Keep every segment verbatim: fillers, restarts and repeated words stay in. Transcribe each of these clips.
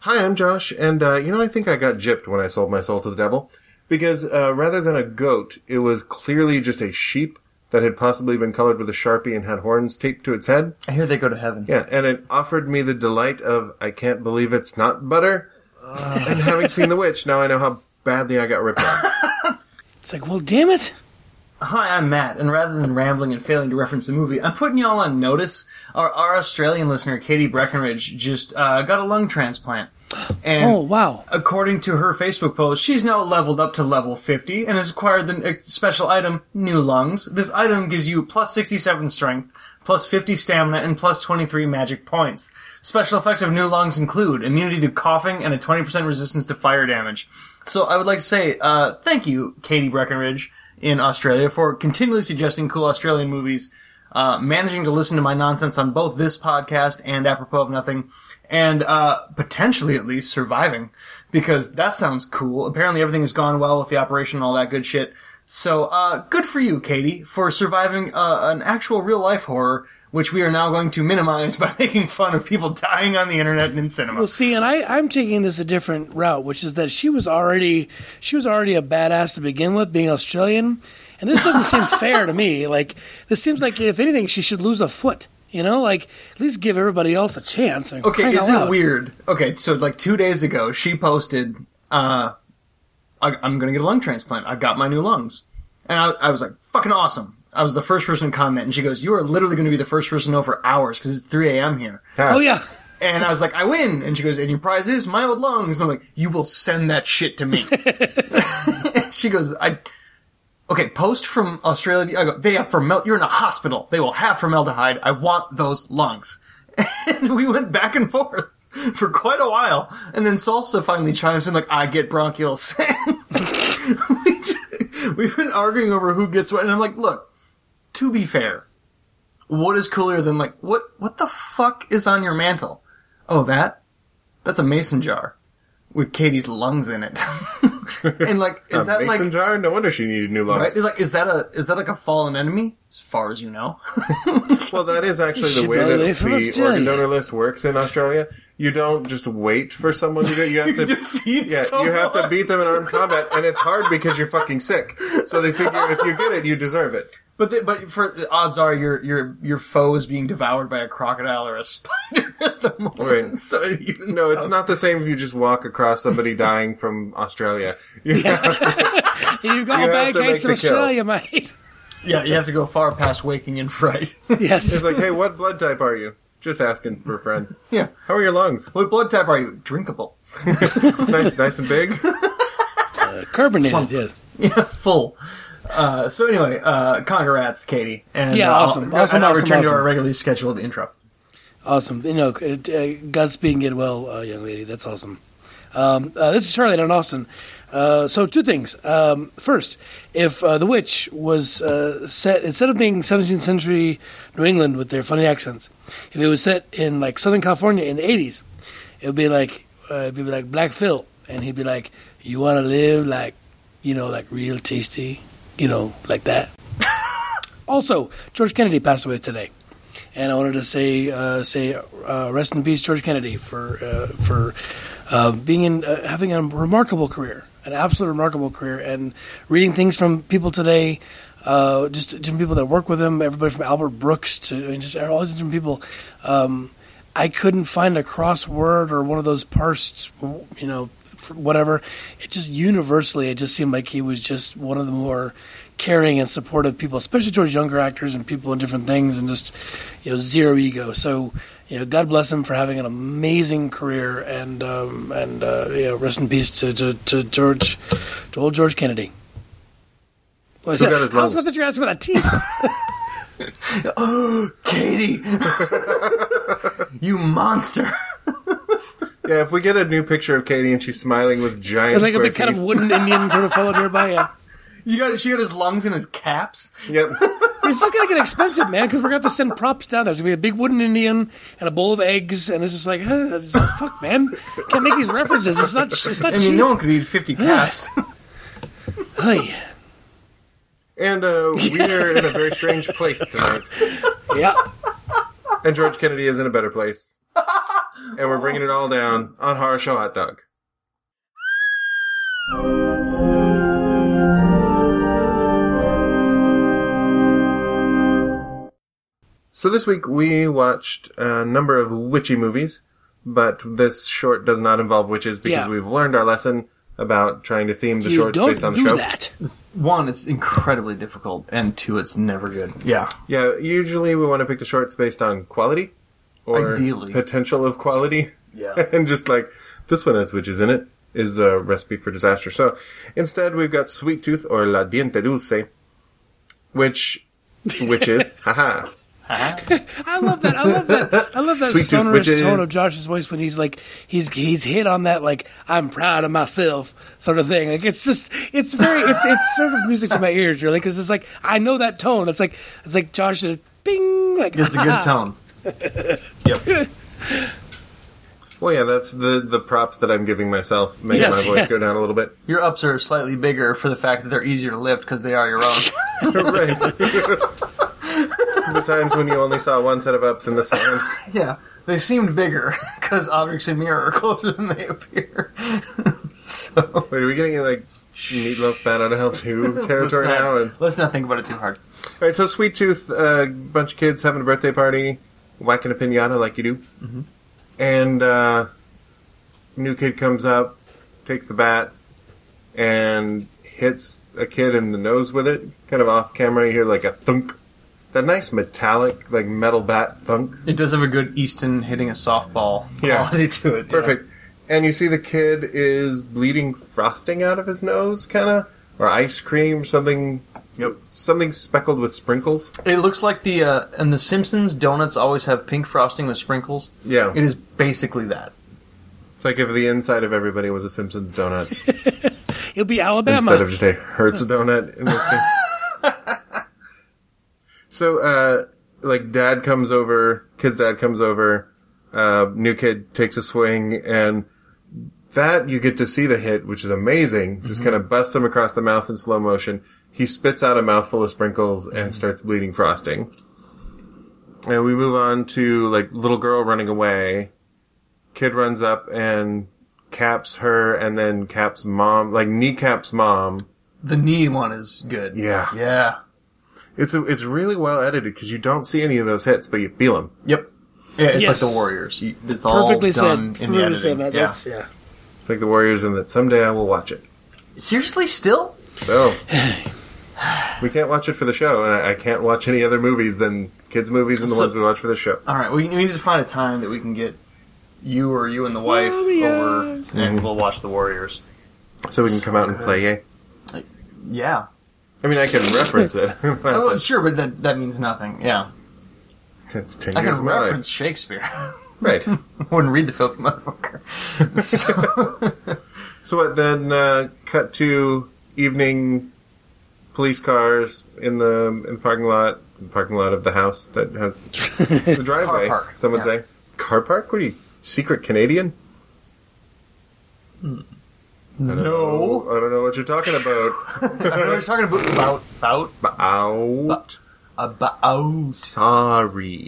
Hi, I'm Josh, and, uh, you know, I think I got gypped when I sold my soul to the devil, because, uh, rather than a goat, it was clearly just a sheep that had possibly been colored with a Sharpie and had horns taped to its head. I hear they go to heaven. Yeah, and it offered me the delight of, I can't believe it's not butter, uh. and having seen The Witch, now I know how badly I got ripped off. It's like, well, damn it. Hi, I'm Matt, and rather than rambling and failing to reference the movie, I'm putting y'all on notice. Our, our Australian listener, Katie Breckenridge, just uh, got a lung transplant. And oh, wow. According to her Facebook post, she's now leveled up to level fifty and has acquired the special item, New Lungs. This item gives you plus sixty-seven strength, plus fifty stamina, and plus twenty-three magic points. Special effects of New Lungs include immunity to coughing and a twenty percent resistance to fire damage. So I would like to say uh thank you, Katie Breckenridge, in Australia, for continually suggesting cool Australian movies, uh managing to listen to my nonsense on both this podcast and Apropos of Nothing, and uh potentially at least surviving, because that sounds cool. Apparently everything has gone well with the operation and all that good shit. So uh good for you, Katie, for surviving uh, an actual real-life horror, which we are now going to minimize by making fun of people dying on the internet and in cinema. Well, see, and I, I'm taking this a different route, which is that she was already she was already a badass to begin with, being Australian, and this doesn't seem fair to me. Like, this seems like, if anything, she should lose a foot. You know, like, at least give everybody else a chance. I mean, okay, is it out. weird? Okay, so like two days ago, she posted, uh, I, I'm going to get a lung transplant. I got my new lungs. And I, I was like, fucking awesome. I was the first person to comment, and she goes, you are literally going to be the first person to know for hours, because it's three a.m. here. Oh, yeah. And I was like, I win. And she goes, and your prize is my old lungs. And I'm like, you will send that shit to me. She goes, I... Okay, post from Australia. I go, they have formal, you're in a hospital. They will have formaldehyde. I want those lungs. And we went back and forth for quite a while. And then Salsa finally chimes in like, I get bronchioles. we just, we've been arguing over who gets what. And I'm like, look, to be fair, what is cooler than like, what, what the fuck is on your mantle? Oh, that? That's a mason jar with Katie's lungs in it. And like, is a that mason like jar? No wonder she needed new lungs. Right? Like, is that a is that like a fallen enemy? As far as you know. Well, that is actually the way that the organ donor list works in Australia. You don't just wait for someone to get. You have you to defeat Yeah, someone. you have to beat them in armed combat, and it's hard because you're fucking sick. So they figure if you get it, you deserve it. But the, but for the odds are your your your foe is being devoured by a crocodile or a spider at the moment. Right. So it even No, out. it's not the same if you just walk across somebody dying from Australia. You have to, You go You have back to make against the Australia, mate. Yeah, you have to go far past waking in fright. Yes. it's like, hey, what blood type are you? Just asking for a friend. Yeah. How are your lungs? What blood type are you? Drinkable. nice, nice and big. Uh, carbonated, yes. Yeah, full. Uh, so anyway, uh, congrats, Katie. And, Yeah, uh, awesome. I'll, Awesome, and I'll awesome, return awesome. to our regularly scheduled intro. Awesome. You know, uh, Godspeed and get well, uh, young lady. That's awesome. Um, uh, this is Charlie down in Austin. Uh, so two things. Um, first, if uh, The Witch was uh, set, instead of being seventeenth century New England with their funny accents, if it was set in like Southern California in the eighties, it would be like, uh, it'd be like Black Phil, and he'd be like, you want to live like, you know, like real tasty, you know, like that. Also, George Kennedy passed away today. And I wanted to say, uh, say, uh, rest in peace, George Kennedy, for uh, for uh, being in, uh, having a remarkable career, an absolute remarkable career, and reading things from people today, uh, just different people that work with him, everybody from Albert Brooks to I mean, just all these different people. Um, I couldn't find a crossword or one of those parsed, you know, whatever. It just universally, it just seemed like he was just one of the more caring and supportive people, especially towards younger actors and people in different things, and just, you know, zero ego. So, you know, God bless him for having an amazing career, and um, and uh, you know, rest in peace to, to, to George, to old George Kennedy. Well, Who got his how's lungs? that that you're asking about that teeth? Oh, Katie! You monster! Yeah, if we get a new picture of Katie and she's smiling with giant Like a square big kind of teeth. wooden Indian sort of fellow nearby. Yeah, You got she got his lungs in his caps. Yep. it's just gonna get expensive, man, because we're gonna have to send props down there. There's gonna be a big wooden Indian and a bowl of eggs, and it's just like, huh, it's like, fuck, man, can't make these references. It's not. It's not I cheap. mean, no one could eat fifty caps. Hey. And uh, we are in a very strange place tonight. Yeah. And George Kennedy is in a better place. And we're bringing it all down on Horror Show Hot Dog. So this week we watched a number of witchy movies, but this short does not involve witches because Yeah. we've learned our lesson about trying to theme the You shorts don't based on the do show. that. It's, one, it's incredibly difficult, and two, it's never good. Yeah. Yeah, usually we want to pick the shorts based on quality or Ideally. potential of quality. Yeah. And just like, this one has witches in it, is a recipe for disaster. So instead we've got Sweet Tooth or La Diente Dulce, which, which is, haha. I love that. I love that. I love that Sweet Tooth, sonorous which is- tone of Josh's voice when he's like he's he's hit on that like I'm proud of myself sort of thing. Like it's just it's very it's it's sort of music to my ears really because it's like I know that tone. It's like it's like Josh did bing like It's a good tone. Yep. Well, yeah, that's the, the props that I'm giving myself, making Yes, my voice yeah. go down a little bit. Your ups are slightly bigger for the fact that they're easier to lift because they are your own. Right. The times when you only saw one set of ups in the sound. Yeah. They seemed bigger because objects in mirror are closer than they appear. So. Wait, are we getting like Meatloaf Bat Out of Hell two territory let's now? not, And, let's not think about it too hard. all right, so Sweet Tooth, a uh, bunch of kids having a birthday party, whacking a pinata like you do. Mm-hmm. And uh, new kid comes up, takes the bat, and hits a kid in the nose with it. Kind of off camera, you hear like a thunk. That nice metallic, like metal bat thunk. It does have a good Easton hitting a softball Yeah. quality to it. yeah. Perfect. And you see the kid is bleeding frosting out of his nose, kind of, or ice cream, something, Yep. something speckled with sprinkles. It looks like the, uh, and the Simpsons donuts always have pink frosting with sprinkles. Yeah, It is basically that. it's like if the inside of everybody was a Simpsons donut it'll be Alabama. instead of just a Hertz donut. In this thing. So, uh, like, dad comes over, kid's dad comes over, uh, new kid takes a swing, and that you get to see the hit, which is amazing. Just kind of busts him across the mouth in slow motion. He spits out a mouthful of sprinkles and starts bleeding frosting. And we move on to, like, little girl running away. Kid runs up and caps her, and then caps mom, like, kneecaps mom. The knee one is good. Yeah. Yeah. It's a, it's really well edited because you don't see any of those hits, but you feel them. Yep. Yeah, it's Yes. like the Warriors. You, it's all Perfectly done said. in the Perfectly editing. said. That, yeah. That's, yeah. It's like the Warriors, and that someday I will watch it. Seriously, still? So we can't watch it for the show, and I, I can't watch any other movies than kids' movies and the So- ones we watch for the show. All right, we, we need to find a time that we can get you or you and the wife Warriors. over, and we'll watch the Warriors. So we can come out and play, yay. Like, yeah. I mean, I can reference it. Oh, sure, but that that means nothing. Yeah, It's ten I years can of my reference life. Shakespeare. Right. Wouldn't read the filthy motherfucker. So, So what, then uh, cut to evening police cars in the in the parking lot, the parking lot of the house that has the driveway. Car park, Some would yeah. say car park. What are you, secret Canadian? I don't No. know. I don't know what you're talking about. I don't know what you're talking about. About About. about about. Sorry.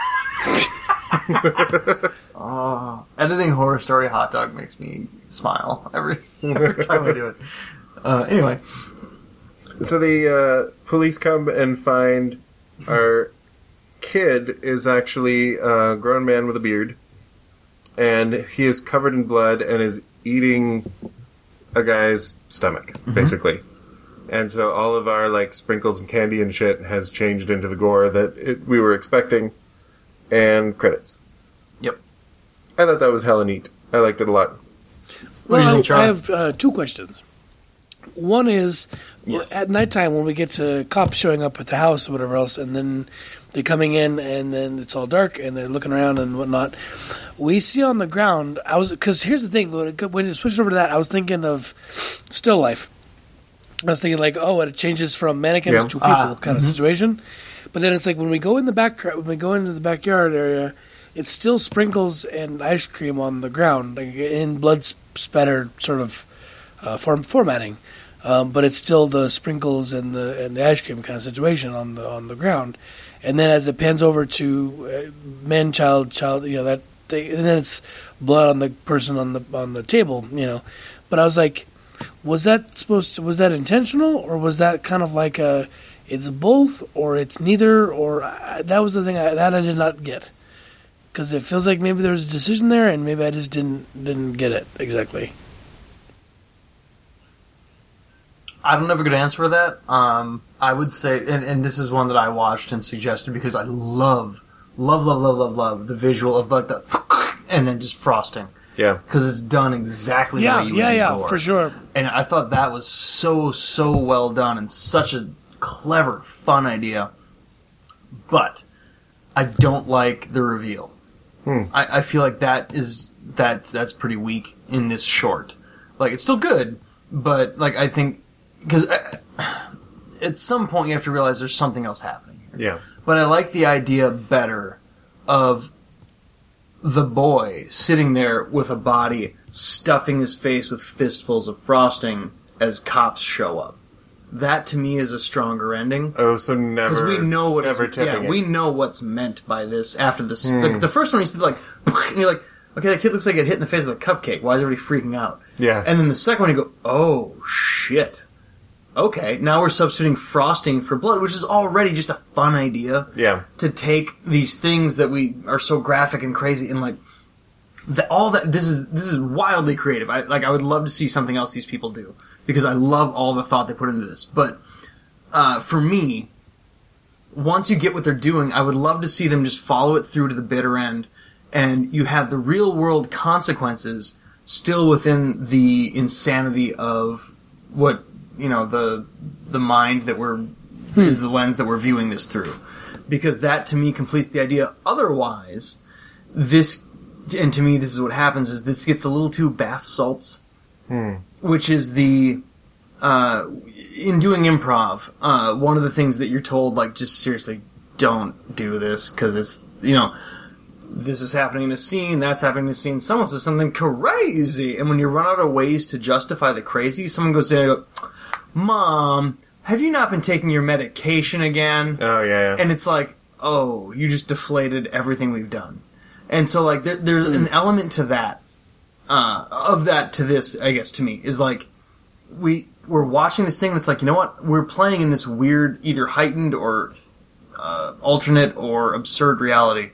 Oh, editing Horror Story Hot Dog makes me smile every every time I do it. Uh, anyway, So the uh, police come and find our kid is actually a grown man with a beard, and he is covered in blood and is eating a guy's stomach, basically. And so all of our like sprinkles and candy and shit has changed into the gore that it, we were expecting. And credits. Yep. I thought that was hella neat. I liked it a lot. What do you Well, think, I, Charlie? I have uh, two questions. One is Yes. at nighttime when we get to cops showing up at the house or whatever else, and then they're coming in, and then it's all dark, and they're looking around and whatnot. We see on the ground. I was because here's the thing. When it, when it switched over to that, I was thinking of still life. I was thinking like, oh, it changes from mannequins Yeah. to people Ah, kind of situation. But then it's like when we go in the back, when we go into the backyard area, it's still sprinkles and ice cream on the ground, like in blood sp- spatter sort of uh, form formatting. Um, but it's still the sprinkles and the and the ice cream kind of situation on the on the ground. And then as it pans over to uh, man, child, child, you know that they, and then it's blood on the person on the on the table, you know. But I was like, was that supposed to, was that intentional, or was that kind of like a, it's both, or it's neither, or I, that was the thing I, that I did not get. Because it feels like maybe there was a decision there, and maybe I just didn't didn't get it exactly. I don't have a good answer for that. Um, I would say, and, and this is one that I watched and suggested because I love, love, love, love, love, love the visual of like the and then just frosting. Yeah, because it's done exactly yeah, how you yeah, would yeah, adore. for sure. And I thought that was so so well done and such a clever, fun idea. But I don't like the reveal. Hmm. I, I feel like that is that that's pretty weak in this short. Like it's still good, but like I think because at some point you have to realize there's something else happening here. Yeah, but I like the idea better of the boy sitting there with a body stuffing his face with fistfuls of frosting as cops show up. That to me is a stronger ending. Oh, so never because we know what never is, yeah, tipping we it. know what's meant by this after this. Hmm. The, the first one you see like, and you're like, okay, that kid looks like it hit in the face with a cupcake. Why is everybody freaking out? Yeah, and then the second one you go, oh shit. Okay, now we're substituting frosting for blood, which is already just a fun idea. Yeah. To take these things that we are so graphic and crazy and like, the, all that, this is, this is wildly creative. I, like, I would love to see something else these people do. Because I love all the thought they put into this. But, uh, for me, once you get what they're doing, I would love to see them just follow it through to the bitter end. And you have the real world consequences still within the insanity of what, you know, the the mind that we're hmm. is the lens that we're viewing this through, because that to me completes the idea. Otherwise, this and to me this is what happens is this gets a little too bath salts, hmm. which is the uh, in doing improv. Uh, one of the things that you're told, like, just seriously don't do this because it's, you know, this is happening in a scene, that's happening in a scene, someone says something crazy, and when you run out of ways to justify the crazy, someone goes in and goes, Mom, have you not been taking your medication again? Oh, yeah, yeah. And it's like, oh, you just deflated everything we've done. And so, like, there, there's an element to that, uh, of that to this, I guess, to me, is like, we, we're watching this thing and it's like, you know what? We're playing in this weird, either heightened or, uh, alternate or absurd reality.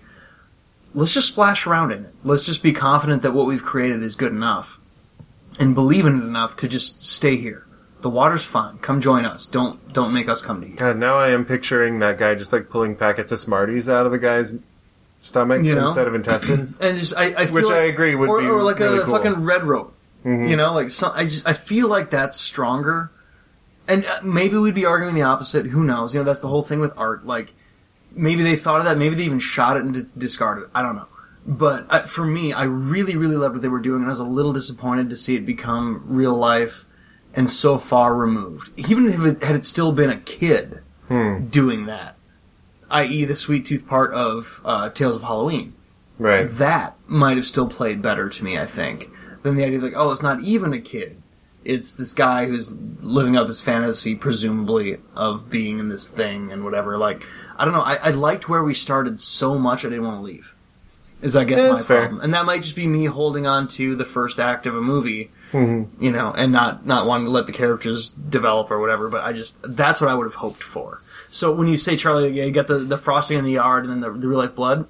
Let's just splash around in it. Let's just be confident that what we've created is good enough. And believe in it enough to just stay here. The water's fine. Come join us. Don't don't make us come to you. God, now I am picturing that guy just like pulling packets of Smarties out of the guy's stomach, you know? Instead of intestines. And just I, I feel Which like, I agree would or, be or like really a cool. fucking red rope. Mm-hmm. You know, like some, I just I feel like that's stronger. And maybe we'd be arguing the opposite. Who knows? You know, that's the whole thing with art. Like maybe they thought of that. Maybe they even shot it and d- discarded it. I don't know. But uh, for me, I really, really loved what they were doing, and I was a little disappointed to see it become real life and so far removed. Even if it had it still been a kid hmm. doing that, that is the sweet tooth part of uh, Tales of Halloween. Right. That might have still played better to me, I think, than the idea of like, oh, it's not even a kid. It's this guy who's living out this fantasy, presumably, of being in this thing and whatever. Like, I don't know, I, I liked where we started so much I didn't want to leave. Is I guess yeah, my that's fair. problem. And that might just be me holding on to the first act of a movie, mm-hmm. you know, and not, not wanting to let the characters develop or whatever, but I just, that's what I would have hoped for. So when you say, Charlie, yeah, you got the, the frosting in the yard and then the, the real life blood,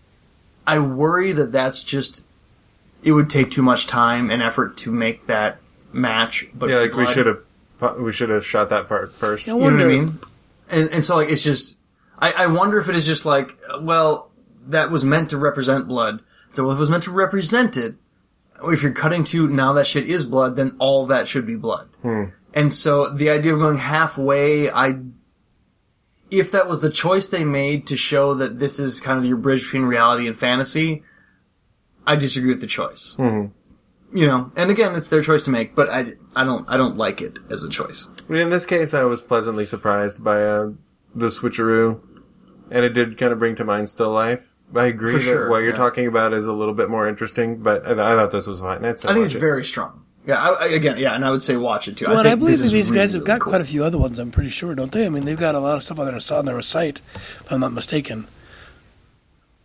I worry that that's just, it would take too much time and effort to make that match. But yeah, like blood, we should have, we should have shot that part first. I you know what I mean? And, and so like, it's just, I, I wonder if it is just like, well, that was meant to represent blood. So if it was meant to represent it, if you're cutting to now that shit is blood, then all that should be blood. Hmm. And so the idea of going halfway, I, if that was the choice they made to show that this is kind of your bridge between reality and fantasy, I disagree with the choice. Mm-hmm. You know, and again, it's their choice to make, but I, I don't, I don't like it as a choice. I mean, in this case, I was pleasantly surprised by uh, the switcheroo, and it did kind of bring to mind Still Life. I agree For that sure, what you're yeah. talking about is a little bit more interesting, but I, I thought this was fine. I'd say I think watch it's it. very strong. Yeah, I, I, again, yeah, and I would say watch it too. Well, I, and I think believe this that is these really, guys have really got cool. quite a few other ones, I'm pretty sure, don't they? I mean, they've got a lot of stuff on their, on their site, if I'm not mistaken.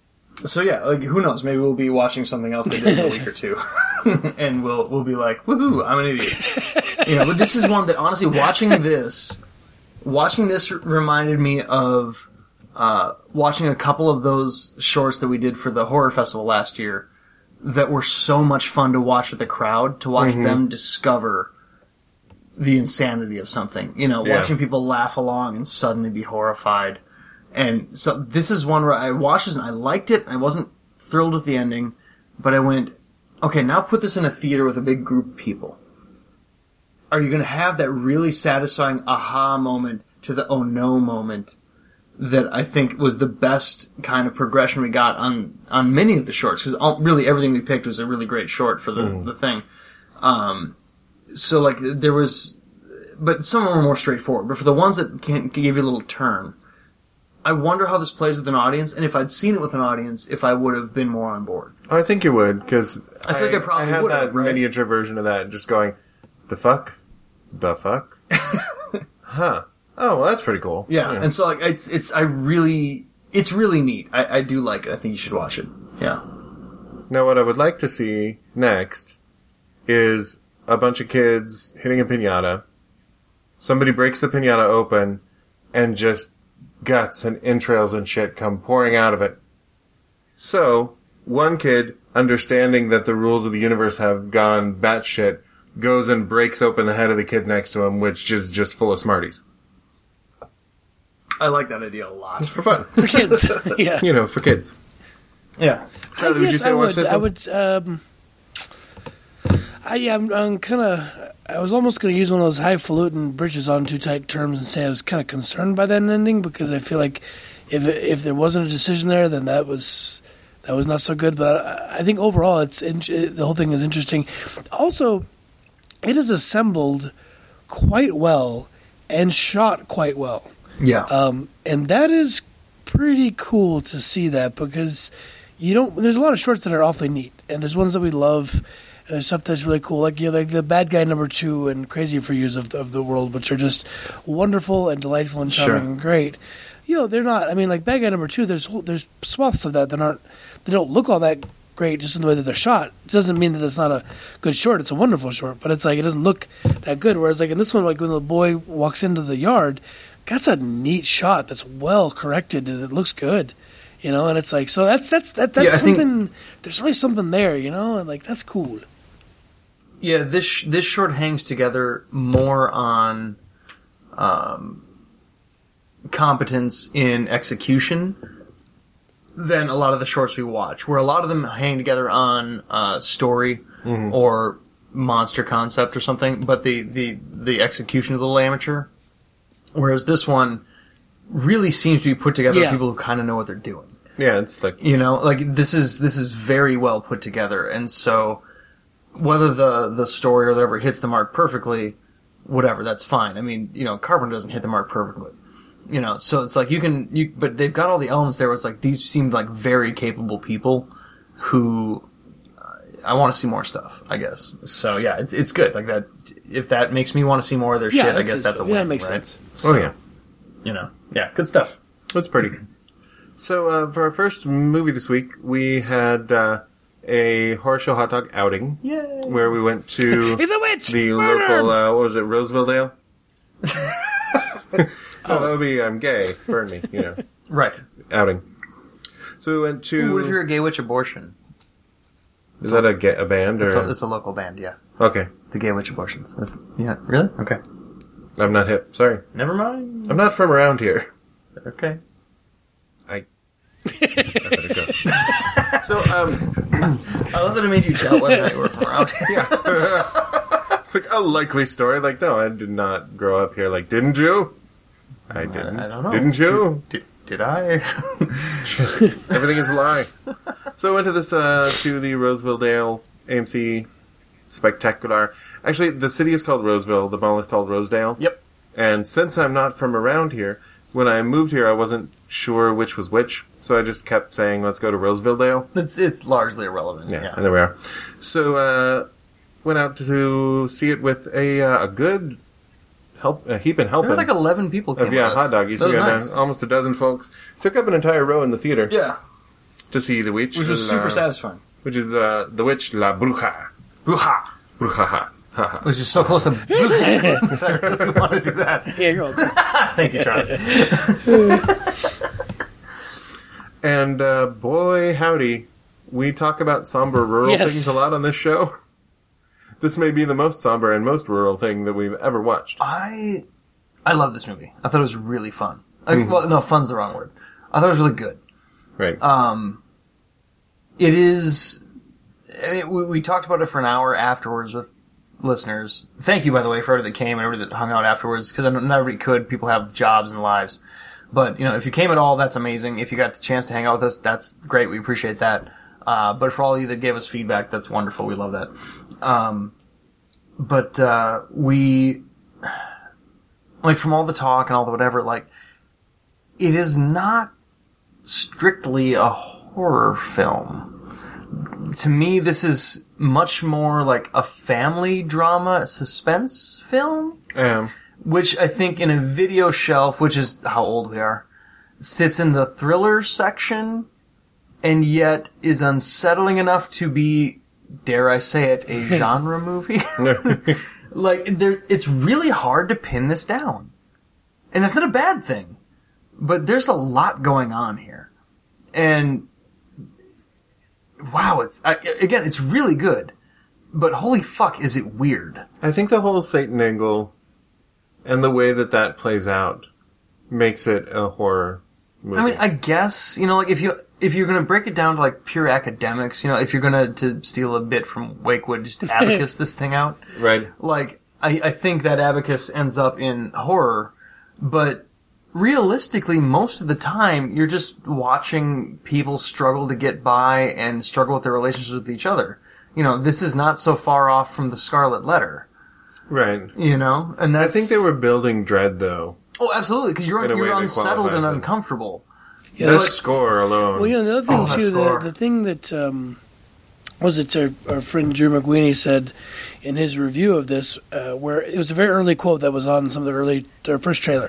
So yeah, like who knows? Maybe we'll be watching something else they did in a week or two, and we'll we'll be like, "Woohoo! I'm an idiot." You know, but this is one that honestly, watching this, watching this reminded me of uh, watching a couple of those shorts that we did for the horror festival last year that were so much fun to watch with the crowd, to watch mm-hmm. them discover the insanity of something. You know, yeah. watching people laugh along and suddenly be horrified. And so this is one where I watched this and I liked it. I wasn't thrilled with the ending, but I went, okay, now put this in a theater with a big group of people. Are you going to have that really satisfying aha moment to the oh no moment that I think was the best kind of progression we got on, on many of the shorts? Because really everything we picked was a really great short for the, mm. the thing. Um, so like there was, but some of them were more straightforward. But for the ones that can, can give you a little turn, I wonder how this plays with an audience, and if I'd seen it with an audience, if I would have been more on board. I think you would, because I, I feel like I probably I had would that have, right? miniature version of that, just going, the fuck? The fuck? Huh. Oh, well, that's pretty cool. Yeah, yeah. And so like it's it's I really it's really neat. I, I do like it. I think you should watch it. Yeah. Now, what I would like to see next is a bunch of kids hitting a piñata. Somebody breaks the piñata open, and just guts and entrails and shit come pouring out of it. So, one kid, understanding that the rules of the universe have gone batshit, goes and breaks open the head of the kid next to him, which is just full of Smarties. I like that idea a lot. It's for fun. For kids. Yeah. You know, for kids. Yeah. Charlie, I would you say I watch would, this I one? would, um... I, yeah, I'm, I'm kind of... I was almost going to use one of those highfalutin bridges on too tight terms and say I was kind of concerned by that ending, because I feel like if if there wasn't a decision there, then that was that was not so good. But I, I think overall, it's it, the whole thing is interesting. Also, it is assembled quite well and shot quite well. Yeah. Um, and that is pretty cool to see that, because you don't. There's a lot of shorts that are awfully neat, and there's ones that we love. And there's stuff that's really cool, like you know, like the Bad Guy Number Two and Crazy for Yous of the, of the world, which are just wonderful and delightful and charming Sure. and great. You know, they're not. I mean, like Bad Guy Number Two, there's whole- there's swaths of that that aren't. They don't look all that great just in the way that they're shot. It doesn't mean that it's not a good short. It's a wonderful short, but it's like it doesn't look that good. Whereas like in this one, like when the boy walks into the yard, that's a neat shot. That's well corrected and it looks good. You know, and it's like so that's that's that that's Yeah, I think- something. There's really something there. You know, and like that's cool. Yeah, this sh- this short hangs together more on um, competence in execution than a lot of the shorts we watch, where a lot of them hang together on uh, story mm-hmm. or monster concept or something, but the, the, the execution is a little amateur. Whereas this one really seems to be put together Yeah. by people who kind of know what they're doing. Yeah, it's like... You know, like this is this is very well put together, and so whether the the story or whatever hits the mark perfectly, whatever, that's fine. I mean, you know, Carpenter doesn't hit the mark perfectly. You know, so it's like you can, you, but they've got all the elements there where it's like these seem like very capable people who uh, I want to see more stuff, I guess. So yeah, it's it's good. Like that, if that makes me want to see more of their Yeah, shit, I that's- guess that's a yeah, win, it makes right? sense. So, Oh, yeah. You know, yeah, good stuff. It's pretty good. So, uh, for our first movie this week, we had uh, a horror show hot dog outing. Yay. Where we went to He's a witch! the Murder local, him! uh, what was it, Rosevilledale? Oh, that would be, I'm gay, burn me, you know, Right. outing. So we went to... What if you're a gay witch abortion? Is that a, ga- a band? It's or a, it's a local band, yeah. Okay. The Gay Witch Abortions. That's, yeah, really? Okay. I'm not hip. Sorry. Never mind. I'm not from around here. Okay. I... I better go. So, um... I love that I made you tell whether or not you were from around here. Yeah. It's like a likely story. Like, no, I did not grow up here. Like, didn't you? I didn't. I don't know. Didn't you? Did, did, did I? Everything is a lie. So I went to this, uh, to the Rosevilledale A M C Spectacular. Actually, the city is called Roseville. The mall is called Rosedale. Yep. And since I'm not from around here, when I moved here, I wasn't sure which was which. So I just kept saying, let's go to Rosevilledale. It's it's largely irrelevant. Yeah, Yeah. and there we are. So, uh, went out to see it with a, uh, a good help, a heap and There helping. were like eleven people came of, yeah, with us. hot doggies. That We was had nice. uh, almost a dozen folks. Took up an entire row in the theater. Yeah. to see The Witch. Which was La- super satisfying. Which is uh, The Witch, La Bruja. Bruja. Bruja. Which is so close to Bruja. I really want to do that. Yeah, you're welcome. Thank you, Charlie. And uh, boy, howdy, we talk about somber rural Yes. things a lot on this show. This may be the most somber and most rural thing that we've ever watched. I I love this movie. I thought it was really fun. I mean, well, no, fun's the wrong word. I thought it was really good. Right. Um, it is. I mean, we, we talked about it for an hour afterwards with listeners. Thank you, by the way, for everybody that came and everybody that hung out afterwards, because not everybody could. People have jobs and lives. But, you know, if you came at all, that's amazing. If you got the chance to hang out with us, that's great. We appreciate that. Uh, but for all of you that gave us feedback, that's wonderful. We love that. Um, but, uh, we, like, from all the talk and all the whatever, like, it is not strictly a horror film. To me, this is much more like a family drama suspense film. Um, Which I think in a video shelf, which is how old we are, sits in the thriller section, and yet is unsettling enough to be, dare I say it, a genre movie. Like, there, it's really hard to pin this down. And that's not a bad thing. But there's a lot going on here. And, wow, it's, I, again, it's really good. But holy fuck, is it weird. I think the whole Satan angle and the way that that plays out makes it a horror movie. I mean, I guess, you know, like, if you, if you're gonna break it down to, like, pure academics, you know, if you're gonna, to steal a bit from Wakewood, just abacus this thing out. Right. Like, I, I think that abacus ends up in horror, but realistically, most of the time, you're just watching people struggle to get by and struggle with their relationships with each other. You know, this is not so far off from the Scarlet Letter. Right. You know? And that's, I think they were building dread, though. Oh, absolutely, because you're, In a way you're that unsettled and qualifies it. uncomfortable. Yeah, This that's- score alone. Well, you know, the other thing, Oh, that too, score. the, the thing that, um, was it our, our friend Drew McWeeny said in his review of this, uh, where it was a very early quote that was on some of the early, their first trailer.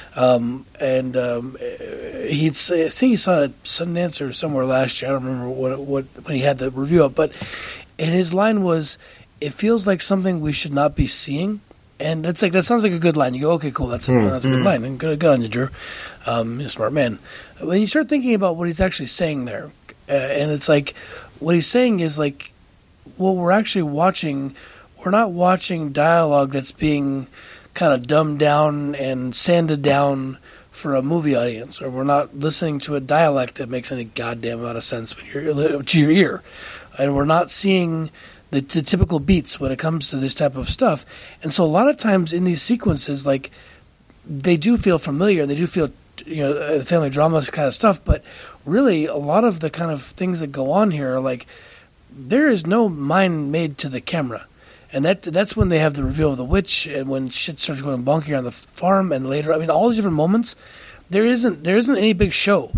Um, and, um, he'd say, I think he saw it at Sundance or somewhere last year. I don't remember what, what, when he had the review up, but, and his line was, "It feels like something we should not be seeing." And that's like, that sounds like a good line. You go, okay, cool, that's a, that's a good line. And good, good on you, Drew. Um, you're a smart man. When you start thinking about what he's actually saying there, uh, and it's like, what he's saying is like, well, we're actually watching, we're not watching dialogue that's being kind of dumbed down and sanded down for a movie audience, or we're not listening to a dialect that makes any goddamn amount of sense with your, to your ear. And we're not seeing the, the typical beats when it comes to this type of stuff. And so a lot of times in these sequences, like, they do feel familiar. They do feel, you know, uh, family drama kind of stuff. But really, a lot of the kind of things that go on here are like, there is no mind made to the camera. And that that's when they have the reveal of the witch, and when shit starts going bonky on the farm, and later, I mean, all these different moments, there isn't there isn't any big show.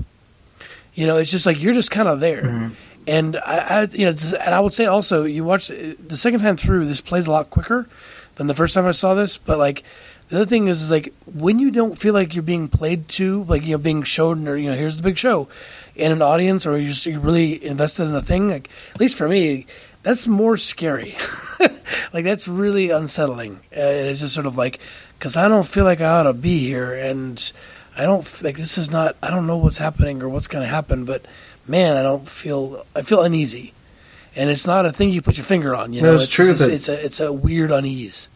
You know, it's just like, you're just kind of there. Mm-hmm. And I, I, you know, and I would say also, you watch the second time through, this plays a lot quicker than the first time I saw this. But like, the other thing is, is like, when you don't feel like you're being played to, like, you know, being shown, or, you know, here's the big show in an audience, or you're just you're really invested in a thing. Like, at least for me, that's more scary. Like, that's really unsettling. Uh, it's just sort of like, because I don't feel like I ought to be here, and I don't like this is not. I don't know what's happening or what's going to happen, but man, I don't feel. I feel uneasy, and it's not a thing you put your finger on. You know, No, it's it's true just- that- it's a it's a weird unease.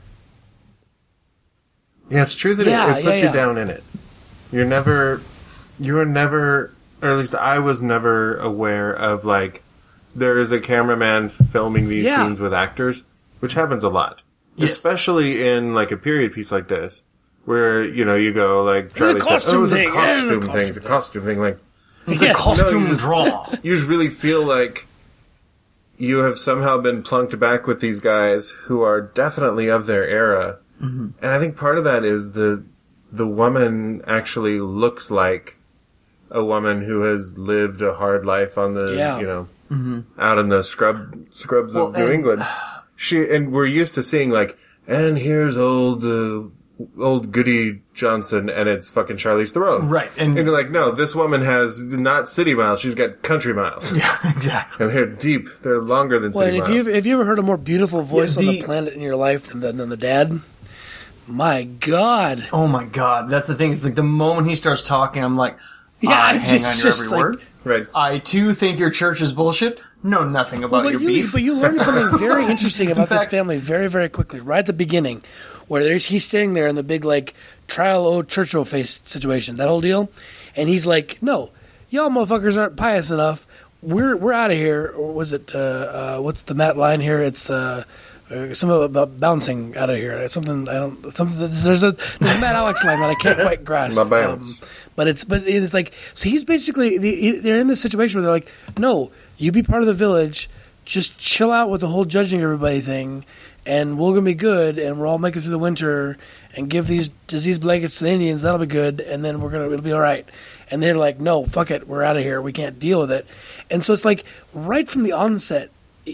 Yeah, it's true that Yeah, it, it yeah, puts yeah. you down in it. You're never, you're never, or at least I was never aware of, like, there is a cameraman filming these Yeah. scenes with actors, which happens a lot. Yes. Especially in, like, a period piece like this, where, you know, you go, like, Charlie said, costume oh, it was a thing, yeah, costume the thing, costume it's a thing." costume thing, like, The Yes. costume No, you just- draw. you just really feel like you have somehow been plunked back with these guys who are definitely of their era. Mm-hmm. And I think part of that is the the woman actually looks like a woman who has lived a hard life on the, Yeah. you know, Mm-hmm. out in the scrub scrubs Well, of New and- England. She and we're used to seeing like, and here's old uh, old Goody Johnson and it's fucking Charlize Theron. Right. And, and you're like, no, this woman has not city miles, she's got country miles. Yeah, exactly. And they're deep. They're longer than Well, city and if miles. you've, if you ever heard a more beautiful voice Yeah, the- on the planet in your life than the, than the dad, my God. Oh my God. That's the thing. Is like the moment he starts talking, I'm like, Yeah, I it's hang just- on your just every like- word. Right. I too think your church is bullshit. Know nothing about Well, your but you, beef. But you learn something very interesting about this fact- family very, very quickly, right at the beginning, where there's, he's sitting there in the big, like, trial o Churchill face situation, that whole deal, and he's like, no, y'all motherfuckers aren't pious enough. We're we're out of here. Or was it, uh, uh, what's the Matt line here? It's, uh, uh, something about bouncing out of here. It's something, I don't, something, there's a, there's a Matt Alex line that I can't quite grasp. My bounce. But it's but it's like, so he's basically, they're in this situation where they're like, no, you be part of the village, just chill out with the whole judging everybody thing, and we're gonna be good, and we'll all make it through the winter, and give these disease blankets to the Indians, that'll be good, and then we're gonna it'll be all right. And they're like, no, fuck it, we're out of here, we can't deal with it. And so it's like right from the onset,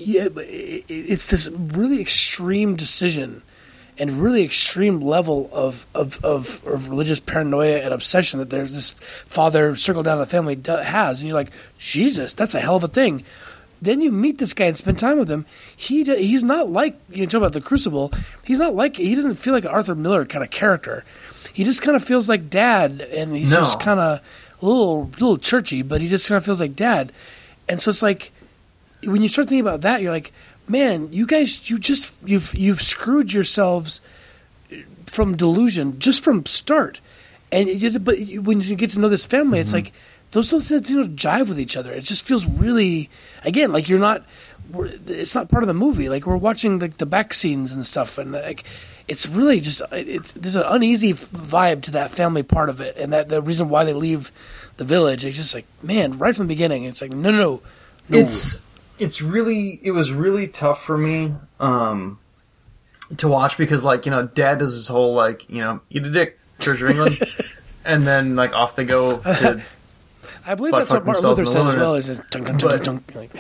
it's this really extreme decision and really extreme level of, of, of, of religious paranoia and obsession that there's this father circle down the family do- has. And you're like, Jesus, that's a hell of a thing. Then you meet this guy and spend time with him. He d- He's not like, you talk about the Crucible, he's not like, he doesn't feel like an Arthur Miller kind of character. He just kind of feels like dad, and he's No. just kind of a little, little churchy, but he just kind of feels like dad. And so it's like, when you start thinking about that, you're like, man, you guys, you just you've you've screwed yourselves from delusion just from start. And you, but you, when you get to know this family, Mm-hmm. it's like those don't, they don't jive with each other. It just feels really, again, like you're not. We're, it's not part of the movie. Like we're watching the the back scenes and stuff, and like it's really just it's there's an uneasy vibe to that family part of it, and that the reason why they leave the village. It's just like, man, right from the beginning, it's like no, no, no. no. It's it's really it was really tough for me um, to watch because like you know Dad does this whole like you know eat a dick Church of England, and then like off they go to I believe butt that's what fuck Martin themselves Luther in said the as well. wilderness. Is just tunk, tunk, tunk, But- tunk, like,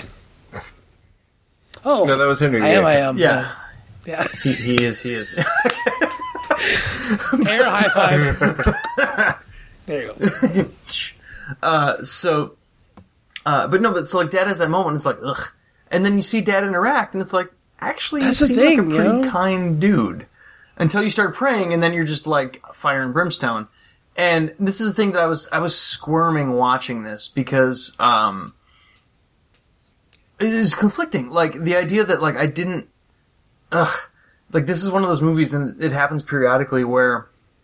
oh, No, that was Henry I am. the I Eighth. am. yeah. yeah. He, he is he is Air high five. There you go. uh, so uh, but no but so like Dad has that moment and it's like ugh and then you see Dad interact and it's like actually That's you the seem like thing, a you pretty know? kind dude until you start praying and then you're just like fire and brimstone. And this is the thing that I was I was squirming watching this because um, it is conflicting. Like the idea that like I didn't, ugh, like this is one of those movies, and it happens periodically where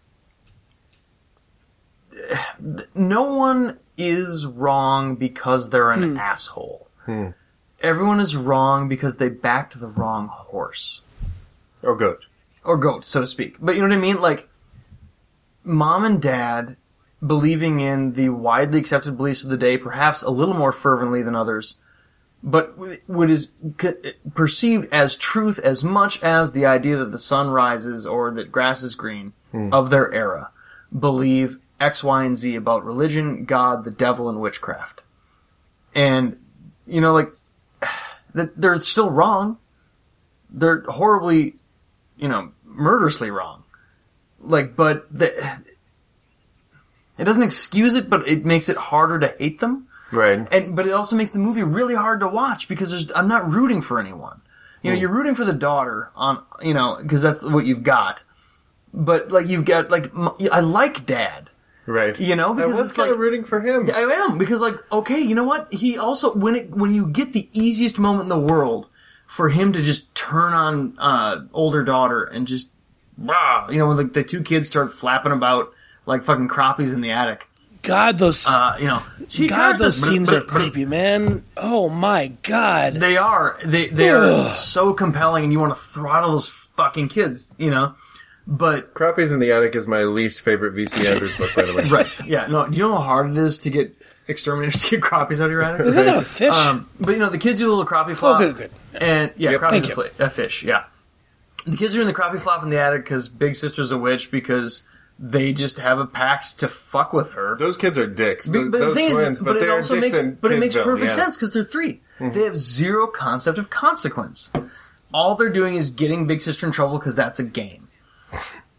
no one is wrong because they're an asshole. Hmm. Everyone is wrong because they backed the wrong horse Or goat. or goat, so to speak. But you know what I mean? Like, Mom and Dad believing in the widely accepted beliefs of the day, perhaps a little more fervently than others, but what is perceived as truth as much as the idea that the sun rises or that grass is green of their era, believe X, Y, and Z about religion, God, the devil, and witchcraft. And, you know, like, that they're still wrong. They're horribly, you know, murderously wrong. Like, but the, it doesn't excuse it, but it makes it harder to hate them. Right. And but it also makes the movie really hard to watch because there's, I'm not rooting for anyone. You know, Mm. you're rooting for the daughter on, you know, because that's what you've got. But like you've got like m- I like Dad. Right. You know, I because was it's kind like of rooting for him. I am because like okay, you know what? He also when it when you get the easiest moment in the world for him to just turn on uh older daughter and just rah, you know when like the two kids start flapping about like fucking crappies in the attic. God, those Uh, you know, she God, curses, those but- scenes but- are but- creepy, man. Oh my God. They are. They they are Ugh. so compelling, and you want to throttle those fucking kids, you know. But Crappies in the Attic is my least favorite V C Andrews book, by the way. right, yeah, no. Do you know how hard it is to get exterminators to get crappies out of your attic? Is that not a fish? Um, but you know, the kids do a little crappie flop. good, good. And yeah, Yep. crappie's Thank a, you. fli- a fish. Yeah, the kids are in the crappie flop in the attic because Big Sister's a witch because they just have a pact to fuck with her. Those kids are dicks. But, Th- but the those thing twins, is, but, but it they're also dicks makes, in but it makes Kidville, perfect yeah. sense because they're three. They have zero concept of consequence. All they're doing is getting Big Sister in trouble because that's a game.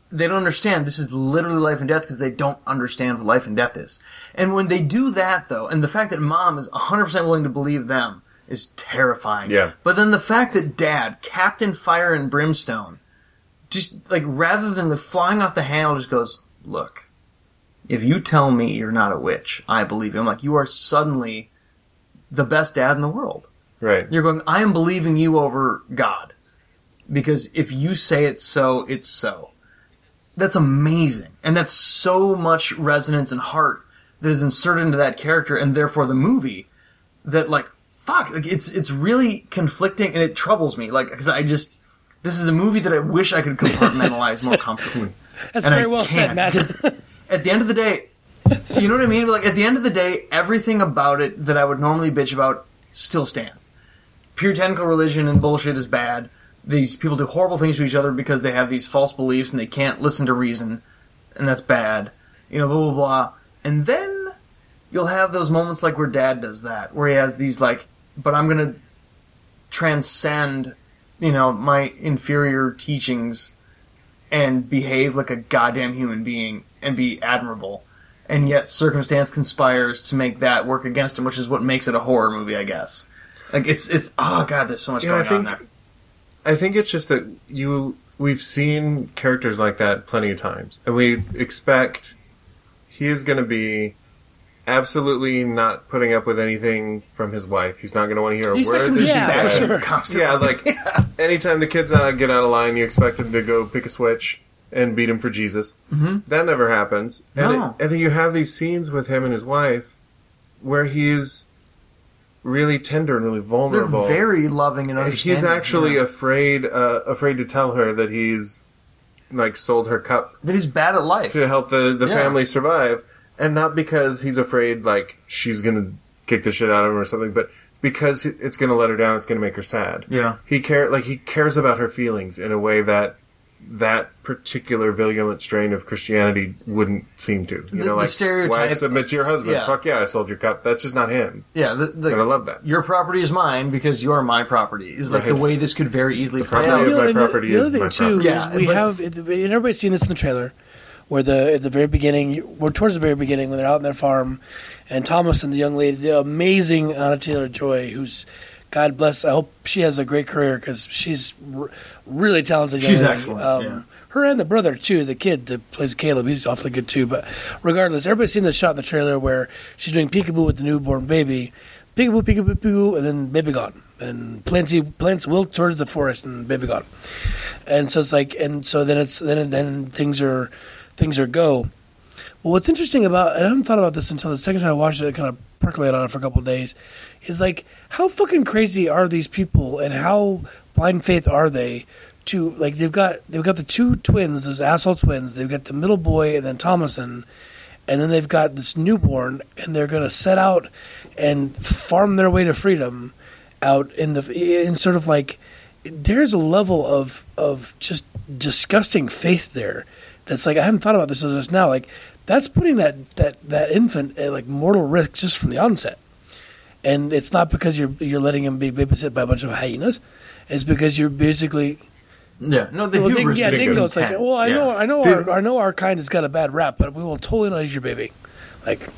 they don't understand this is literally life and death because they don't understand what life and death is. And when they do that, though, and the fact that mom is one hundred percent willing to believe them is terrifying. Yeah. But then the fact that dad, Captain Fire and Brimstone, just, like, rather than the flying off the handle, just goes, look, if you tell me you're not a witch, I believe you. I'm like, you are suddenly the best dad in the world. Right. You're going, I am believing you over God. Because if you say it's so, it's so. That's amazing. And that's so much resonance and heart that is inserted into that character and therefore the movie that, like, fuck, like, it's, it's really conflicting and it troubles me. Like, cause I just, this is a movie that I wish I could compartmentalize more comfortably. That's and very I well said, can't. Matt. Just, at the end of the day, you know what I mean? Like, at the end of the day, everything about it that I would normally bitch about still stands. Puritanical religion and bullshit is bad. These people do horrible things to each other because they have these false beliefs and they can't listen to reason, and that's bad. You know, blah, blah, blah. And then you'll have those moments like where Dad does that, where he has these, like, but I'm gonna transcend, you know, my inferior teachings and behave like a goddamn human being and be admirable. And yet circumstance conspires to make that work against him, which is what makes it a horror movie, I guess. Like, it's, it's, oh god, there's so much Yeah, going I think, on there. I think it's just that you, we've seen characters like that plenty of times. And we expect he is going to be absolutely not putting up with anything from his wife. He's not going to want to hear a You expect word him that to she Yeah, be for says. sure. constantly. Yeah, like, anytime the kids uh, get out of line, you expect him to go pick a switch and beat him for Jesus. Mhm. That never happens. And, No. it, and then you have these scenes with him and his wife where he's really tender and really They're vulnerable. very loving and understanding. He's actually yeah. afraid, uh, afraid to tell her that he's, like, sold her cup that he's bad at life. to help the, the Yeah. family survive. And not because he's afraid, like, she's gonna kick the shit out of him or something, but because it's gonna let her down, it's gonna make her sad. Yeah. He care, like, he cares about her feelings in a way that that particular virulent strain of Christianity wouldn't seem to. You The- know, the like, stereotype- wife submit to your husband. Yeah. Fuck yeah, I sold your cup. That's just not him. Yeah, the, the, And I love that. Your property is mine because you are my property. Is like Right. the way this could very easily play property out. is You know, my and the- property the other is thing my too property. Yeah, is we but- have, and everybody's seen this in the trailer, where the at the very beginning, we're towards the very beginning when they're out on their farm, and Thomas and the young lady, the amazing Anna Taylor-Joy, who's, God bless, I hope she has a great career because she's r- really talented. young She's lady. excellent, Um, yeah. Her and the brother too, the kid that plays Caleb, he's awfully good too. But regardless, everybody's seen the shot in the trailer where she's doing peekaboo with the newborn baby, peekaboo, peekaboo, peekaboo, and then baby gone, and plants plants wilt towards the forest and baby gone, and so it's like, and so then it's then then things are things are go. Well, what's interesting about, and I hadn't thought about this until the second time I watched it, I kind of percolated on it for a couple of days, is like, how fucking crazy are these people, and how blind faith are they? To, like, they've got they've got the two twins, those asshole twins. They've got the middle boy and then Thomason, and then they've got this newborn, and they're going to set out and farm their way to freedom out in the in sort of like, there's a level of of just disgusting faith there. That's like, I haven't thought about this until just now. Like, that's putting that that that infant at like mortal risk just from the onset, and it's not because you're you're letting him be babysit by a bunch of hyenas. It's because you're basically. Yeah, no, the Well, Ding, hubris yeah, is Dingo. It's like, intense. well, I yeah. know, I know, Did- our, I know, our kind has got a bad rap, but we will totally not use your baby. Like,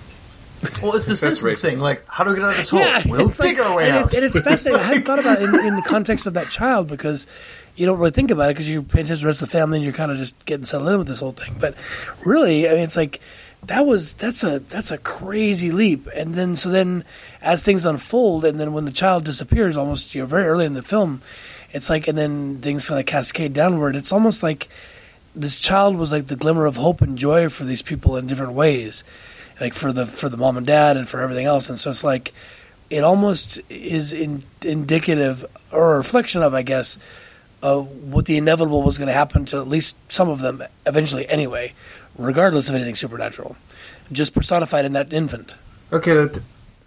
Well, it's the Simpsons racist. thing. Like, how do we get out of this hole? yeah, We'll it's dig like- our way and out. It's, and it's fascinating. I hadn't thought about it in, in the context of that child because you don't really think about it because you're paying attention to the rest of the family and you're kind of just getting settled in with this whole thing. But really, I mean, it's like that was that's a that's a crazy leap. And then so then as things unfold, and then when the child disappears, almost you know very early in the film. It's like, and then things kind of cascade downward. It's almost like this child was like the glimmer of hope and joy for these people in different ways, like for the for the mom and dad and for everything else. And so it's like it almost is in, indicative or a reflection of, I guess, of what the inevitable was going to happen to at least some of them eventually, anyway, regardless of anything supernatural, just personified in that infant. Okay, that,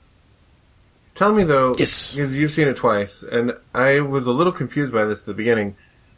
tell me though, Yes. because you've seen it twice, and I was a little confused by this at the beginning.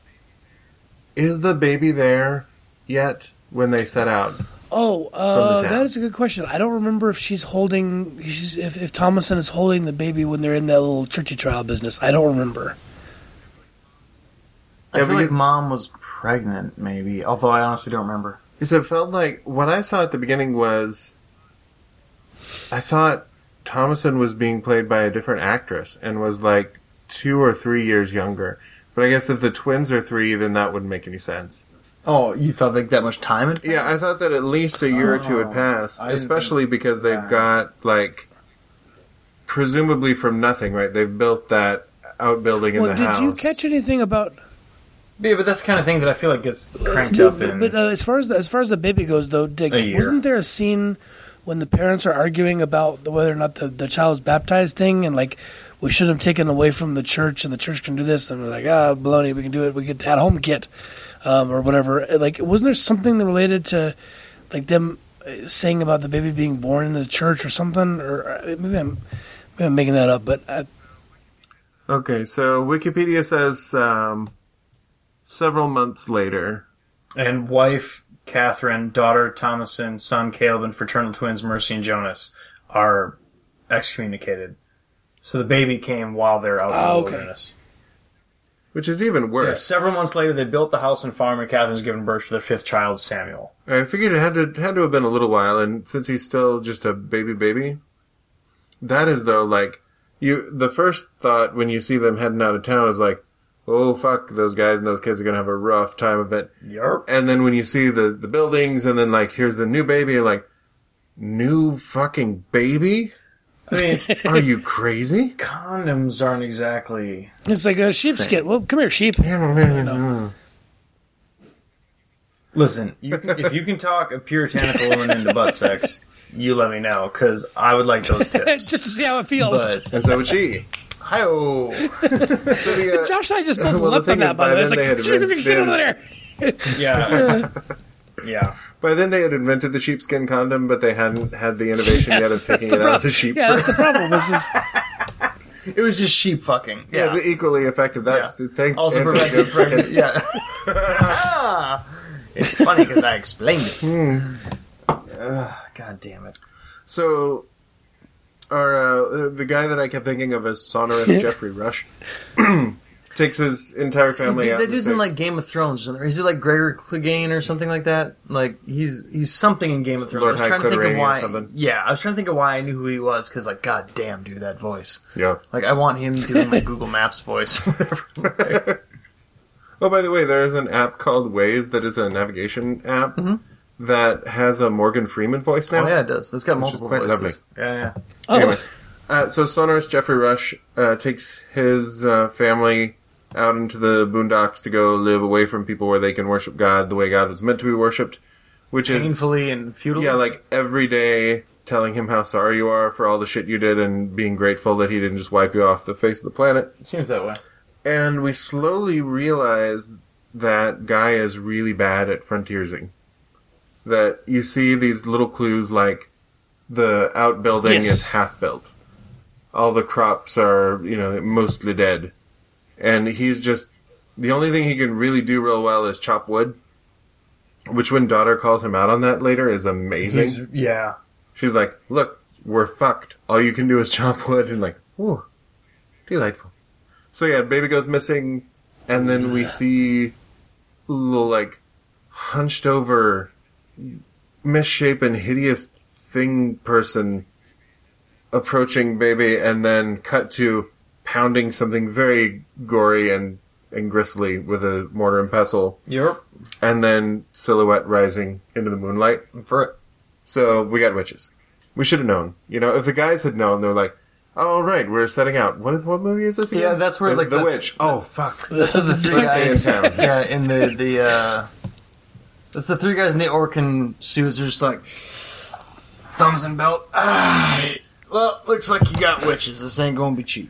Is the baby there yet when they set out? Oh, From uh, the town. that is a good question. I don't remember if she's holding, she's, if, if Thomason is holding the baby when they're in that little churchy trial business. I don't remember. I Yeah, feel like because- mom was pregnant, maybe. Although I honestly don't remember. Is it felt like what I saw at the beginning was I thought Thomason was being played by a different actress and was like two or three years younger. But I guess if the twins are three, then that wouldn't make any sense. Oh, you thought like that much time had passed? Yeah, I thought that at least a year or two had Oh, passed, I didn't especially because they've Yeah. got like presumably from nothing, right? They've built that outbuilding in Well, the did house. you catch anything about? Yeah, but that's the kind of thing that I feel like gets cranked but up in. but, uh, as far as the, as far as the baby goes, though, Dick, A year. wasn't there a scene when the parents are arguing about the, whether or not the, the child's baptized thing, and like we should have taken away from the church, and the church can do this, and we're like, ah, baloney, we can do it. We get the at home kit, um, or whatever. Like, wasn't there something related to like them uh, saying about the baby being born into the church or something? Or uh, maybe I'm maybe I'm making that up, but uh, Okay, so Wikipedia says um, several months later. And wife, Catherine, daughter, Thomason, son, Caleb, and fraternal twins, Mercy and Jonas, are excommunicated. So the baby came while they're out Oh, in the okay. wilderness. Which is even Yeah, worse. several months later, they built the house and farm, and Catherine's given birth to their fifth child, Samuel. I figured it had to had to have been a little while, and since he's still just a baby baby, that is though like you. The first thought when you see them heading out of town is like, oh fuck, those guys and those kids are gonna have a rough time of it. Yarp. And then when you see the the buildings, and then like here's the new baby, you're like, new fucking baby? I mean, Are you crazy? condoms aren't exactly... it's like a sheepskin. Well, come here, sheep. Listen, you can, if you can talk a puritanical woman into butt sex, you let me know, because I would like those tips. Just to see how it feels. But, And so would she. hi-oh. So the, uh, Josh and I just both Well, the leapt on thing is, that, by by the way. It's then they like, had been- get over there. Yeah. Yeah. by then they had invented the sheepskin condom, but they hadn't had the innovation yet of Yes, taking that's it the out of problem. the sheep Yeah, first. that's the problem. This is It was just sheep fucking. Yeah, Yeah. it's equally effective. That's Yeah. thanks. Also Anthony prevented Gibson. pregnant. Yeah. Ah, it's funny because I explained it. Ugh, God damn it. So, our uh, the guy that I kept thinking of as sonorous Jeffrey Rush takes his entire family out. That in the dude's in sticks. like Game of Thrones. Is it like Gregor Clegane or something like that? Like he's He's something in Game of Thrones. Lord I was trying to think High of Cotterani or why. something. Yeah, I was trying to think of why I knew who he was because, like, god damn, dude, that voice. Yeah. Like, I want him doing my Google Maps voice, or whatever. Oh, by the way, there is an app called Waze that is a navigation app that has a Morgan Freeman voice now. Oh yeah, it does. It's got Which is multiple quite voices. lovely. Yeah, yeah. oh, Anyway, uh, so sonorous Jeffrey Rush uh, takes his uh, family out into the boondocks to go live away from people where they can worship God the way God was meant to be worshipped, which is Painfully and futilely. yeah, like every day telling him how sorry you are for all the shit you did and being grateful that he didn't just wipe you off the face of the planet. Seems that way. And we slowly realize that Guy is really bad at frontiersing. That you see these little clues like the outbuilding Yes. is half built. All the crops are, you know, mostly dead. And he's just, the only thing he can really do real well is chop wood. Which when daughter calls him out on that later is amazing. He's, yeah. She's like, look, we're fucked. All you can do is chop wood. And like, ooh, delightful. So yeah, baby goes missing. And then we see a little like hunched over, misshapen, hideous thing person approaching baby and then cut to pounding something very gory and, and gristly with a mortar and pestle. Yep. And then silhouette rising into the moonlight. For it. So we got witches. We should have known. You know, if the guys had known, they're like, oh, right, we're setting out. What what movie is this again? Yeah, that's where, the, like, The, the- Witch. Oh, fuck. That's what the three Let's stay in guys. town. Yeah, in the the. uh That's the three guys in the Orkin suits. Are just like thumbs and belt. Ah, well, looks like you got witches. This ain't gonna be cheap.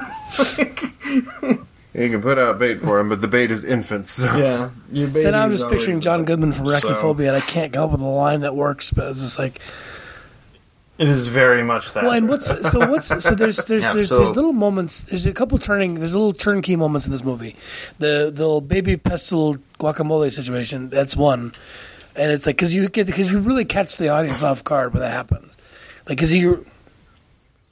You can put out bait for him, but the bait is infants. So. Yeah. Your so now I'm baby's just picturing already- John Goodman from So- Arachnophobia, and I can't come up with a line that works. But it's just like, It is very much that. well, and what's so what's so there's there's Yeah, there's, so- there's little moments. There's a couple turning. There's a little turnkey moments in this movie. The the little baby pestle guacamole situation. That's one, and it's like because you get because you really catch the audience off guard when that happens. Like because you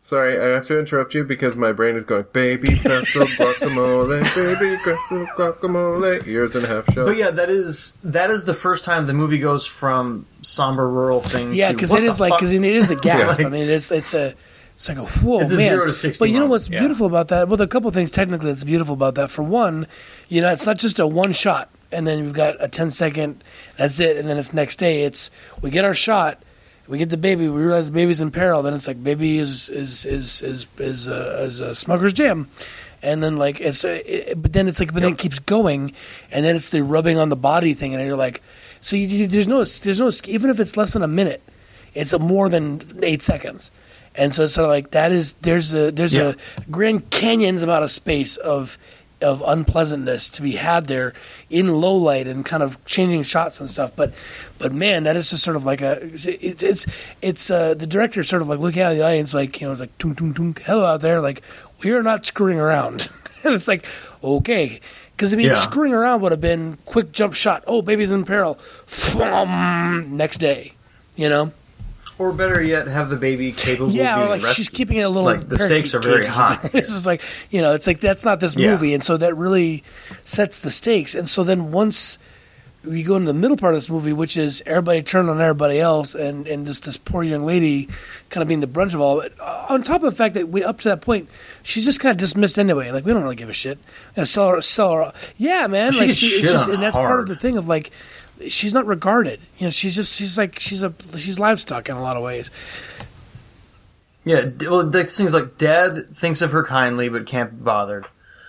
Sorry, I have to interrupt you because my brain is going, baby pretzel guacamole, baby pretzel guacamole, years and a half show. But yeah, that is that is the first time the movie goes from somber rural thing. Yeah, because because it is like because it is a gasp. Yeah. I mean, it's it's a it's like a whoa, It's a man. zero to sixty But you know moment, what's yeah. beautiful about that? Well, a couple things technically that's beautiful about that. For one, you know, it's not just a one shot, and then we've got a ten second. That's it, and then it's next day. It's we get our shot. We get the baby. We realize the baby's in peril. Then it's like baby is is is is is, uh, is a smuggler's jam, and then like it's. Uh, it, but then it's like, but then it keeps going, and then it's the rubbing on the body thing, and you're like, so you, you, there's no there's no even if it's less than a minute, it's a more than eight seconds, and so it's sort of like that is there's a there's Yeah. a Grand Canyon's amount of space of. of unpleasantness to be had there in low light and kind of changing shots and stuff. But, but man, that is just sort of like a, it, it's, it's, uh, the director sort of like looking out at the audience, like, you know, it's like, tung, tung, tung, hello out there. Like, we are not screwing around. And it's like, okay. Cause I mean, Yeah. screwing around would have been quick jump shot. Oh, baby's in peril. Thwom, next day, you know? Or better yet, have the baby capable Yeah, of or being like rescued. she's keeping it a little. Like, the parakeet stakes are very cage or high something. This is like, you know, it's like that's not this Yeah. movie, and so that really sets the stakes. And so then once we go into the middle part of this movie, which is everybody turned on everybody else, and and this this poor young lady kind of being the brunt of all of it. On top of the fact that we up to that point, she's just kind of dismissed anyway. Like we don't really give a shit. Gonna sell her, sell her. Yeah, man. She like gets she, shit it's just, on and that's part of hard. the thing of like. She's not regarded, you know. She's just she's like she's a she's livestock in a lot of ways. Yeah, d- well, the things like Dad thinks of her kindly but can't be bothered.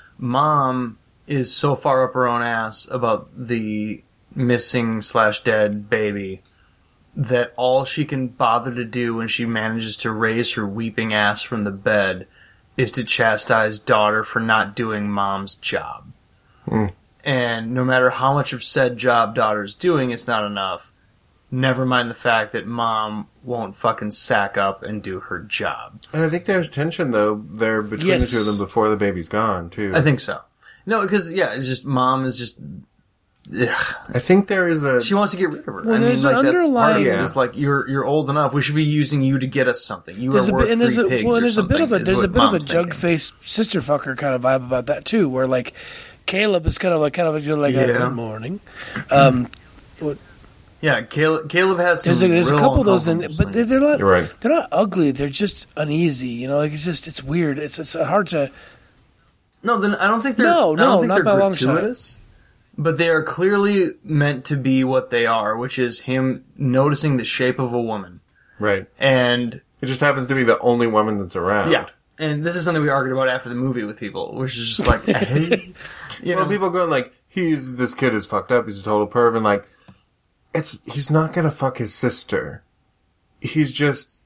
Mom is so far up her own ass about the missing slash dead baby that all she can bother to do when she manages to raise her weeping ass from the bed is to chastise daughter for not doing mom's job. Mm. And no matter how much of said job daughter's doing, it's not enough. Never mind the fact that mom won't fucking sack up and do her job. And I think there's tension, though, there between Yes. the two of them before the baby's gone, too. I think so. No, because, yeah, it's just, mom is just, ugh. I think there is a... She wants to get rid of her. Well, I mean, there's like, an that's part of underlying- it. It's like, you're, you're old enough. We should be using you to get us something. You There's are a worth bit, and there's three a pigs well, or and there's a bit of a something, there's is a what bit of a mom's thinking. jug face sister fucker kind of vibe about that too, where like Caleb is kind of like kind of you know, like a Yeah. good morning. Um, Yeah, Caleb, Caleb has some there's a, there's a real couple of those, in, uncomfortable but they're, scenes. they're not You're right. they're not ugly. They're just uneasy. You know, like it's just it's weird. It's it's hard to. No, then I don't think they're. No, I don't no, think not they're by a long shot. gratuitous, but they are clearly meant to be what they are, which is him noticing the shape of a woman, Right. and It just happens to be the only woman that's around. yeah, and this is something we argued about after the movie with people, which is just like, hey, you Well, know, people going like, he's, this kid is fucked up, he's a total perv, and like, it's, he's not gonna fuck his sister. He's just,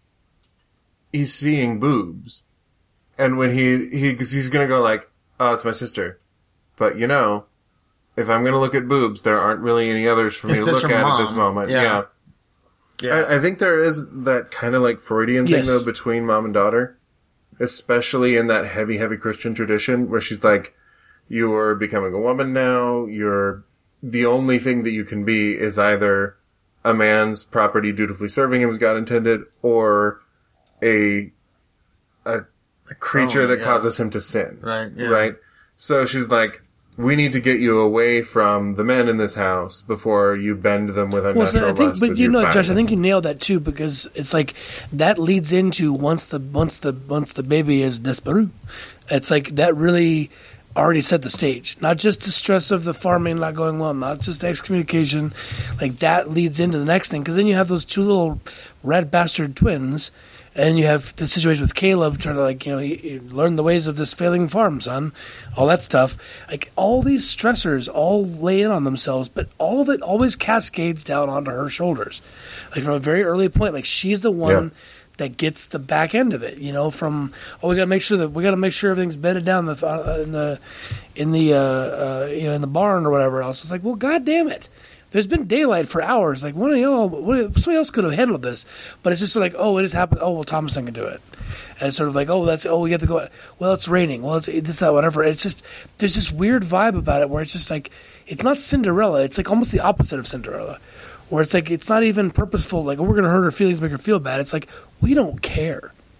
he's seeing boobs. And when he, he, cause he's gonna go like, oh, it's my sister. But you know, if I'm gonna look at boobs, there aren't really any others for me It's to this look or at at this mom. moment. Yeah. Yeah. yeah. I, I think there is that kind of like Freudian Yes. thing though between mom and daughter, especially in that heavy, heavy Christian tradition where she's like, you're becoming a woman now, you're, the only thing that you can be is either a man's property dutifully serving him as God intended, or a, a, a creature crone, that yeah. causes him to sin. Right, yeah. Right? So she's like, we need to get you away from the men in this house before you bend them with Well, unnatural so I think, lust but with you your know, Josh, I fineness. think you nailed that too because it's like that leads into once the once the once the baby is desperate, it's like that really already set the stage. Not just the stress of the farming not going well, not just the excommunication, like that leads into the next thing because then you have those two little red bastard twins. And you have the situation with Caleb trying to, like, you know, he, he learn the ways of this failing farm, son. All that stuff. Like, all these stressors all lay in on themselves, but all of it always cascades down onto her shoulders. Like, from a very early point, like, she's the one Yeah. that gets the back end of it, you know, from, oh, we got to make sure that, we got to make sure everything's bedded down in the, uh, in the, in the, uh, uh, you know, in the barn or whatever else. It's like, well, God damn it. There's been daylight for hours. Like, one of y'all, what, somebody else could have handled this. But it's just like, oh, it just happened. Oh, well, Thomason can do it. And it's sort of like, oh, that's, oh, we have to go. Well, it's raining. Well, it's this, that, whatever. It's just, there's this weird vibe about it where it's just like, it's not Cinderella. It's like almost the opposite of Cinderella. Where it's like, it's not even purposeful. Like, oh, we're going to hurt her feelings, make her feel bad. It's like, we don't care.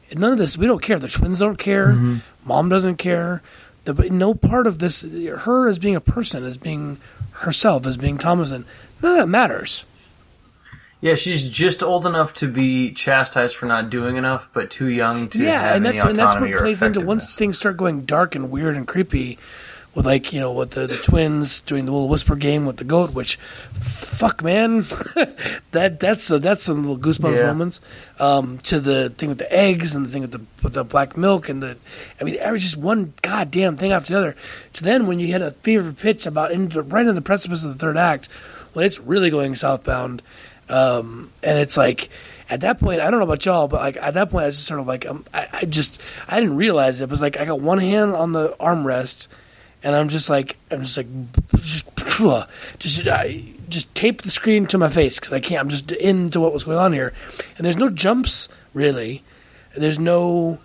None of this. We don't care. The twins don't care. Mm-hmm. Mom doesn't care. The, no part of this. Her as being a person, as being herself, as being Thomason. None of that matters. Yeah, she's just old enough to be chastised for not doing enough, but too young to yeah, have and any that's and that's what autonomy or plays into once effectiveness. things start going dark and weird and creepy, with like you know with the, the twins doing the little whisper game with the goat, which fuck man, that that's uh, that's some little goosebumps Yeah. moments. Um, to the thing with the eggs and the thing with the with the black milk and the, I mean, every just one goddamn thing after the other. To then when you hit a fever pitch about into right in the precipice of the third act, when it's really going southbound. Um, and it's like, at that point, I don't know about y'all, but like at that point, I was just sort of like, um, I, I just, I didn't realize it. It was like I got one hand on the armrest, and I'm just like, I'm just like, just, just, I, just tape the screen to my face because I can't. I'm just into what was going on here, and there's no jumps really. There's no.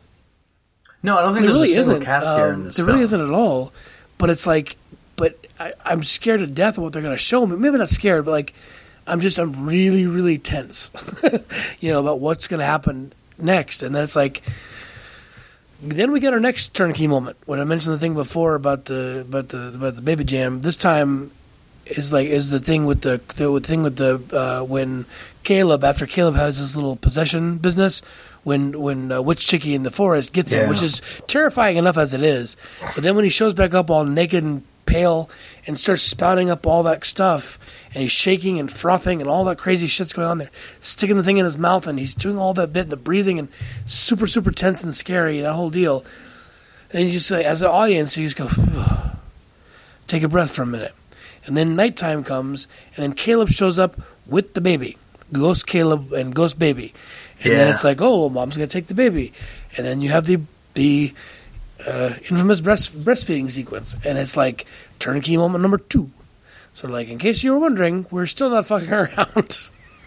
No, I don't think There there's really a single isn't. cat scare Um, in this there film. really isn't at all. But it's like, but I, I'm scared to death of what they're going to show me. Maybe not scared, but like. I'm just, I'm really, really tense, you know, about what's going to happen next. And then it's like, then we get our next turnkey moment. When I mentioned the thing before about the, about the, about the baby jam, this time is like, is the thing with the, the thing with the, uh, when Caleb, after Caleb has his little possession business, when, when uh, Witch Chicky in the forest gets him, Yeah. which is terrifying enough as it is. But then when he shows back up all naked and pale and starts spouting up all that stuff, and he's shaking and frothing and all that crazy shit's going on there, sticking the thing in his mouth, and he's doing all that bit, the breathing, and super, super tense and scary, that whole deal. And you just, like, as an audience, you just go, take a breath for a minute. And then nighttime comes, and then Caleb shows up with the baby, Ghost Caleb and Ghost Baby. And then Yeah. it's like, oh, mom's going to take the baby. And then you have the the uh, infamous breast breastfeeding sequence. And it's like turnkey moment number two. So, like, in case you were wondering, we're still not fucking around.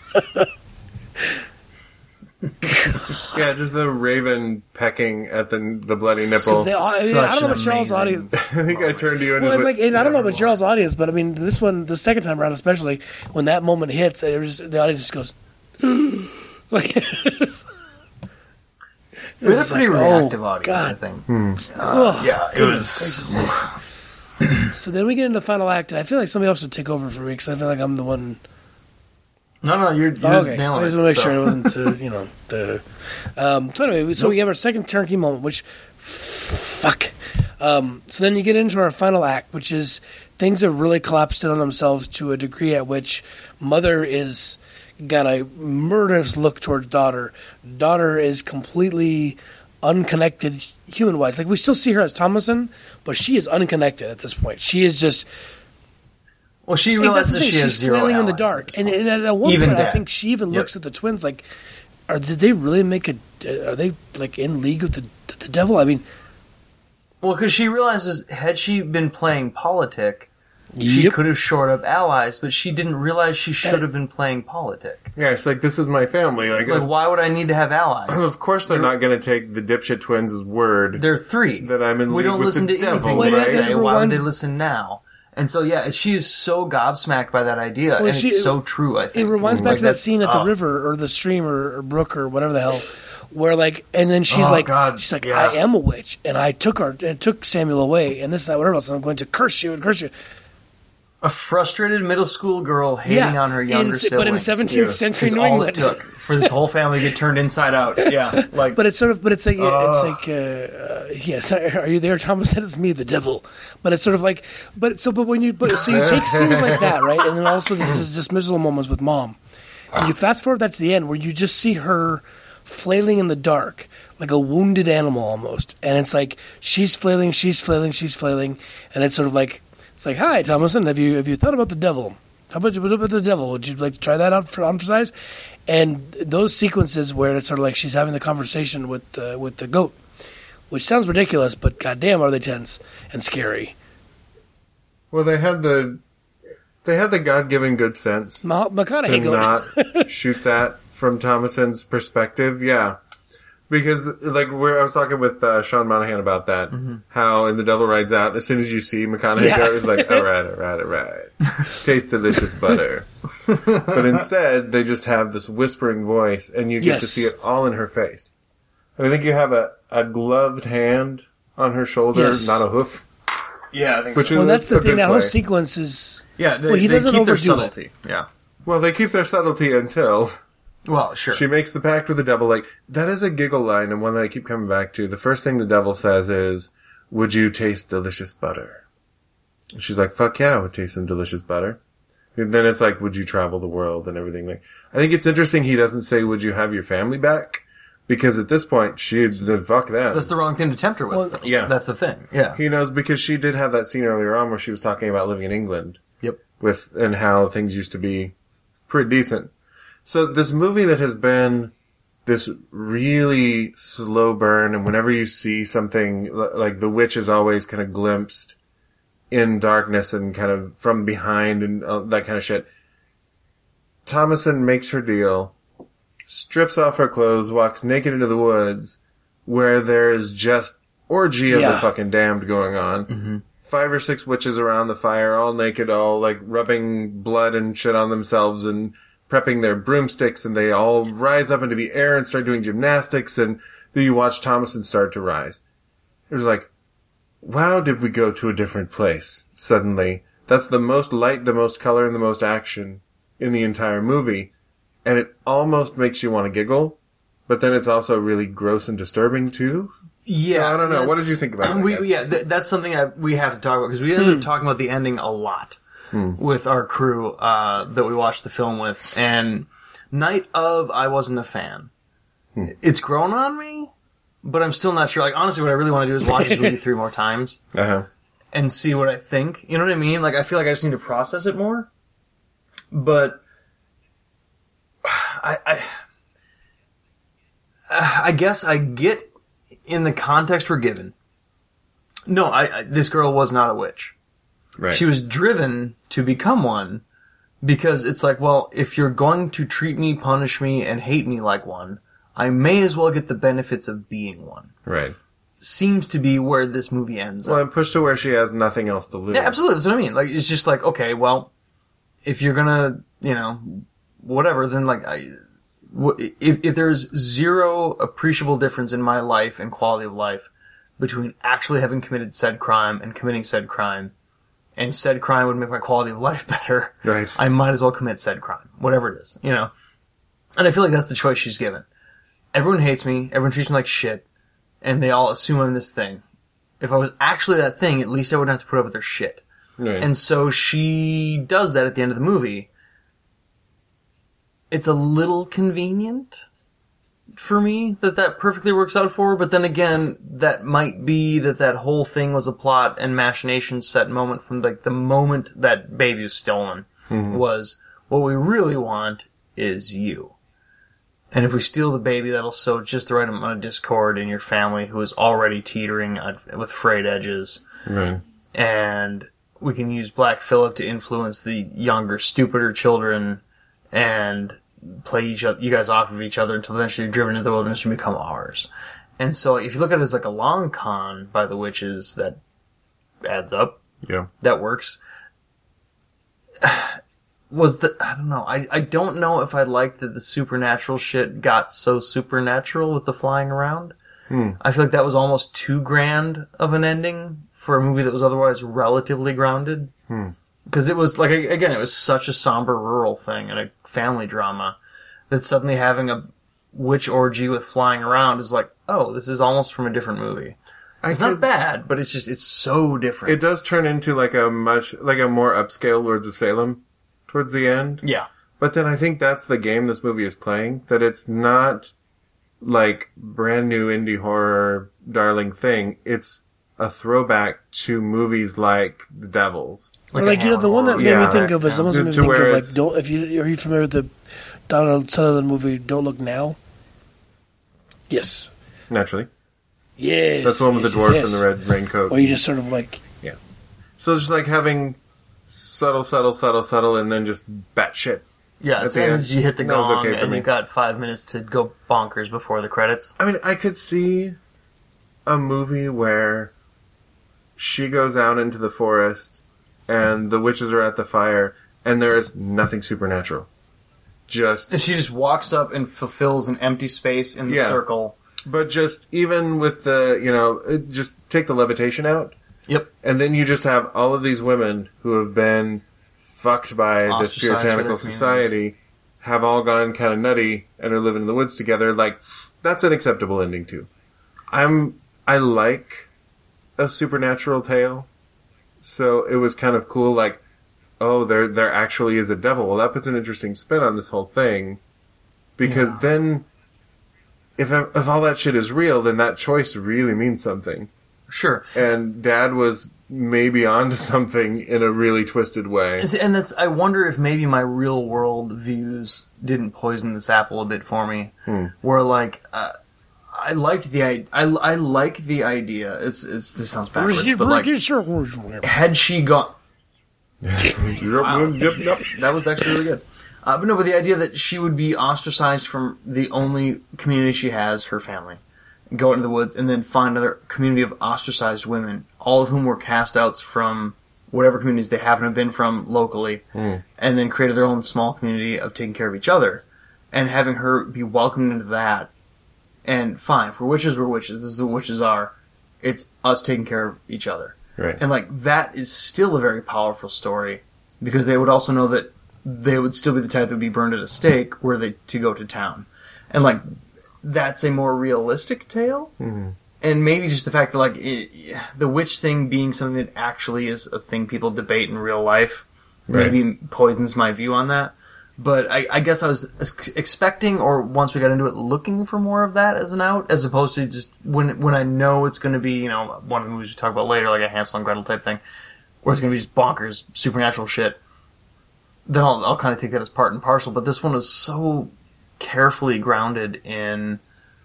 Yeah, just the raven pecking at the the bloody 'Cause nipple. they all- I, mean, Such I don't know an about Cheryl's amazing- audience. I think I turned to you and Well, just like, went, and I don't know about "Never Cheryl's audience, but I mean, this one, the second time around, especially when that moment hits, it was just, the audience just goes, like, It was It's a pretty like, oh, reactive audience, God. I think. oh, Yeah, it goodness was. gracious. So then we get into the final act, and I feel like somebody else should take over for me because I feel like I'm the one. No, no, you're, you're Oh, okay, I nailing just it. want to make so. sure it wasn't, uh, you know. The, um, so anyway, so we have our second turnkey moment, which, fuck. Um, so then you get into our final act, which is things have really collapsed in on themselves to a degree at which mother is got a murderous look towards daughter. Daughter is completely unconnected human-wise. Like, we still see her as Thomason, but she is unconnected at this point. She is just... Well, she Hey, that's the realizes thing, she has she's zero flailing in the allies dark, at and, this point. and at one Even point, I Dad. think she even Yep. looks at the twins like, "Are did they really make a? Are they like in league with the the devil?" I mean, Well, because she realizes, had she been playing politic, she Yep. could have shored up allies, but she didn't realize she should have been playing politic. Yeah, it's like, this is my family. Like, Like, why would I need to have allies? of course they're not going to take the dipshit twins' word. They're three. That I'm in we league don't with listen the to devil, anything right? they Well, say. that Why would reminds- they listen now? And so, yeah, she is so gobsmacked by that idea, Well, and she- it's so true, I it think. reminds back Like, to that that's- scene at the oh. river or the stream or, or brook or whatever the hell, where like, and then she's Oh, like, God, she's like, yeah. "I am a witch, and I took our, and took Samuel away, and this, that, whatever else, and I'm going to curse you and curse you." A frustrated middle school girl hating Yeah, on her younger in, siblings. but in seventeenth Yeah. century Is New all England. it took for this whole family to get turned inside out. Yeah, like But it's sort of, but it's like, it's Ugh. like, uh, uh, yes, are you there, Thomas? Said it's me, the devil. But it's sort of like, but so, but when you, but so you take scenes like that, right, and then also there's dismissal moments with mom, and you fast forward that to the end where you just see her flailing in the dark like a wounded animal almost, and it's like she's flailing, she's flailing, she's flailing, and it's sort of like, it's like, "Hi, Thomason, have you have you thought about the devil? How about you what about the devil? Would you like to try that out for on for size?" And those sequences where it's sort of like she's having the conversation with uh, with the goat, which sounds ridiculous, but goddamn, are they tense and scary. Well, they had the they had the God-given good sense Ma- to McConaughey goat. not shoot that from Thomason's perspective. Yeah, because like where I was talking with uh, Sean Monahan about that, how in The Devil Rides Out, as soon as you see McConaughey Yeah. go, it's like, all right, all right, all right, taste delicious butter. But instead, they just have this whispering voice, and you get to Yes. see it all in her face. I think you have a, a gloved hand on her shoulder, Yes. not a hoof. Yeah, I think Which so. is Well, that's a the thing. good That whole play. sequence is. Yeah, they, Well, he they doesn't keep their overdo it. subtlety. Yeah. Well, they keep their subtlety until Well, sure. she makes the pact with the devil. Like, that is a giggle line and one that I keep coming back to. The first thing the devil says is, would you taste delicious butter? And she's like, fuck yeah, I would taste some delicious butter. And then it's like, would you travel the world and everything? Like, I think it's interesting he doesn't say, would you have your family back? Because at this point, she, the fuck that. That's the wrong thing to tempt her with. Well, though. yeah. That's the thing. Yeah. He knows because she did have that scene earlier on where she was talking about living in England. Yep. With, and how things used to be pretty decent. So this movie that has been this really slow burn, and whenever you see something, li- like the witch is always kind of glimpsed in darkness and kind of from behind and uh, that kind of shit. Thomason makes her deal, strips off her clothes, walks naked into the woods, where there is just orgy of the Yeah. fucking damned going on. Mm-hmm. Five or six witches around the fire, all naked, all like rubbing blood and shit on themselves and prepping their broomsticks, and they all rise up into the air and start doing gymnastics, and then you watch Thomason start to rise. It was like, wow, did we go to a different place suddenly? That's the most light, the most color, and the most action in the entire movie. And it almost makes you want to giggle, but then it's also really gross and disturbing too. Yeah, So, I don't know. What that's- did you think about that, We, guys? yeah, th- that's something that we have to talk about because we ended up talking about the ending a lot with our crew uh, that we watched the film with. And night of, I wasn't a fan. It's grown on me, but I'm still not sure. Like honestly, what I really want to do is watch this movie three more times Uh-huh. and see what I think. You know what I mean? Like I feel like I just need to process it more. But I, I, I guess I get in the context we're given. No, I, I this girl was not a witch. Right. She was driven to become one because it's like, well, if you're going to treat me, punish me, and hate me like one, I may as well get the benefits of being one. Right. Seems to be where this movie ends Well, up. I'm pushed to where she has nothing else to lose. Yeah, absolutely. That's what I mean. Like, it's just like, okay, well, if you're gonna, you know, whatever, then like, I, wh- if, if there's zero appreciable difference in my life and quality of life between actually having committed said crime and committing said crime, and said crime would make my quality of life better, Right. I might as well commit said crime, whatever it is, you know? And I feel like that's the choice she's given. Everyone hates me, everyone treats me like shit, and they all assume I'm this thing. If I was actually that thing, at least I wouldn't have to put up with their shit. Right. And so she does that at the end of the movie. It's a little convenient for me that that perfectly works out for her, but then again, that might be that that whole thing was a plot and machination set moment from like the moment that baby was stolen was what we really want is you. And if we steal the baby, that'll sow just the right amount of discord in your family who is already teetering uh, with frayed edges. Right. And we can use Black Phillip to influence the younger, stupider children and play each other, you guys off of each other until eventually you're driven into the wilderness and become ours. And so if you look at it as like a long con by the witches, that adds up. Yeah. That works. Was the, I don't know, I, I don't know if I liked that the supernatural shit got so supernatural with the flying around. Hmm. I feel like that was almost too grand of an ending for a movie that was otherwise relatively grounded. Hmm. Because it was, like, again, it was such a somber rural thing and a family drama that suddenly having a witch orgy with flying around is like, oh, this is almost from a different movie. I It's could- not bad, but it's just, it's so different. It does turn into like a much, like a more upscale Lords of Salem towards the end. yeah. But then I think that's the game this movie is playing, that it's not like brand new indie horror darling thing. It's a throwback to movies like The Devils. Like, a like you know, the one that Hammer made Yeah. me think of is Yeah. almost To- made me to think of where like it's- don't if you are you familiar with the Donald Sutherland movie Don't Look Now? Yes. Naturally. Yes. That's the one with yes, the dwarf yes, yes. in the red raincoat. Where you just sort of like So it's just like having subtle, subtle, subtle, subtle, and then just batshit. Yeah, At as the soon end. as you hit the That was gong okay for and me. you've got five minutes to go bonkers before the credits. I mean, I could see a movie where she goes out into the forest and the witches are at the fire and there is nothing supernatural. Just, And she just walks up and fulfills an empty space in the Yeah. circle. But just even with the, you know, it- just take the levitation out, Yep. and then you just have all of these women who have been fucked by this Ostracized by their puritanical communities. society, have all gone kind of nutty, and are living in the woods together. Like, that's an acceptable ending too. I'm, I like a supernatural tale, so it was kind of cool. Like, oh, there, there actually is a devil. Well, that puts an interesting spin on this whole thing, because Yeah. then, if if all that shit is real, then that choice really means something. Sure. And Dad was maybe onto something in a really twisted way. And see- And that's, I wonder if maybe my real world views didn't poison this apple a bit for me. Hmm. Where like, uh, I liked the, I, I, I like the idea. It's, it's, this sounds backwards, but like, had she gone, that was actually really good. Uh, but no, but the idea that she would be ostracized from the only community she has, her family, go into the woods, and then find another community of ostracized women, all of whom were cast outs from whatever communities they happen to have been from locally, Mm. and then created their own small community of taking care of each other, and having her be welcomed into that. And fine, for witches we're witches, this is what witches are. It's us taking care of each other. Right. And like, that is still a very powerful story, because they would also know that they would still be the type that would be burned at a stake were they to go to town. And like, that's a more realistic tale. Mm-hmm. And maybe just the fact that like, it, the witch thing being something that actually is a thing people debate in real life, Right. maybe poisons my view on that. But I, I guess I was ex- expecting, or once we got into it, looking for more of that as an out, as opposed to just when when I know it's going to be, you know, one of the movies we talk about later, like a Hansel and Gretel type thing, where it's going to be just bonkers, supernatural shit. Then I'll I'll kind of take that as part and parcel. But this one was so carefully grounded in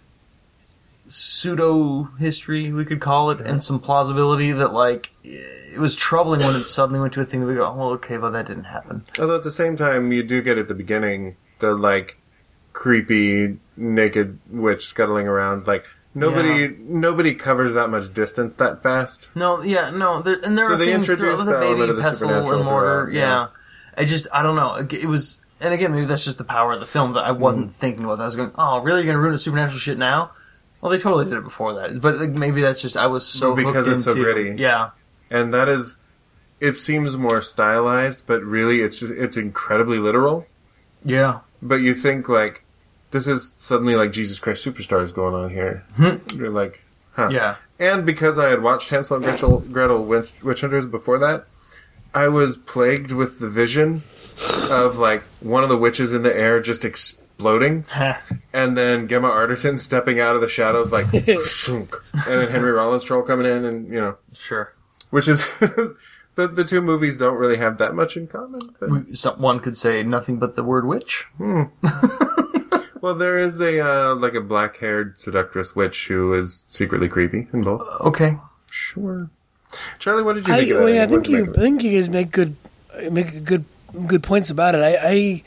pseudo history, we could call it, and some plausibility that like it was troubling when it suddenly went to a thing that we go, oh, okay, well that didn't happen. Although at the same time, you do get at the beginning the like creepy naked witch scuttling around. Like nobody, Yeah. nobody covers that much distance that fast. No, yeah, no, there, and there So are they things introduced throughout the the element baby, of the pestle, supernatural and mortar. throughout, Yeah. yeah. I just, I don't know. It was, and again, maybe that's just the power of the film that I wasn't Mm-hmm. thinking about. That. I was going, oh, really? You're going to ruin the supernatural shit now? Well, they totally did it before that. But like, maybe that's just, I was so Because hooked it's so into- gritty. Yeah. And that is, it seems more stylized, but really it's just, it's incredibly literal. Yeah. But you think like, this is suddenly like Jesus Christ Superstars going on here. You're like, huh. Yeah. And because I had watched Hansel and Gretel, Gretel Witch, Witch Hunters before that, I was plagued with the vision of like one of the witches in the air just exploding, and then Gemma Arterton stepping out of the shadows like, shunk, and then Henry Rollins Troll coming in, and you know, Sure. which is the the two movies don't really have that much in common. But, We, someone could say nothing but the word witch. well, there is a uh, like a black haired seductress witch who is secretly creepy in both. Okay. Sure. Charlie, what did you I, think of well, that? yeah, I What think did you you, make I of it? think you guys make good, make good, good points about it. I, I,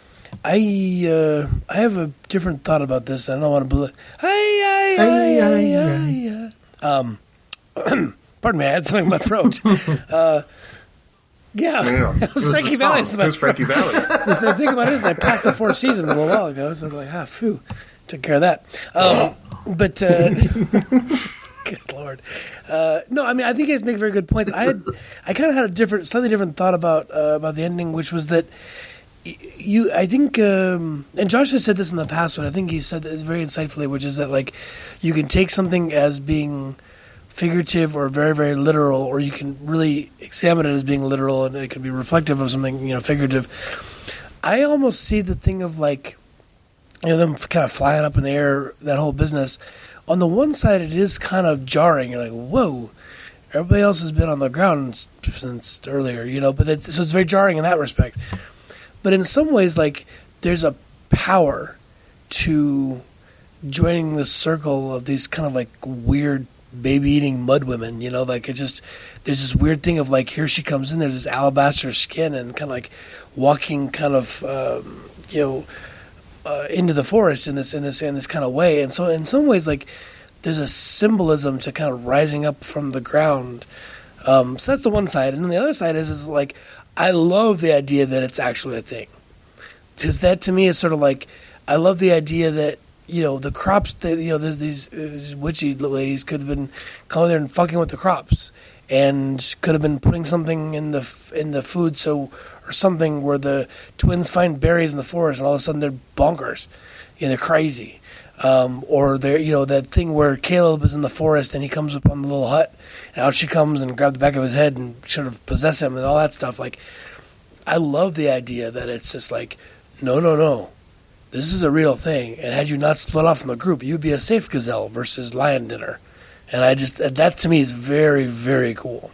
I, uh, I have a different thought about this. I don't want to. Bel- I, I, I, I, I, um, pardon me, I had something in my throat. uh, yeah, Yeah. it was It was Frankie a song. Valli's in my Who's throat. Frankie Valli? The thing about it is, I passed the Four Seasons a little while ago, so I'm like, ah, phew, took care of that. Um, but. Uh, Good Lord. Uh, no, I mean, I think you guys make very good points. I had, I kind of had a different, slightly different thought about uh, about the ending, which was that y- you, I think, um, and Josh has said this in the past, but I think he said this very insightfully, which is that like you can take something as being figurative or very, very literal, or you can really examine it as being literal, and it can be reflective of something, you know, figurative. I almost see the thing of like, you know, them kind of flying up in the air, that whole business. On the one side, it is kind of jarring. You're like, whoa, everybody else has been on the ground since, since earlier, you know, but it's, so it's very jarring in that respect. But in some ways, like, there's a power to joining the circle of these kind of like weird baby-eating mud women, you know, like it just, there's this weird thing of like, here she comes in, there's this alabaster skin and kind of like walking kind of, um, you know, Uh, into the forest in this in this in this kind of way, and so in some ways, like there's a symbolism to kind of rising up from the ground. Um, so that's the one side, and then the other side is is like I love the idea that it's actually a thing, because that to me is sort of like I love the idea that you know, the crops that, you know, there's these, these witchy ladies could have been coming there and fucking with the crops, and could have been putting something in the f- in the food, so or something where the twins find berries in the forest and all of a sudden they're bonkers, you know, they're crazy, um, or they're, you know, that thing where Caleb is in the forest and he comes upon the little hut and out she comes and grabs the back of his head and sort of possess him and all that stuff. Like, I love the idea that it's just like, no, no, no. This is a real thing, and had you not split off from the group, you'd be a safe gazelle versus lion dinner. And I just, that to me is very, very cool.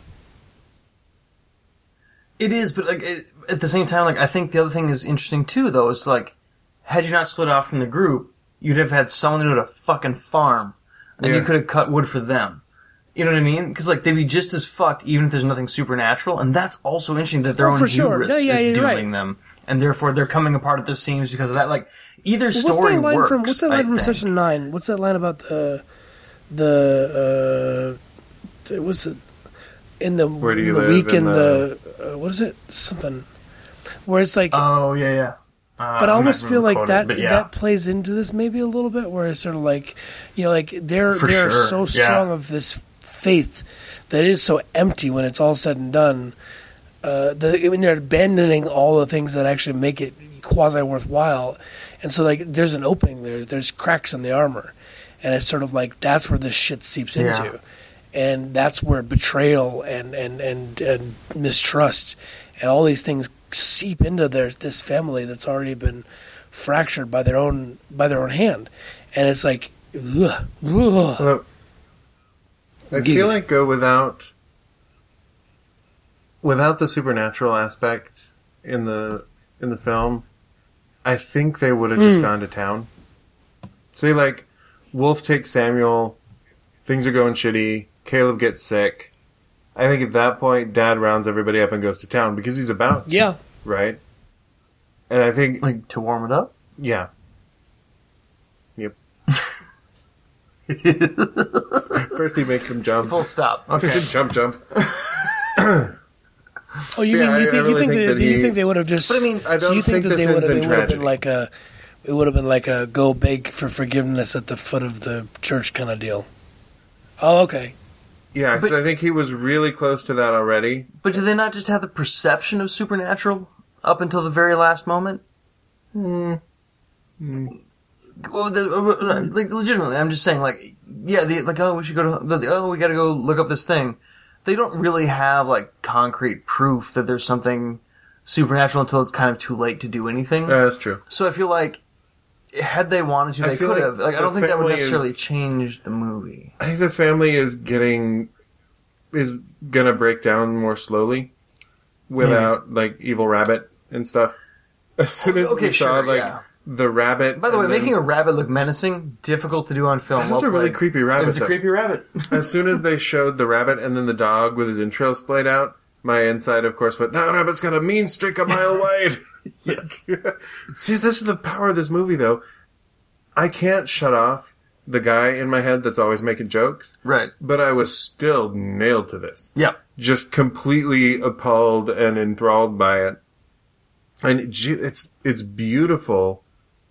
It is, but like it, at the same time, like I think the other thing is interesting too, though, is like, had you not split off from the group, you'd have had someone who had a fucking farm, and Yeah. you could have cut wood for them. You know what I mean? Because like they'd be just as fucked, even if there's nothing supernatural, and that's also interesting that their Oh, own for sure. hubris No, yeah, is you're dooming right. them, and therefore they're coming apart at the seams because of that. Like either Well, story what's that line works. from? What's that I line from think. Session Nine? What's that line about the the uh, the- what's it in the, Where do you the live week in in the- the, uh, what is it? Something where it's like. Oh yeah, yeah. Uh, But I I'm almost not feel gonna like quote that it, but yeah. that plays into this maybe a little bit, where it's sort of like, you know, like they're For they're sure, so yeah. strong of this faith that is so empty when it's all said and done. Uh, the, I mean, they're abandoning all the things that actually make it quasi worthwhile, and so like there's an opening there. There's cracks in the armor, and it's sort of like that's where this shit seeps Yeah. into, and that's where betrayal and and and, and mistrust and all these things seep into their this family that's already been fractured by their own by their own hand, and it's like, ugh, ugh. Well, I Gig- feel like go without without the supernatural aspect in the in the film. I think they would have just Hmm. gone to town. See, like Wolf takes Samuel, things are going shitty. Caleb gets sick. I think at that point, Dad rounds everybody up and goes to town because he's about to, Yeah, right? And I think, like to warm it up. yeah, yep. First, he makes him jump, Full stop. Okay. jump, jump. Oh, you Yeah, mean I- you I think really you think, think that, that you he- think they would have just? But I mean, I so don't you think, think that this they would ends have in it would have been tragedy. like a it would have been like a go beg for forgiveness at the foot of the church kind of deal. Oh, okay. Yeah, because But- I think he was really close to that already. But do they not just have the perception of supernatural up until the very last moment? Hmm. Well, the, uh, like legitimately, I'm just saying, like, yeah, the, like, oh, we should go to, the, oh, we got to go look up this thing. They don't really have like concrete proof that there's something supernatural until it's kind of too late to do anything. Yeah, that's true. So I feel like had they wanted to, I they feel could like have. Like, I the don't think that would family necessarily is- change the movie. I think the family is getting is gonna break down more slowly without like evil rabbit and stuff. As soon as Okay, we saw sure, like yeah. the rabbit. By the way, and then- making a rabbit look menacing, difficult to do on film. That Well was a really played. creepy rabbit. It's a though. creepy rabbit. As soon as they showed the rabbit and then the dog with his entrails splayed out, my inside, of course, went, that rabbit's got a mean streak a mile wide. Yes. See, this is the power of this movie, though. I can't shut off the guy in my head that's always making jokes, Right. but I was still nailed to this. Yeah. Just completely appalled and enthralled by it. And gee, it's it's beautiful.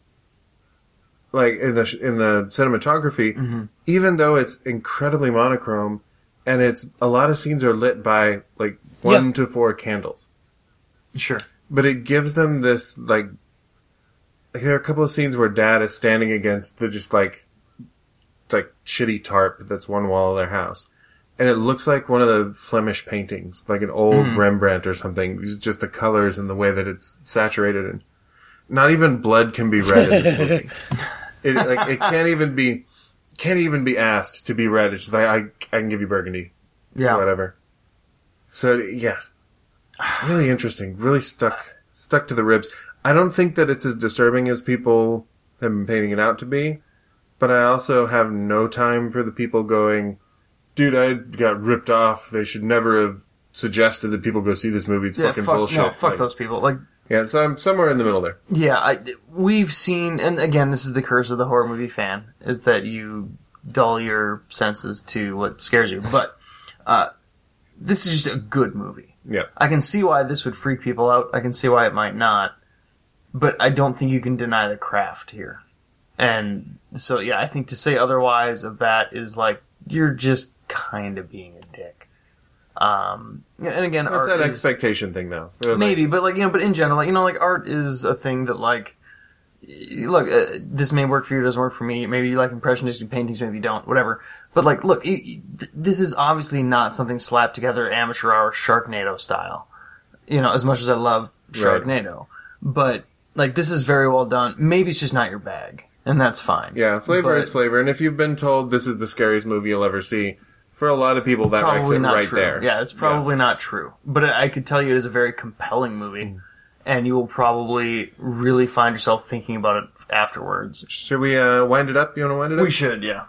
Like in the in the cinematography, Mm-hmm. even though it's incredibly monochrome, and it's a lot of scenes are lit by like one Yeah. to four candles, Sure. but it gives them this like. Like there are a couple of scenes where Dad is standing against the just like, like shitty tarp that's one wall of their house, and it looks like one of the Flemish paintings, like an old Mm. Rembrandt or something. It's just the colors and the way that it's saturated, and not even blood can be red in this movie. It like it can't even be can't even be asked to be red. It's just like I I can give you burgundy, Yeah. whatever. So yeah, really interesting. Really stuck stuck to the ribs. I don't think that it's as disturbing as people have been painting it out to be, but I also have no time for the people going, dude, I got ripped off. They should never have suggested that people go see this movie. It's Yeah, fucking fuck, bullshit. no, fuck Like, those people. Like, Yeah, so I'm somewhere in the middle there. yeah, I, we've seen, and again, this is the curse of the horror movie fan, is that you dull your senses to what scares you. But, uh, this is just a good movie. Yeah. I can see why this would freak people out. I can see why it might not. But I don't think you can deny the craft here. And so, yeah, I think to say otherwise of that is like, you're just kind of being a dick. Um, and again, That's art that is, expectation thing, though. Like, maybe, but like, you know, but in general, like, you know, like art is a thing that like, look, uh, this may work for you, doesn't work for me. Maybe you like impressionistic paintings, maybe you don't, whatever. But like, look, you, you, th- this is obviously not something slapped together amateur hour Sharknado style. You know, as much as I love Sharknado. Right. But, like, this is very well done. Maybe it's just not your bag. And that's fine. Yeah, flavor but is flavor. And if you've been told this is the scariest movie you'll ever see, for a lot of people that ranks it right true. there. Yeah, it's probably yeah. not true. But I could tell you it is a very compelling movie. Mm. And you will probably really find yourself thinking about it afterwards. Should we uh, wind it up? You want to wind it up? We should, yeah.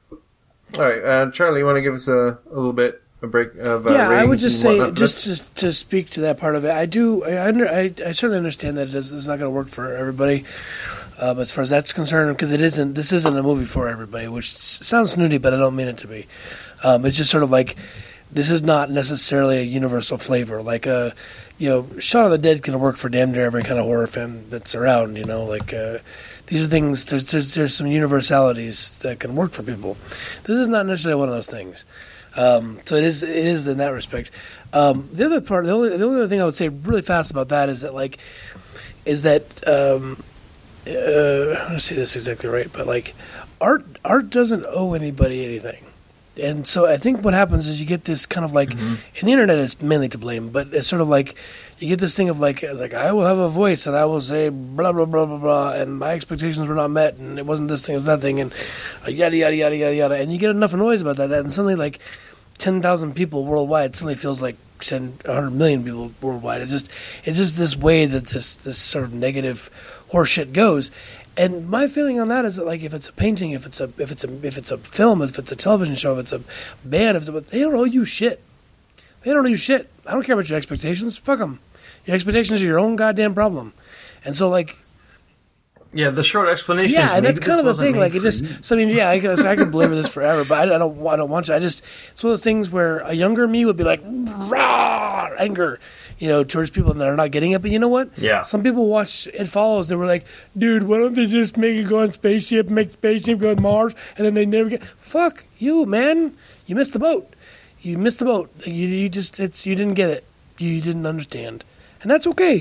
All right, uh, Charlie, you want to give us a, a little bit a break of uh, yeah? I would just say, whatnot? just to, to speak to that part of it. I do. I under, I, I certainly understand that it is, it's not going to work for everybody. Um, as far as that's concerned, because it isn't. This isn't a movie for everybody, which sounds snooty, but I don't mean it to be. Um, it's just sort of like this is not necessarily a universal flavor. Like a, you know, Shaun of the Dead can work for damn near every kind of horror fan that's around. You know, like. Uh, These are things. There's, there's there's some universalities that can work for people. This is not necessarily one of those things. Um, so it is it is in that respect. Um, the other part, the only the only other thing I would say really fast about that is that like, is that um, uh, I don't say this exactly right, but like, art art doesn't owe anybody anything. And so I think what happens is you get this kind of like, mm-hmm. and the internet is mainly to blame, but it's sort of like you get this thing of like, like I will have a voice and I will say blah, blah, blah, blah, blah, and my expectations were not met and it wasn't this thing, it was that thing, and yada, yada, yada, yada, yada. And you get enough noise about that, and suddenly like ten thousand people worldwide suddenly feels like ten, one hundred million people worldwide. It's just, it's just this way that this, this sort of negative horseshit goes. And my feeling on that is that, like, if it's a painting, if it's a, if it's a, if it's a film, if it's a television show, if it's a band, if it's a, they don't owe you shit. They don't owe you shit. I don't care about your expectations. Fuck them. Your expectations are your own goddamn problem. And so, like, yeah, the short explanation. Yeah, is and that's kind of the thing. Like, it just. You. So I mean, yeah, I can, I can belabor this forever, but I, I don't. I don't want to. I just. It's one of those things where a younger me would be like, rah, anger. You know, towards people that are not getting it. But you know what? Yeah. Some people watch It Follows. They were like, dude, why don't they just make it go on spaceship, make the spaceship go to Mars, and then they never get... Fuck you, man. You missed the boat. You missed the boat. You, you just, it's, you didn't get it. You didn't understand. And that's okay.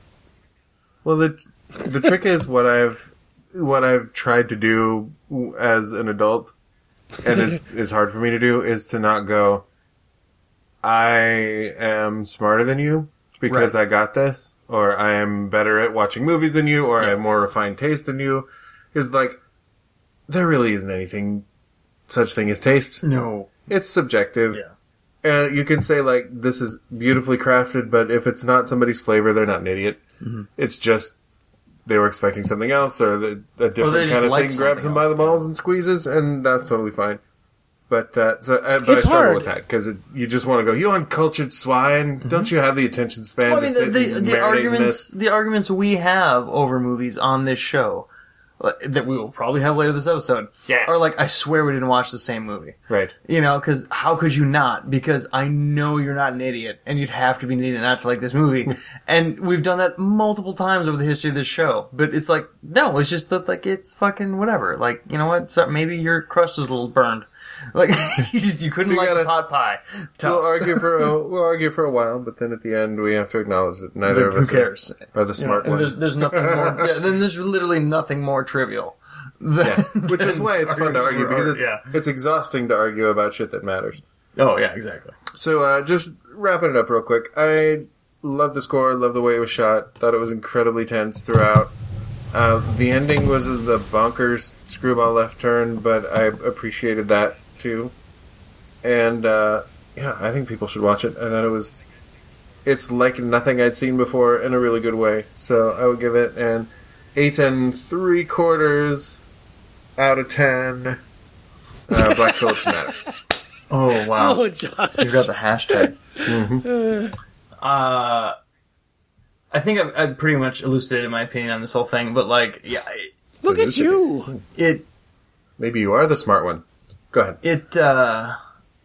Well, the the trick is what I've, what I've tried to do as an adult, and is, is hard for me to do, is to not go... I am smarter than you because right. I got this, or I am better at watching movies than you, or yeah. I have more refined taste than you. Because, like, there really isn't anything such thing as taste. No. It's subjective. Yeah. And you can say, like, this is beautifully crafted, but if it's not somebody's flavor, they're not an idiot. Mm-hmm. It's just they were expecting something else, or the, a different kind of like thing grabs them by the balls and squeezes, and that's totally fine. But, uh, so, uh, but I struggle hard. with that, because you just want to go, you uncultured swine, mm-hmm. don't you have the attention span well, to I mean, sit the, and the, the arguments, this? The arguments we have over movies on this show, uh, that we will probably have later this episode, yeah. are like, I swear we didn't watch the same movie. Right. You know, because how could you not? Because I know you're not an idiot, and you'd have to be an idiot not to like this movie. And we've done that multiple times over the history of this show. But it's like, no, it's just that, like, it's fucking whatever. Like, you know what? So maybe your crust was a little burned. Like, you just, you couldn't you like gotta, the pot pie. Tell. We'll argue for a, we'll argue for a while, but then at the end we have to acknowledge that neither Who of us cares? Are, are the smart you know, ones. There's, there's nothing more, yeah, then there's literally nothing more trivial. Than, yeah. Which is why it's fun to argue, because it's, yeah. it's exhausting to argue about shit that matters. Oh, yeah, exactly. So, uh, just wrapping it up real quick. I love the score, love the way it was shot, thought it was incredibly tense throughout. Uh, the ending was the bonkers screwball left turn, but I appreciated that too. And, uh, yeah, I think people should watch it. I thought it was, it's like nothing I'd seen before in a really good way. So I would give it an eight and three quarters out of ten, uh, Black Phillip matter. Oh, wow. Oh, Josh. You've got the hashtag. Mm-hmm. Uh, I think I've, I've pretty much elucidated my opinion on this whole thing, but like, yeah. It, Look at you! It, Maybe you are the smart one. Go ahead. It, uh,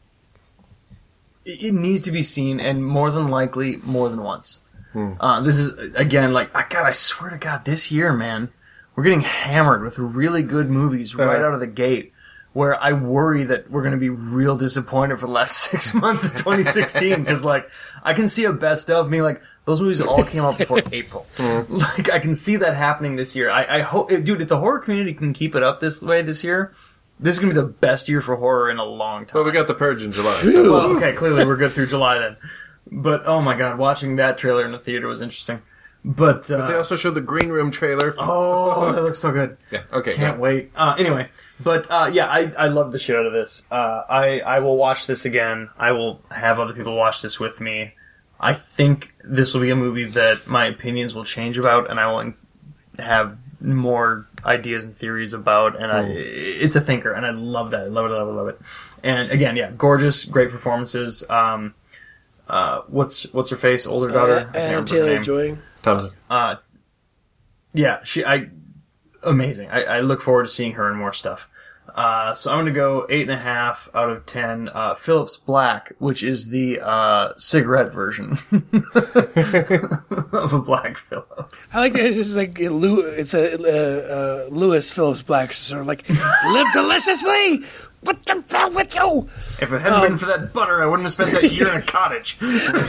it needs to be seen, and more than likely, more than once. Hmm. Uh, this is, again, like, God, I swear to God, this year, man, we're getting hammered with really good movies right out of the gate, where I worry that we're going to be real disappointed for the last six months of twenty sixteen, because, like, I can see a best of being like, those movies all came out before April. Mm. Like, I can see that happening this year. I, I hope, dude, if the horror community can keep it up this way this year, this is going to be the best year for horror in a long time. Well, we got The Purge in July. So. Well, okay, clearly we're good through July then. But, oh my god, watching that trailer in the theater was interesting. But, uh, but they also showed the Green Room trailer. Oh, that looks so good. Yeah, okay. Can't wait. Uh, anyway, but, uh, yeah, I, I love the shit out of this. Uh, I, I will watch this again. I will have other people watch this with me. I think this will be a movie that my opinions will change about, and I will have more ideas and theories about, and I, it's a thinker, and I love that. I love it, I love it, I love it. And again, yeah, gorgeous, great performances. Um, uh, what's, what's her face? Older daughter? Uh, and Taylor-Joy. Thompson. Uh, yeah, she, I, amazing. I, I look forward to seeing her in more stuff. Uh, so I'm gonna go eight and a half out of ten. Uh, Phillips Black, which is the, uh, cigarette version of a Black Phillip. I like that it's just like, Lew- it's a, uh, uh, Lewis Phillips Black, sort of like, live deliciously! What the hell with you? If it hadn't um, been for that butter, I wouldn't have spent that year in a cottage.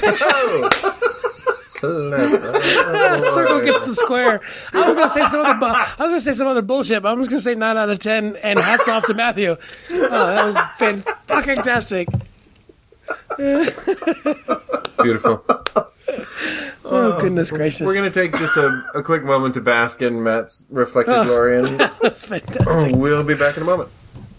Circle gets the square. I was gonna say some other. Bu- I was gonna say some other bullshit, but I'm just gonna say nine out of ten. And hats off to Matthew. Oh, that was fan-fucking-tastic. Beautiful. Oh, goodness gracious! We're gonna take just a, a quick moment to bask in Matt's reflected oh, glory, and that was fantastic. We'll be back in a moment.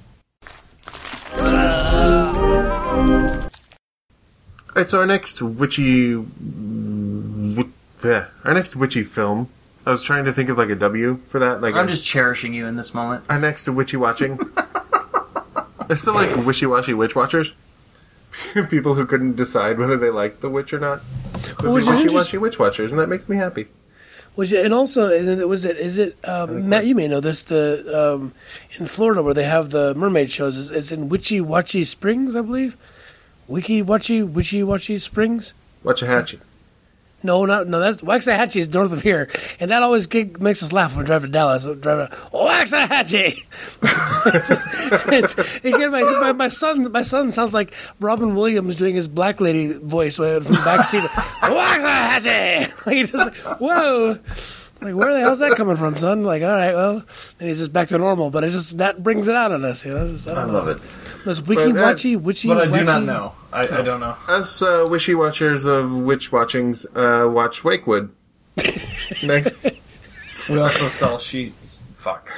Alright, so our next witchy, w- yeah, our next witchy film. I was trying to think of like a W for that. Like I'm a, just cherishing you in this moment. Our next witchy watching. They're still like wishy-washy witch watchers. People who couldn't decide whether they liked the witch or not. Well, which wishy-washy witch watchers, and that makes me happy. Which, and also, and was it? Is it um, Matt? You may know this. The um, in Florida where they have the mermaid shows. It's, it's in Witchy Watchy Springs, I believe. Wiki Watchy Witchy Watchy Springs. Watchahatchee. No, not no. That's Waxahachie is north of here, and that always get, makes us laugh when we drive to Dallas. We drive to Waxahachie. it's just, it's, again, my, my my son my son sounds like Robin Williams doing his black lady voice from the back seat. Waxahachie. Like he just like, whoa. Like, where the hell's that coming from, son? Like, all right, well, and he's just back to normal. But it's just that brings it out on us, you know. Just, I, I know, love it. Those wiki watchy, witchy, but I do watchy. not know. I, I don't know. Us uh, wishy watchers of witch watchings uh, watch Wakewood. Next. We also sell sheets. Fuck.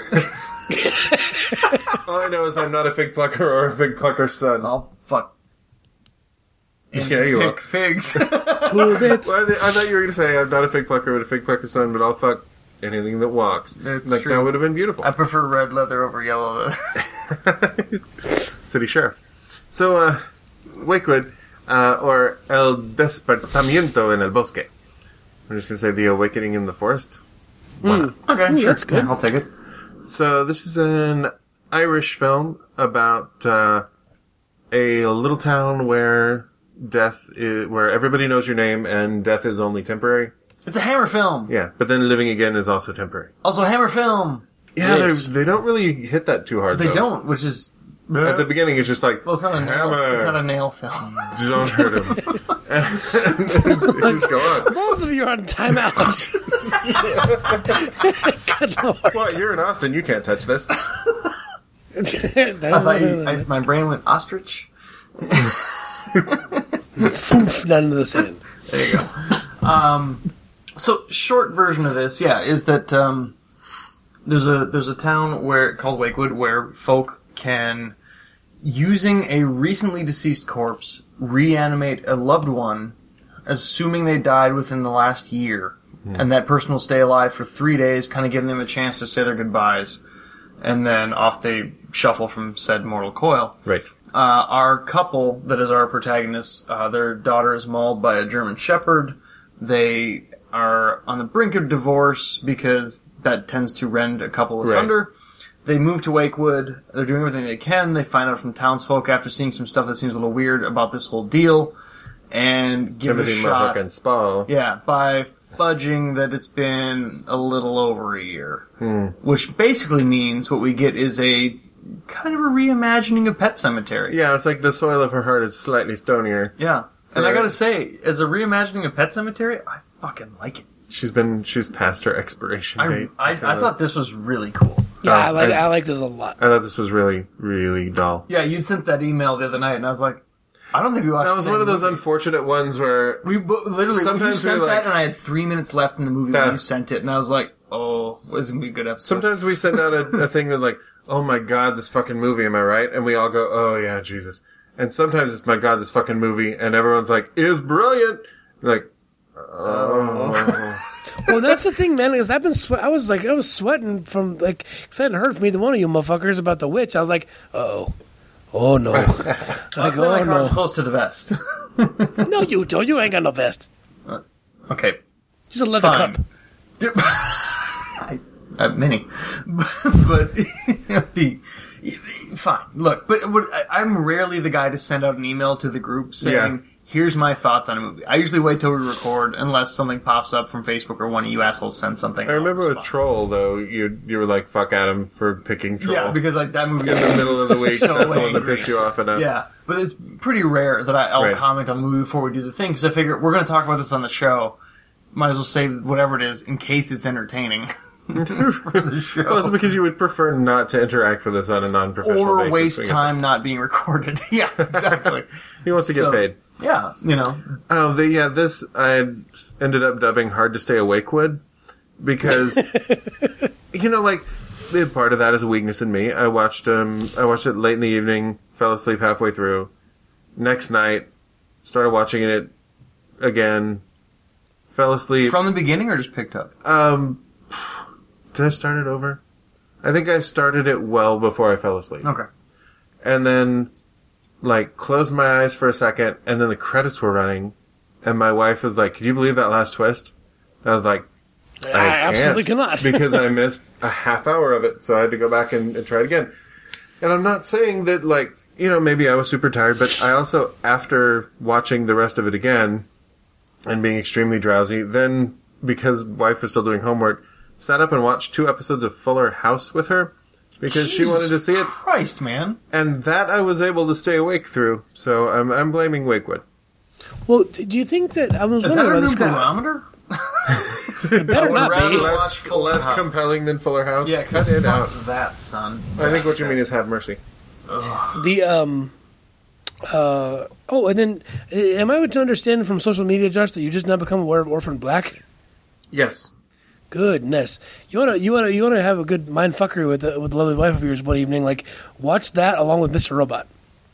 All I know is I'm not a fig plucker or a fig plucker's son. Oh, fuck. And yeah, you pick will. figs. Two bits. Well, I, th- I thought you were going to say I'm not a fig plucker but a fig plucker's son, but I'll fuck anything that walks. That's like, true. that would have been beautiful. I prefer red leather over yellow leather. City Sheriff. So, uh, Wakewood, uh, or El Despertamiento en el Bosque. I'm just going to say The Awakening in the Forest. Mm. Okay, Ooh, sure. that's good. Yeah, I'll take it. So, this is an Irish film about uh, a little town where death is, where everybody knows your name and death is only temporary. It's a Hammer film. Yeah, but then living again is also temporary. Also Hammer film. Yeah, Yes. they don't really hit that too hard. They though. don't, which is... At the beginning, it's just like, Well, it's not a nail. Hammer. It's not a nail film. Don't hurt him. And just go on. Both of you are on timeout. Good Lord. What? You're in Austin. You can't touch this. I thought you, I, my brain went ostrich. Foof, none of the same. There you go. Um, so short version of this, yeah, is that um, there's a there's a town where called Wakewood where folk can, using a recently deceased corpse, reanimate a loved one, assuming they died within the last year, mm. and that person will stay alive for three days, kind of giving them a chance to say their goodbyes, and then off they shuffle from said mortal coil. Right. Uh, our couple that is our protagonist, uh, their daughter is mauled by a German Shepherd. They are on the brink of divorce because that tends to rend a couple asunder. Right. They move to Wakewood. They're doing everything they can. They find out from townsfolk after seeing some stuff that seems a little weird about this whole deal, and give Timothy it a shot. Motherfucking Spall. Yeah, by fudging that it's been a little over a year. Hmm. Which basically means what we get is a kind of a reimagining of Pet Sematary. Yeah, it's like the soil of her heart is slightly stonier. Yeah. And I Right. gotta say, as a reimagining of Pet Sematary, I fucking like it. She's been, she's past her expiration I, date. I, I thought this was really cool. Yeah, Oh, I like I- I like this a lot. I thought this was really, really dull. Yeah, you sent that email the other night, and I was like, I don't think we watched That the was same one of those movie. unfortunate ones where We bo- literally, Sometimes you sent we, like- that, and I had three minutes left in the movie Yeah. when you sent it, and I was like, oh, this is going to be a good episode. sometimes we send out a, a thing that like, oh my god, this fucking movie, am I right? And we all go, oh yeah, Jesus. And sometimes it's my god, this fucking movie, and everyone's like, it is brilliant. Like, oh. Well, that's the thing, man. Because I've been, swe- I was like, I was sweating from like, because I hadn't heard from either one of you motherfuckers about the witch. I was like, oh, oh no, like, I feel like oh I was no, close to the vest. no, you don't. You ain't got no vest. Okay. Just a leather Fine. cup. I, I have many. but, the, fine. Look, but what, I, I'm rarely the guy to send out an email to the group saying, Yeah. here's my thoughts on a movie. I usually wait till we record unless something pops up from Facebook or one of you assholes sends something. I remember I'll with respond. Troll, though, you you were like, fuck Adam for picking Troll. Yeah, because like that movie in the middle of the week, so that's the one that angry. pissed you off enough. Yeah, but it's pretty rare that I, I'll Right. comment on a movie before we do the thing, because I figure we're going to talk about this on the show. Might as well save whatever it is in case it's entertaining for the show. Well, it's because you would prefer not to interact with us on a non-professional or basis. waste We- time not being recorded. Yeah, exactly. He wants to get So, paid. Yeah, you know. Oh, the, yeah, this I ended up dubbing Hard to Stay Awake Wood because, you know, like, the part of that is a weakness in me. I watched um, I watched it late in the evening, fell asleep halfway through. Next night, started watching it again, fell asleep. From the beginning or just picked up? Um, did I start it over? I think I started it well before I fell asleep. Okay. And then, like, closed my eyes for a second, and then the credits were running, and my wife was like, can you believe that last twist? I was like, I, I can't, absolutely cannot. because I missed a half hour of it, so I had to go back and, and try it again. And I'm not saying that, like, you know, maybe I was super tired, but I also, after watching the rest of it again, and being extremely drowsy, then, because wife was still doing homework, sat up and watched two episodes of Fuller House with her, because she Jesus wanted to see it. Christ, man. And that I was able to stay awake through, so I'm I'm blaming Wakewood. Well, do you think that I was Is that wondering our about new this guy? barometer? It better would not rather be. watch Less, Fuller less House. compelling than Fuller House. Yeah, cut because it out. fuck that, son. I think what you mean is have mercy. The um, uh, oh, and then uh, am I to understand from social media, Josh, that you just now become aware of Orphan Black? Yes. Goodness, you wanna you wanna you wanna have a good mind fuckery with uh, with the lovely wife of yours one evening. Like, watch that along with Mister Robot.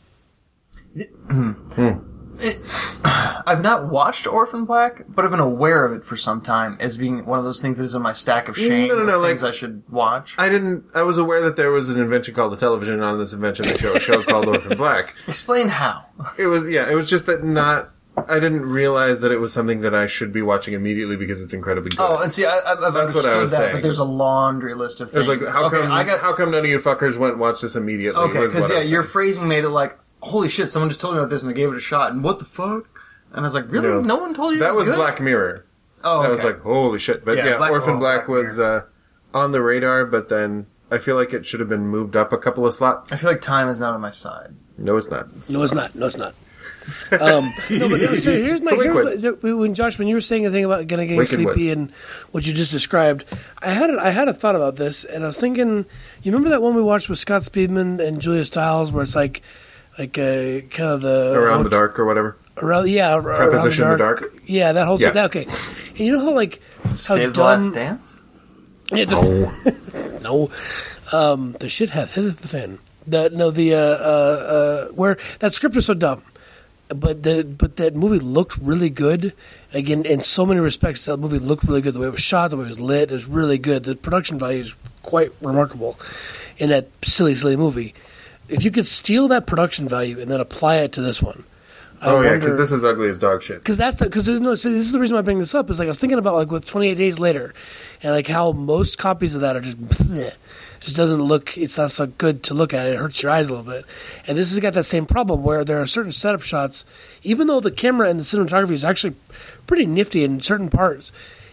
I've not watched Orphan Black, but I've been aware of it for some time as being one of those things that is in my stack of shame. No, no, no, of things like- I should watch. I didn't. I was aware that there was an invention called the television, and on this invention they show a show called Orphan Black. Explain how. It was yeah. It was just that not. I didn't realize that it was something that I should be watching immediately because it's incredibly good. Oh, and see, I, I've, I've That's what understood I was that, saying. but there's a laundry list of it was things. like, how okay, come? I got how come none of you fuckers went and watched this immediately? okay was because what I yeah, was your saying. phrasing made it like, holy shit, someone just told me about this and I gave it a shot, and what the fuck? And I was like, really? No. No, one told you That it was good? Black Mirror. Oh, okay. I was like, holy shit. But Yeah, yeah, Black- Orphan oh, Black, Black was uh, on the radar, but then I feel like it should have been moved up a couple of slots. I feel like time is not on my side. No, it's not. No, it's not. No, it's not. Um, no, but no, so here's my So here's my, when Josh, when you were saying a thing about getting, getting Wicked sleepy Wood. and what you just described, I had a, I had a thought about this, and I was thinking, you remember that one we watched with Scott Speedman and Julia Stiles, where it's like, like uh, kind of the Around the Dark or whatever. around yeah, ar- around Preposition in the Dark? yeah, that whole Yeah. yeah. Okay, and you know how like how Save the dumb, Last Dance? yeah, just, no, um, the shit hath hit the fan. The no, the uh, uh, uh, where that script is so dumb. But the but that movie looked really good. Again, in so many respects, that movie looked really good. The way it was shot, the way it was lit, it was really good. The production value is quite remarkable in that silly, silly movie. If you could steal that production value and then apply it to this one, I Oh yeah, wonder, because this is ugly as dog shit. because that's because no, so this is the reason why I bring this up. Is like I was thinking about like with twenty-eight Days Later, and like how most copies of that are just bleh, just doesn't look. It's not so good to look at. It hurts your eyes a little bit. And this has got that same problem where there are certain setup shots, even though the camera and the cinematography is actually pretty nifty in certain parts.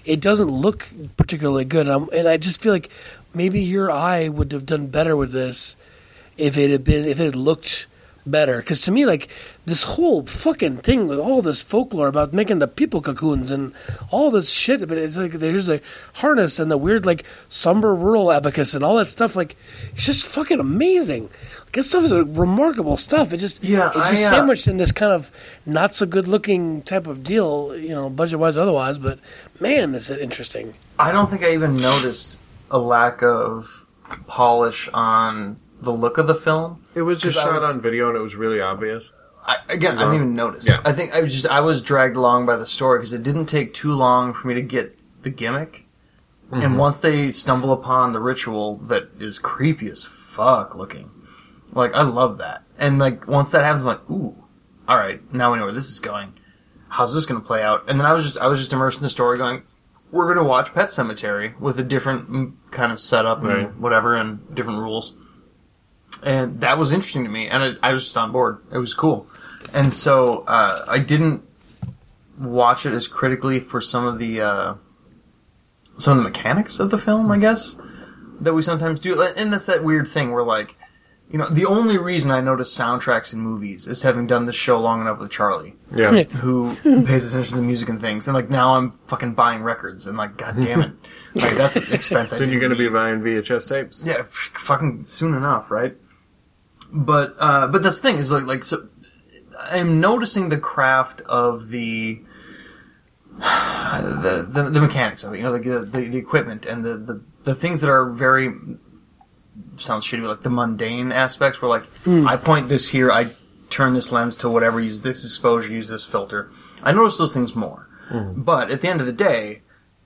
it doesn't look particularly good. And, I'm, and I just feel like maybe your eye would have done better with this if it had been if it had looked better. Because to me, like, this whole fucking thing with all this folklore about making the people cocoons and all this shit, but it's like there's the harness and the weird, like, somber rural abacus and all that stuff. Like, it's just fucking amazing. Like, that stuff is a remarkable stuff. It just, Yeah, it's just I, uh, sandwiched in this kind of not so good looking type of deal, you know, budget wise, otherwise. But man, is it interesting. I don't think I even noticed a lack of polish on the look of the film. It was just 'Cause I shot was- on video and it was really obvious. I, again, I didn't even notice. Yeah. I think I was just I was dragged along by the story because it didn't take too long for me to get the gimmick. Mm-hmm. And once they stumble upon the ritual that is creepy as fuck looking, like, I love that. And like once that happens, I'm like, ooh, all right, now we know where this is going. How's this going to play out? And then I was just I was just immersed in the story, going, we're going to watch Pet Sematary with a different mm, kind of setup and Right. whatever and different rules. And that was interesting to me, and I, I was just on board. It was cool. And so uh, I didn't watch it as critically for some of the uh, some of the mechanics of the film, I guess, that we sometimes do. And that's that weird thing where, like, you know, the only reason I notice soundtracks in movies is having done this show long enough with Charlie, Yeah. who pays attention to the music and things. And, like, now I'm fucking buying records, and, like, god damn it. Like, that's an expense I Soon you're didn't going to need. be buying V H S tapes. Yeah, f- fucking soon enough, right? But uh, but that's the thing is like like so I'm noticing the craft of the the the, the mechanics of it, you know, the, the the equipment and the, the the things that are very sounds shitty, but like the mundane aspects. Where like I point this here, I turn this lens to whatever, use this exposure, use this filter. I notice those things more. But at the end of the day,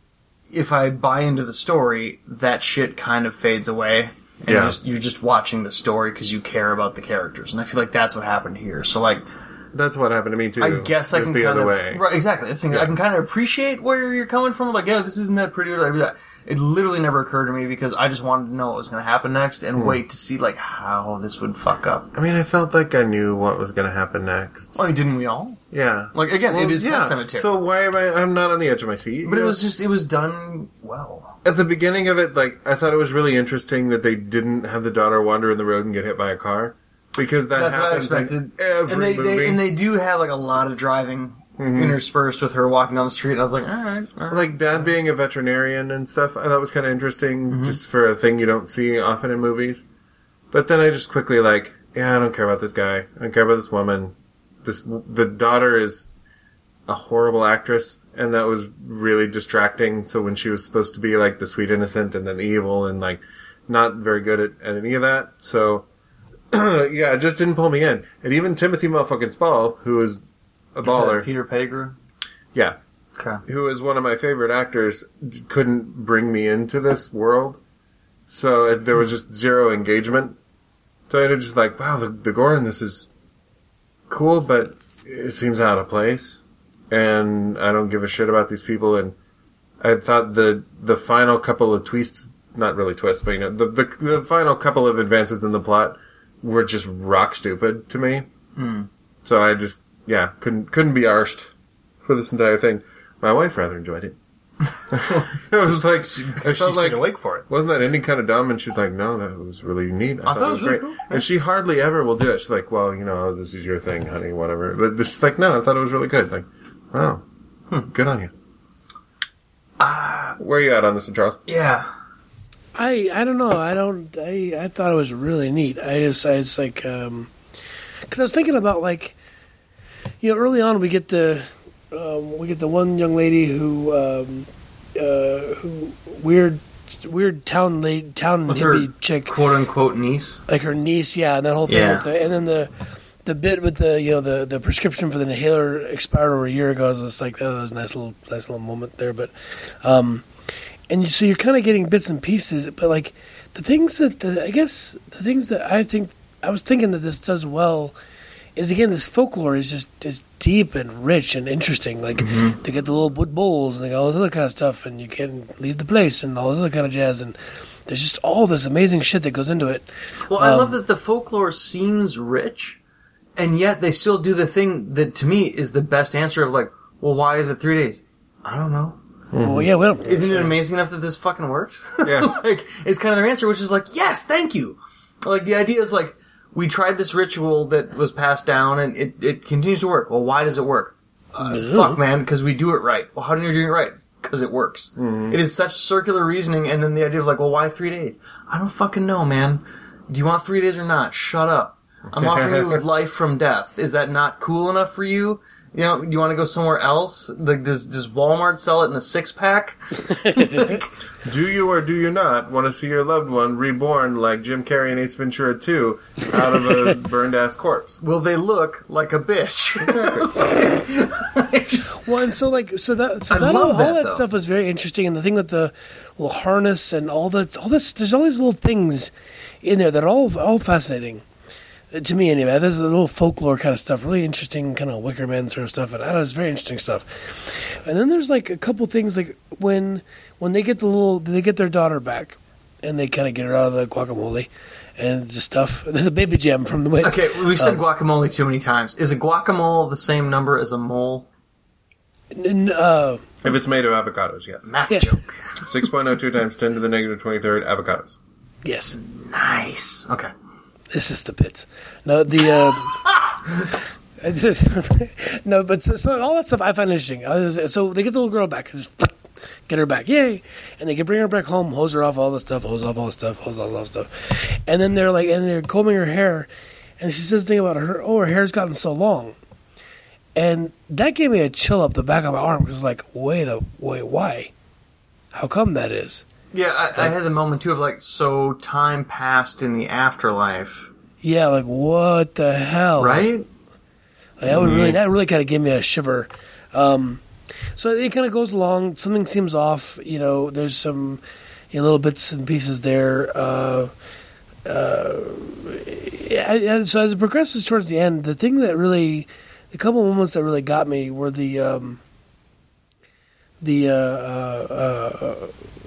if I buy into the story, that shit kind of fades away. And Yeah. you're, just, you're just watching the story because you care about the characters. And I feel like that's what happened here. So, like, That's what happened to me too. I guess I Just can the kind other of... way. Right, exactly. That's the thing. I can kind of appreciate where you're coming from. Like, yeah, this isn't that pretty. Or like, it literally never occurred to me because I just wanted to know what was going to happen next and wait to see, like, how this would fuck up. I mean, I felt like I knew what was going to happen next. Oh, didn't we all? Yeah. Like, again, Well, it is yeah. Pet Cemetery. So why am I? I'm not on the edge of my seat. but you it know? was just, it was done well. At the beginning of it, like, I thought it was really interesting that they didn't have the daughter wander in the road and get hit by a car. Because that That's what I happens expected. in every And they, movie. they and they do have like a lot of driving interspersed with her walking down the street. And I was like, all right, all right. Like, Dad being a veterinarian and stuff, I thought was kind of interesting, Mm-hmm. just for a thing you don't see often in movies. But then I just quickly, like, yeah, I don't care about this guy. I don't care about this woman. This The daughter is a horrible actress, and that was really distracting. So when she was supposed to be, like, the sweet innocent and then evil and, like, not very good at, at any of that. So, yeah, it just didn't pull me in. And even Timothy motherfucking Spall, who is a baller. Peter Pettigrew. Yeah. Okay. Who is one of my favorite actors, d- couldn't bring me into this world. So it, there was just zero engagement. So I was just like, wow, the, the gore in this is cool, but it seems out of place. And I don't give a shit about these people. And I thought the the final couple of twists, not really twists, but you know, the, the, the final couple of advances in the plot were just rock stupid to me. Mm. So I just, yeah, couldn't couldn't be arsed for this entire thing. My wife rather enjoyed it. It was like, I She felt like, stayed awake for it. wasn't that ending kind of dumb? And she's like, no, that was really neat. I, thought, it was really great. cool. And she hardly ever will do it. She's like, well, you know, this is your thing, honey, whatever. But this is like, no, I thought it was really good. Like, wow, hmm, good on you. Ah, Where are you at on this, Charles? yeah. I I don't know. I don't. I I thought it was really neat. I just I was like, um, because I was thinking about like, you know, early on we get the um, we get the one young lady who um, uh, who weird weird town lady town With hippie her chick, quote unquote niece. like her niece, yeah, and that whole thing Yeah. with the and then the. The bit with the you know the, the prescription for the inhaler expired over a year ago. So it's like that was a nice little nice little moment there, but um, and you, so you're kind of getting bits and pieces. But like the things that the, I guess the things that I think I was thinking that this does well is again this folklore is just is deep and rich and interesting. Like they get the little wood bowls and they got all this other kind of stuff, and you can't leave the place and all this other kind of jazz. And there's just all this amazing shit that goes into it. Well, I Um, love that the folklore seems rich, and yet they still do the thing that to me is the best answer of like, well, why is it three days? I don't know. Well, yeah, we don't. Isn't it amazing enough that this fucking works? Yeah. Like, it's kind of their answer, which is like, yes, thank you. Like, the idea is like, we tried this ritual that was passed down and it, it continues to work. Well, why does it work? Uh, fuck, man, because we do it right. Well, how do you do it right? Because it works. Mm-hmm. It is such circular reasoning, and then the idea of like, well, why three days? I don't fucking know, man. Do you want three days or not? Shut up. I'm offering you life from death. Is that not cool enough for you? You know, you want to go somewhere else? Like, does, does Walmart sell it in a six-pack? Like, do you or do you not want to see your loved one reborn like Jim Carrey in Ace Ventura two out of a burned-ass corpse? Will they look like a bitch? Just, well, and so like so that so I that love all, that, all that though. stuff was very interesting, and the thing with the little harness and all that, all this, there's all these little things in there that are all all fascinating. To me, anyway, there's a little folklore kind of stuff, really interesting, kind of Wicker Man sort of stuff, and I don't know, it's very interesting stuff. And then there's like a couple things, like when when they get the little, they get their daughter back, and they kind of get her out of the guacamole and just stuff. The baby gem from the way. okay, we said um, guacamole too many times. Is a guacamole the same number as a mole? N- uh, If it's made of avocados, yes. Math Yes. joke. six point oh two times ten to the negative twenty-third avocados. yes, Nice. Okay. this is the pits. No, the. Um, it's just- no, but so, so all that stuff I find interesting. I was- So they get the little girl back and just get her back, yay! And they can bring her back home, hose her off all the stuff, hose off all the stuff, hose off all the stuff. And then they're like, and they're combing her hair, and she says the thing about her. Oh, her hair's gotten so long, and that gave me a chill up the back of my arm. Because like, wait a wait, why? How come that is? Yeah, I, I had the moment too of like, so time passed in the afterlife, Yeah, like what the hell? right? Like, that would really, that really kind of gave me a shiver. Um, so it kind of goes along. Something seems off. You know, there's some you know, little bits and pieces there. Uh, uh, yeah, and so as it progresses towards the end, the thing that really, the couple moments that really got me were the um, the uh, uh, uh,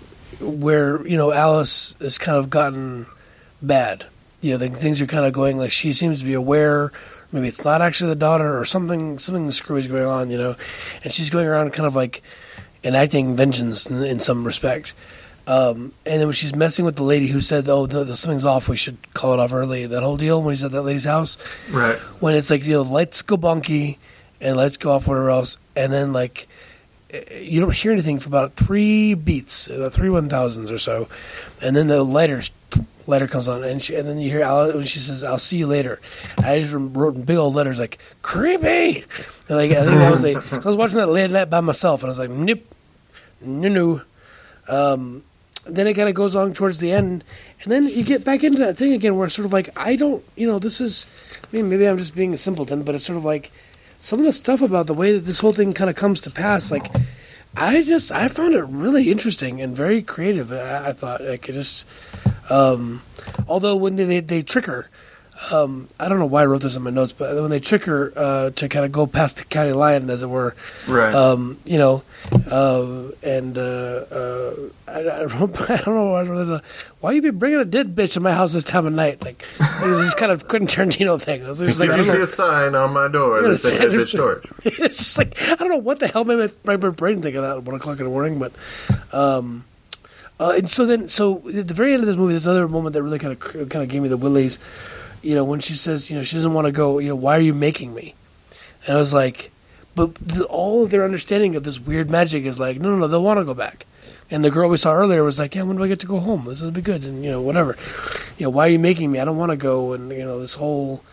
where you know Alice has kind of gotten bad. You know, the things are kind of going like she seems to be aware. Maybe it's not actually the daughter, or something. Something screwy is going on, you know, and she's going around kind of like enacting vengeance in, in some respect. Um, and then when she's messing with the lady who said, "Oh, the, the, something's off. We should call it off early." That whole deal when he's at that lady's house, Right. when it's like you know, lights go bunky and lights go off whatever else, and then like you don't hear anything for about three beats, uh, three one thousands or so, and then the lighters. Letter comes on, and she, and then you hear Alice when she says, "I'll see you later." I just wrote in big old letters like "creepy," and like, I think that was like I was watching that late at night by myself, and I was like, "Nope, no, no." Um, then it kind of goes on towards the end, and then you get back into that thing again, where it's sort of like I don't, you know, this is. I mean, maybe I'm just being a simpleton, but it's sort of like some of the stuff about the way that this whole thing kind of comes to pass, like. I just I found it really interesting and very creative. I, I thought I could just, um, although when they, they they trick her, um, I don't know why I wrote this in my notes, but when they trick her uh, to kind of go past the county line, as it were, Right. um, you know, uh, and uh, uh, I, I, don't, I don't know I don't know, why you be bringing a dead bitch to my house this time of night. Like this is kind of Quentin Tarantino thing. I was just Did like, I you don't see know. a sign on my door that said "Dead bitch storage"? It's just like I don't know what the hell made my, my brain think of that at one o'clock in the morning, but um, uh, and so then so at the very end of this movie, there's another moment that really kind of kind of gave me the willies. You know, when she says, you know, she doesn't want to go. You know, why are you making me? And I was like, but the, all of their understanding of this weird magic is like, no, no, no, they'll want to go back. And the girl we saw earlier was like, yeah, when do I get to go home? This will be good, and you know, whatever. You know, why are you making me? I don't want to go, and you know, this whole.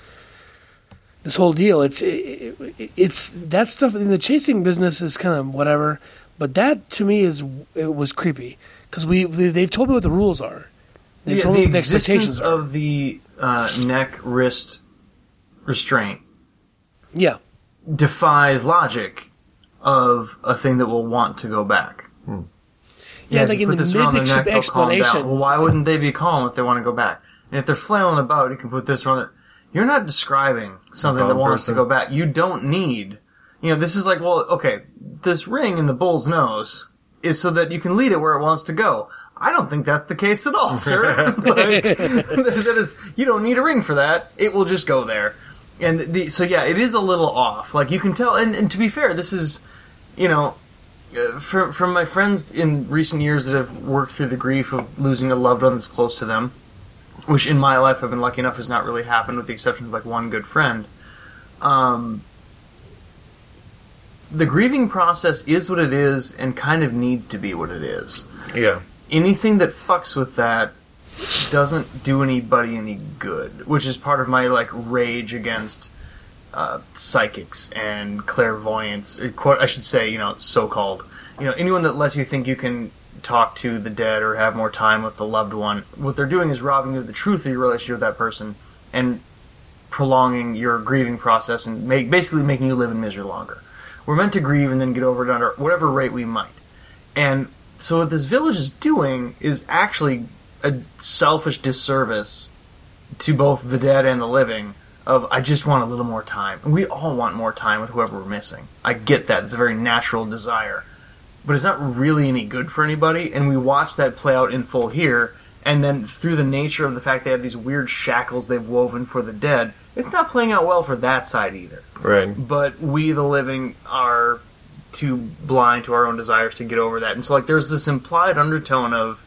This whole deal, it's it, it, it's that stuff in the chasing business is kind of whatever, but that to me is it was creepy because we they've told me what the rules are. They've Yeah, told the me what the existence expectations are. of the uh, neck wrist restraint Yeah, defies logic of a thing that will want to go back. Hmm. Yeah, if like you in put the this around their neck, they'll calm down. mid-explanation. Well, why wouldn't they be calm if they want to go back? And if they're flailing about, you can put this around it. You're not describing something that Calm wants person. to go back. You don't need, you know, this is like, well, okay, this ring in the bull's nose is so that you can lead it where it wants to go. I don't think that's the case at all, sir. Like, that is, you don't need a ring for that. It will just go there. And the, so yeah, it is a little off. Like you can tell, and, and to be fair, this is, you know, uh, from from my friends in recent years that have worked through the grief of losing a loved one that's close to them, which in my life I've been lucky enough has not really happened, with the exception of like one good friend. Um, the grieving process is what it is, and kind of needs to be what it is. Yeah. Anything that fucks with that doesn't do anybody any good, which is part of my like rage against uh, psychics and clairvoyants. Or, quote, I should say, you know, so-called. You know, anyone that lets you think you can talk to the dead or have more time with the loved one, what they're doing is robbing you of the truth of your relationship with that person and prolonging your grieving process and make, basically making you live in misery longer. We're meant to grieve and then get over it under whatever rate we might. And so what this village is doing is actually a selfish disservice to both the dead and the living of, I just want a little more time. And we all want more time with whoever we're missing. I get that. It's a very natural desire. But it's not really any good for anybody, and we watch that play out in full here, and then through the nature of the fact they have these weird shackles they've woven for the dead, it's not playing out well for that side either. Right. But we, the living, are too blind to our own desires to get over that. And so, like, there's this implied undertone of,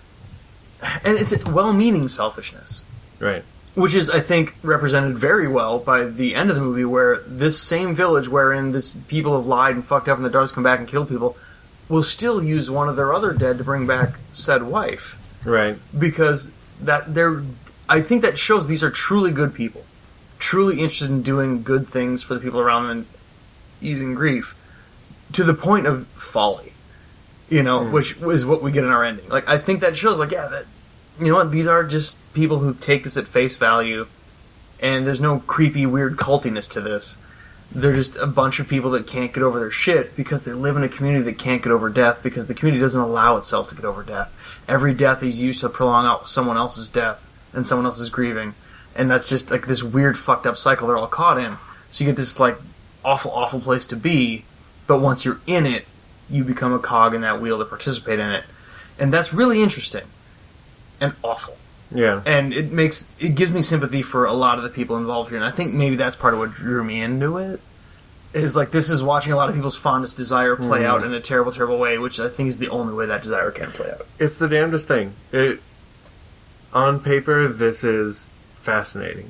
and it's well-meaning selfishness. Right. Which is, I think, represented very well by the end of the movie, where this same village wherein this people have lied and fucked up and the daughters come back and kill people will still use one of their other dead to bring back said wife. Right. Because that they're, I think that shows these are truly good people. Truly interested in doing good things for the people around them and easing grief. To the point of folly. You know, mm. which is what we get in our ending. Like, I think that shows, like, yeah, that, you know what, these are just people who take this at face value, and there's no creepy, weird cultiness to this. They're just a bunch of people that can't get over their shit because they live in a community that can't get over death because the community doesn't allow itself to get over death. Every death is used to prolong out someone else's death and someone else's grieving. And that's just like this weird fucked up cycle they're all caught in. So you get this like awful, awful place to be, but once you're in it, you become a cog in that wheel to participate in it. And that's really interesting. And awful. Yeah. And it makes it gives me sympathy for a lot of the people involved here, and I think maybe that's part of what drew me into it. Is like this is watching a lot of people's fondest desire play mm. out in a terrible, terrible way, which I think is the only way that desire can play out. It's the damnedest thing. It on paper, this is fascinating.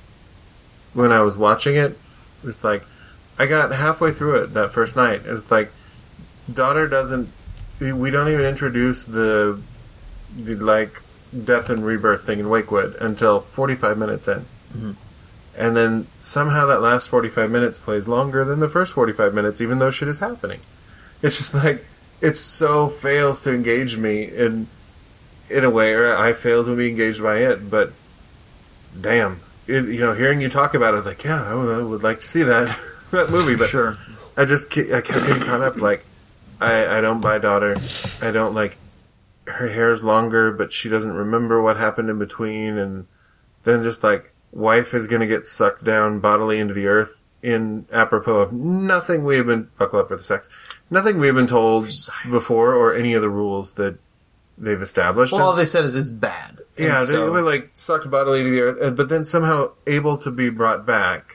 When I was watching it, it was like I got halfway through it that first night. It was like daughter doesn't. We don't even introduce the the like. death and rebirth thing in Wakewood until forty-five minutes in. Mm-hmm. And then somehow that last forty-five minutes plays longer than the first forty-five minutes, even though shit is happening. It's just like, it so fails to engage me in in a way, or I fail to be engaged by it, but damn. It, you know, hearing you talk about it, like, yeah, I would, I would like to see that, that movie, but sure. I just I kept getting caught up, like, I, I don't buy daughter. I don't, like, her hair's longer, but she doesn't remember what happened in between, and then just like, wife is gonna get sucked down bodily into the earth in apropos of nothing we have been, buckle up for the sex, nothing we have been told before, or any of the rules that they've established. Well, all they said is it's bad. Yeah, and they so... were like sucked bodily into the earth, but then somehow able to be brought back.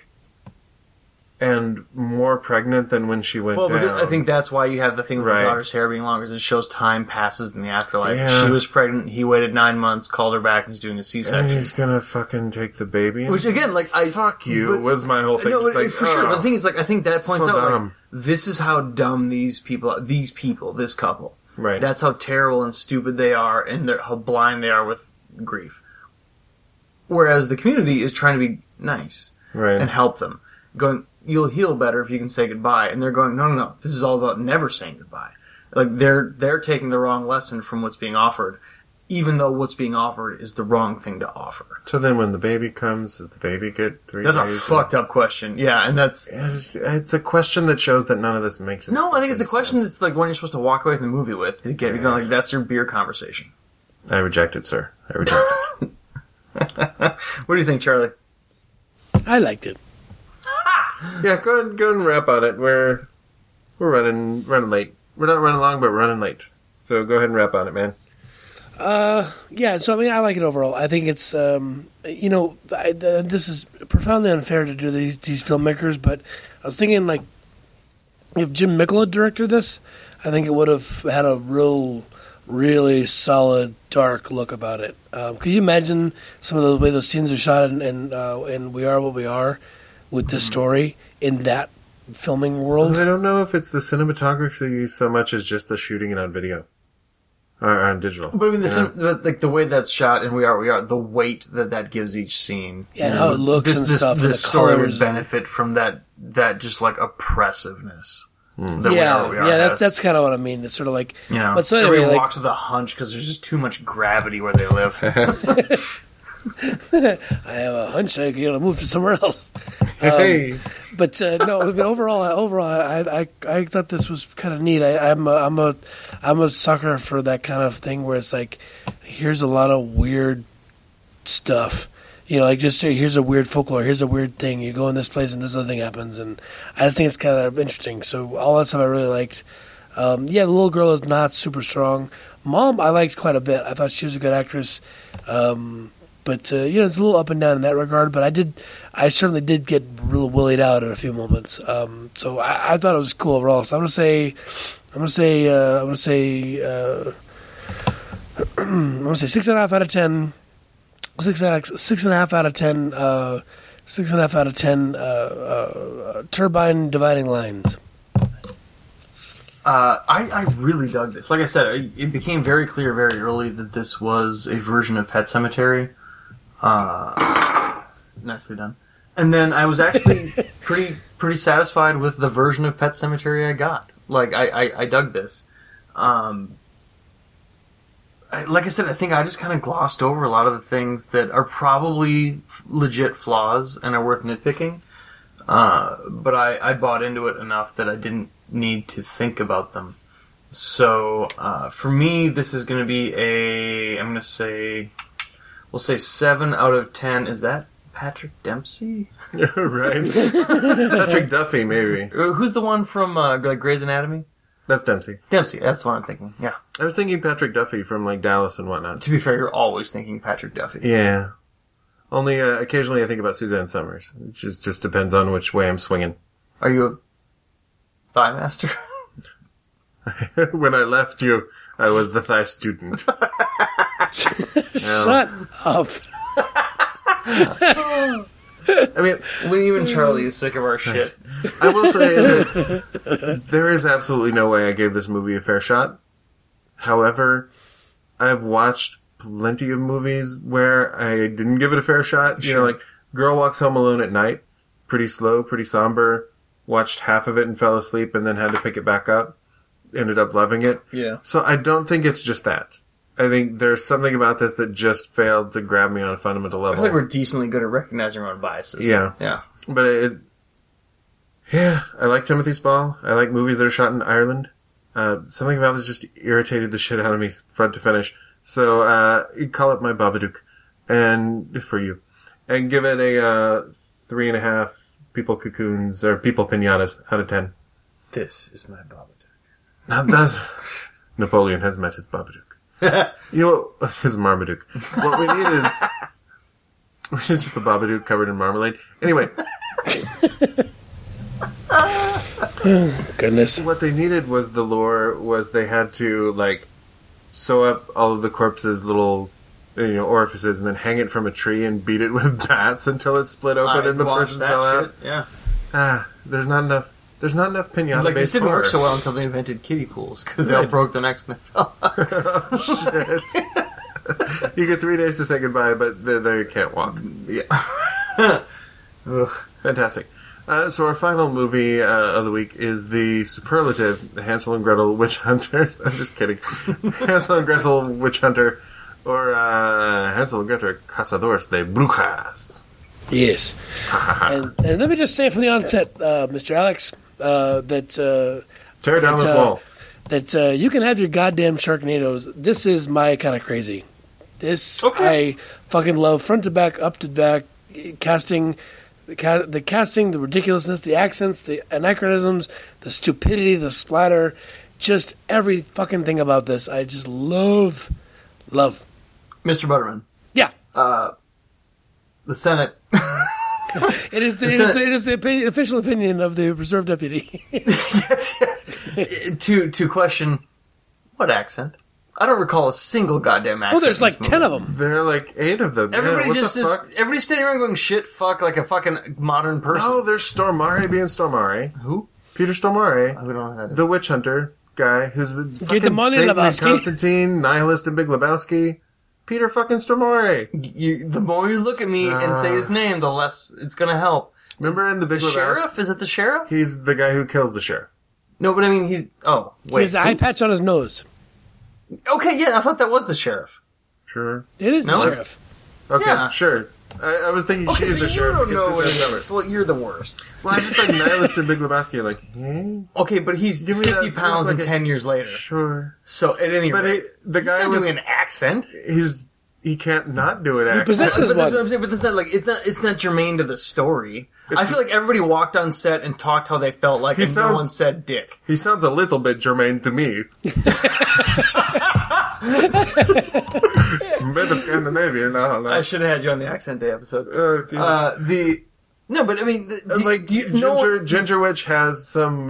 And more pregnant than when she went well, down. Well, I think that's why you have the thing with right. her daughter's hair being longer, is it shows time passes in the afterlife. Yeah. She was pregnant, he waited nine months, called her back, and he's doing a C-section. And he's gonna fucking take the baby. Which, again, like, I... Fuck you, but, was my whole thing. No, like, for oh, sure. But the thing is, like, I think that points so out, dumb. like, this is how dumb these people, these people, this couple. Right. That's how terrible and stupid they are, and how blind they are with grief. Whereas the community is trying to be nice. Right. And help them. Going... You'll heal better if you can say goodbye. And they're going, no, no, no. This is all about never saying goodbye. Like, they're, they're taking the wrong lesson from what's being offered, even though what's being offered is the wrong thing to offer. So then when the baby comes, does the baby get three That's days? a fucked up question. Yeah, and that's... It's, it's a question that shows that none of this makes sense. No, I think it's a question sense. That's like one you're supposed to walk away from the movie with. To get, yeah. Going, like, that's your beer conversation. I reject it, sir. I reject it. What do you think, Charlie? I liked it. Yeah, go ahead, go ahead and wrap on it. We're we're running running late. We're not running long, but we're running late. So go ahead and wrap on it, man. Uh, yeah. So I mean, I like it overall. I think it's um, you know, I, the, this is profoundly unfair to do these these filmmakers, but I was thinking like if Jim Mickle had directed this, I think it would have had a real, really solid, dark look about it. Um, could you imagine some of the way those scenes are shot and and, uh, and We Are What We Are with this Mm-hmm. story in that filming world? I don't know if it's the cinematography so much as just the shooting it on video. Or on digital. But I mean, the, Yeah. sim- the- like the way that's shot, and we are, we are, the weight that that gives each scene. Yeah, and how it looks this, and this, stuff, and This the story colors. would benefit from that, that just like oppressiveness. Mm. That We yeah, Are What We Are yeah, that's has. that's kind of what I mean. It's sort of like, You know, but so anyway, everybody like, walks with a hunch because there's just too much gravity where they live. I have a hunch I could move to somewhere else. Hey. But uh, no, I mean, overall, overall, I, I I thought this was kind of neat. I, I'm a, I'm a I'm a sucker for that kind of thing where it's like, here's a lot of weird stuff. You know, like just say, here's a weird folklore, here's a weird thing. You go in this place and this other thing happens, and I just think it's kind of interesting. So all that stuff I really liked. Um, yeah, the little girl is not super strong. Mom, I liked quite a bit. I thought she was a good actress. Um, But, uh, you know, it's a little up and down in that regard, but I did, I certainly did get real willied out at a few moments. Um, so I, I thought it was cool overall. So I'm going to say, I'm going to say, uh, I'm going to say, uh, I'm going to say six and a half out of ten, six and a half, six and a half out of ten, uh, six and a half out of ten, uh, uh, turbine dividing lines. Uh, I, I really dug this. Like I said, it, it became very clear very early that this was a version of Pet Sematary. Uh, nicely done. And then I was actually pretty pretty satisfied with the version of Pet Sematary I got. Like, I, I, I dug this. Um, I, like I said, I think I just kind of glossed over a lot of the things that are probably legit flaws and are worth nitpicking. Uh, but I, I bought into it enough that I didn't need to think about them. So, uh, for me, this is going to be a, I'm going to say, we'll say seven out of ten. Is that Patrick Dempsey? Right. Patrick Duffy, maybe. Uh, Who's the one from, uh, like Grey's Anatomy? That's Dempsey. Dempsey, that's what I'm thinking, yeah. I was thinking Patrick Duffy from, like, Dallas and whatnot. To be fair, you're always thinking Patrick Duffy. Yeah. Only, uh, occasionally I think about Suzanne Summers. It just, just depends on which way I'm swinging. Are you a thigh master? When I left you, I was the thigh student. Shut up. I mean, When even Charlie is sick of our shit. I will say that there is absolutely no way I gave this movie a fair shot. However, I've watched plenty of movies where I didn't give it a fair shot. You know, like Girl Walks Home Alone at Night. Pretty slow, pretty somber. Watched half of it and fell asleep and then had to pick it back up. Ended up loving it. Yeah. So I don't think it's just that. I think there's something about this that just failed to grab me on a fundamental I level. feel like we're decently good at recognizing our own biases. Yeah. Yeah. But it, yeah, I like Timothy Spall. I like movies that are shot in Ireland. Uh, something about this just irritated the shit out of me, front to finish. So, uh, you call it my Babadook, and for you, and give it a uh, three and a half people cocoons or people pinatas out of ten. This is my Babadook. Now, that's Napoleon has met his Babadook. You know what? His Marmaduke. What we need is it's just the Babadook covered in marmalade. Anyway. Goodness. What they needed was the lore was they had to like sew up all of the corpses' little you know orifices and then hang it from a tree and beat it with bats until it split open and the person fell out. Yeah. Ah, there's not enough. The's not enough pinata. Like, this didn't horror. work so well until they invented kiddie pools, because they all Right. broke their necks and they fell out. Shit. You get three days to say goodbye, but they, they can't walk. Yeah. Ugh, fantastic. Uh, so our final movie uh, of the week is the superlative, the Hansel and Gretel Witch Hunters. I'm just kidding. Hansel and Gretel Witch Hunter, or uh, Hansel and Gretel Cazadores de Brujas. Yes. and, and let me just say from the onset, uh, Mister Alex, uh, that uh, Tear down that, this uh, wall. that uh, you can have your goddamn Sharknadoes. This is my kind of crazy. This Okay. I fucking love, front to back, up to back, casting, the, ca- the casting, the ridiculousness, the accents, the anachronisms, the stupidity, the splatter, just every fucking thing about this. I just love, love. Mister Butterman. Yeah. Uh, the Senate It is the, it is not- the, it is the opinion, official opinion of the reserve deputy. yes, yes. To to question what accent? I don't recall a single goddamn accent. Oh, there's in like this ten movie. of them. There are like eight of them. Everybody yeah, what just the is. fuck? Everybody's standing around going shit, fuck, like a fucking modern person. Oh, there's Stormare being Stormare. Who? Peter Stormare, We don't know who that is. the witch hunter guy, who's the fucking the money, Satan in Lebowski. Constantine, nihilist in Big Lebowski. Peter fucking Stormare. You, the more you look at me and say his name, the less it's gonna help. Remember in the Big The Lebowski? sheriff? Is it the sheriff? He's the guy who kills the sheriff. No, but I mean, he's. Oh, He wait. has the eye patch on his nose. Okay, yeah, I thought that was the sheriff. Sure. It is No? the sheriff. Okay, Yeah. sure. I, I was thinking Okay, she's so the you sheriff. don't because know she's what his it number. is. Well, you're the worst. Well, I just like nihilist in Big Lebowski. Like, hmm? Okay, but he's Give me fifty that- pounds like and a- ten years later. Sure. So at any But he, rate, the he's guy not with doing an accent. he's he can't not do it. Accent. possesses- This is but that's one. what I'm saying. But that's not like it's not. It's not germane to the story. I feel like everybody walked on set and talked how they felt like, He and no sounds- one said dick. He sounds a little bit germane to me. Better Scandinavian, no, no. I should have had you on the accent day episode. Uh, dude. Uh, the no, but I mean, the, do, like do you Ginger, know? Ginger Witch has some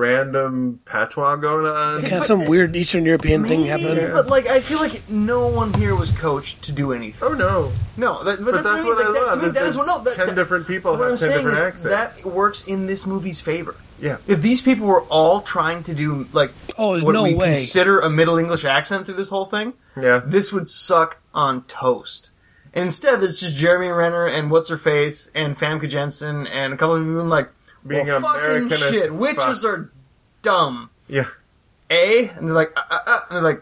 random patois going on. Got some weird Eastern European thing Maybe, happening. but like, I feel like no one here was coached to do anything. Oh no! No, that, but, But that's, that's what what I I mean. Like, that, love. to me, is that that is what no. That, ten that- different people what I'm have ten saying different is accents. that works in this movie's favor. Yeah. If these people were all trying to do like Oh, there's what no we way. consider a Middle English accent through this whole thing, Yeah. this would suck on toast. And instead, it's just Jeremy Renner and what's her face and Famke Jensen and a couple of people like Being well, fucking American as shit. fuck. Witches are dumb. Yeah. A and they're like uh, uh, uh, and they're like,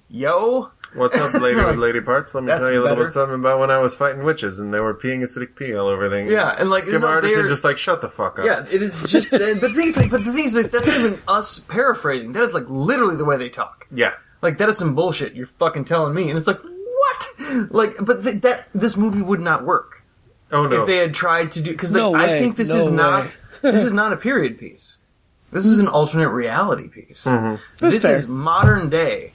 yo. What's up, lady Like, with lady parts? Let me that's tell you a little better. something about when I was fighting witches and they were peeing acidic pee all over things. Yeah, and like you Kim know, Arterton they're- just like shut the fuck up. Yeah, it is just. uh, but the thing is, like, but the thing is, like, that's not even us paraphrasing. That is like literally the way they talk. Yeah. Like that is some bullshit you're fucking telling me, and it's like what? Like, but th- that this movie would not work Oh no. if they had tried to do because No I way, think this no is way. not this is not a period piece. This is an alternate reality piece. Mm-hmm. That's This fair. is modern day,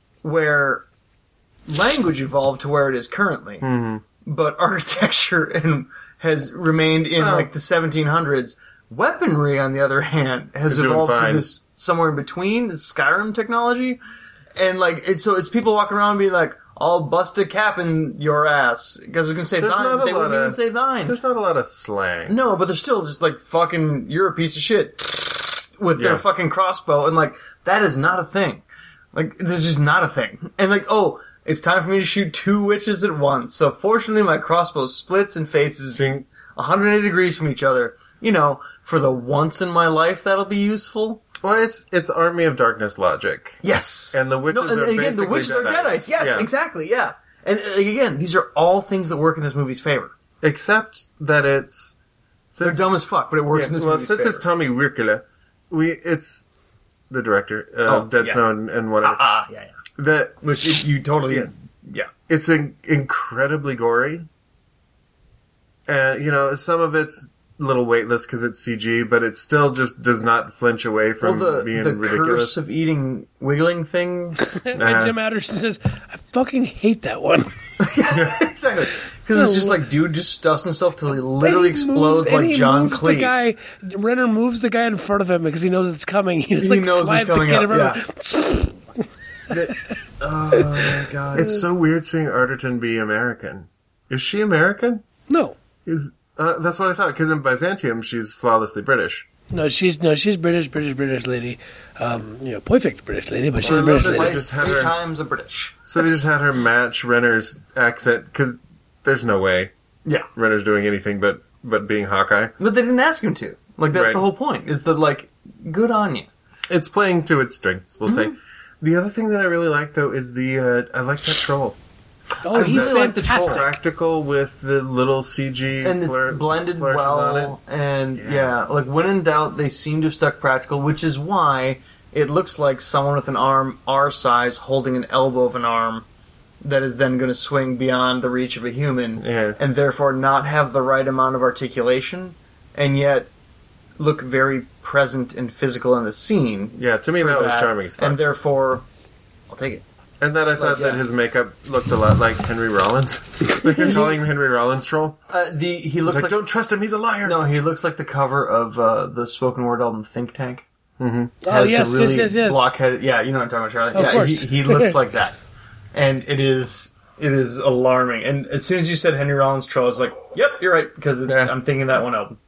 where language evolved to where it is currently, Mm-hmm. but architecture and has remained in Oh. like the seventeen hundreds. Weaponry, on the other hand, has They're doing evolved to fine. this somewhere in between, this Skyrim technology, and like it's so it's people walking around being like, "I'll bust a cap in your ass," because I was gonna say There's thine, not but a they lot wouldn't even of- say thine. There's not a lot of slang. No, but they're still just like fucking. You're a piece of shit with their Yeah. fucking crossbow, and like that is not a thing. Like this is just not a thing. And like, oh, it's time for me to shoot two witches at once. So fortunately, my crossbow splits and faces Sing- one hundred eighty degrees from each other. You know, for the once in my life that'll be useful. Well, it's it's Army of Darkness logic. Yes, And the witches no, and, are and again, the basically witches are Deadites. Deadites. Yes, Yeah. exactly. Yeah, and uh, again, these are all things that work in this movie's favor. Except that it's They're since, dumb as fuck, but it works yeah, in this well, movie's since favor. it's Tommy Wirkola, we it's the director uh, Oh, Dead yeah. Snow and, and whatever. ah, ah, yeah, yeah. That Which it, you totally, Yeah. yeah. it's in, incredibly gory, and you know some of it's a little weightless because it's C G, but it still just does not flinch away from Well, the, being the ridiculous. curse of eating wiggling things. And Uh-huh. Jim Anderson says, "I fucking hate that one." Exactly. Because it's just like, dude just stuffs himself till he literally And he explodes moves- and like he John moves Cleese. The guy, Renner moves the guy in front of him because he knows it's coming. He just He like knows it's slides the coming kid up, in front of him. Oh my god. It's so weird seeing Arterton be American. Is she American? No, Is uh, that's what I thought. Because in Byzantium, she's flawlessly British. no, she's no, she's British, British, British lady. Um, you know, perfect British lady, but she's Well, I a British love that lady. they just had Three her- times a British. So they just had her match Renner's accent because there's no way Yeah. Renner's doing anything but but being Hawkeye. But they didn't ask him to. Like, that's Right. the whole point, is that, like, good on you. It's playing to its strengths, we'll Mm-hmm. say. The other thing that I really like though is the uh, I like that troll. Oh, I he's really like the troll. fantastic. Practical with the little C G And it's fleur- blended flourishes on well, and Yeah. yeah. like, when in doubt, they seem to have stuck practical, which is why it looks like someone with an arm our size holding an elbow of an arm that is then going to swing beyond the reach of a human, Yeah. and therefore not have the right amount of articulation, and yet look very present and physical in the scene. Yeah, to me for that, was charming as fuck. And therefore, I'll take it. And then I thought Like, yeah. that his makeup looked a lot like Henry Rollins. They're calling him Henry Rollins troll. Uh, the he It's looks like, like, don't trust him, he's a liar. no, he looks like the cover of uh, the spoken word album Think Tank. Oh Has yes, the really yes, yes, yes. blockheaded. Yeah, you know what I'm talking about, Charlie. Of yeah, course. He, he looks like that, and it is. It is alarming. And as soon as you said Henry Rollins troll, I was like, "Yep, you're right," because it's, Yeah. I'm thinking that one album.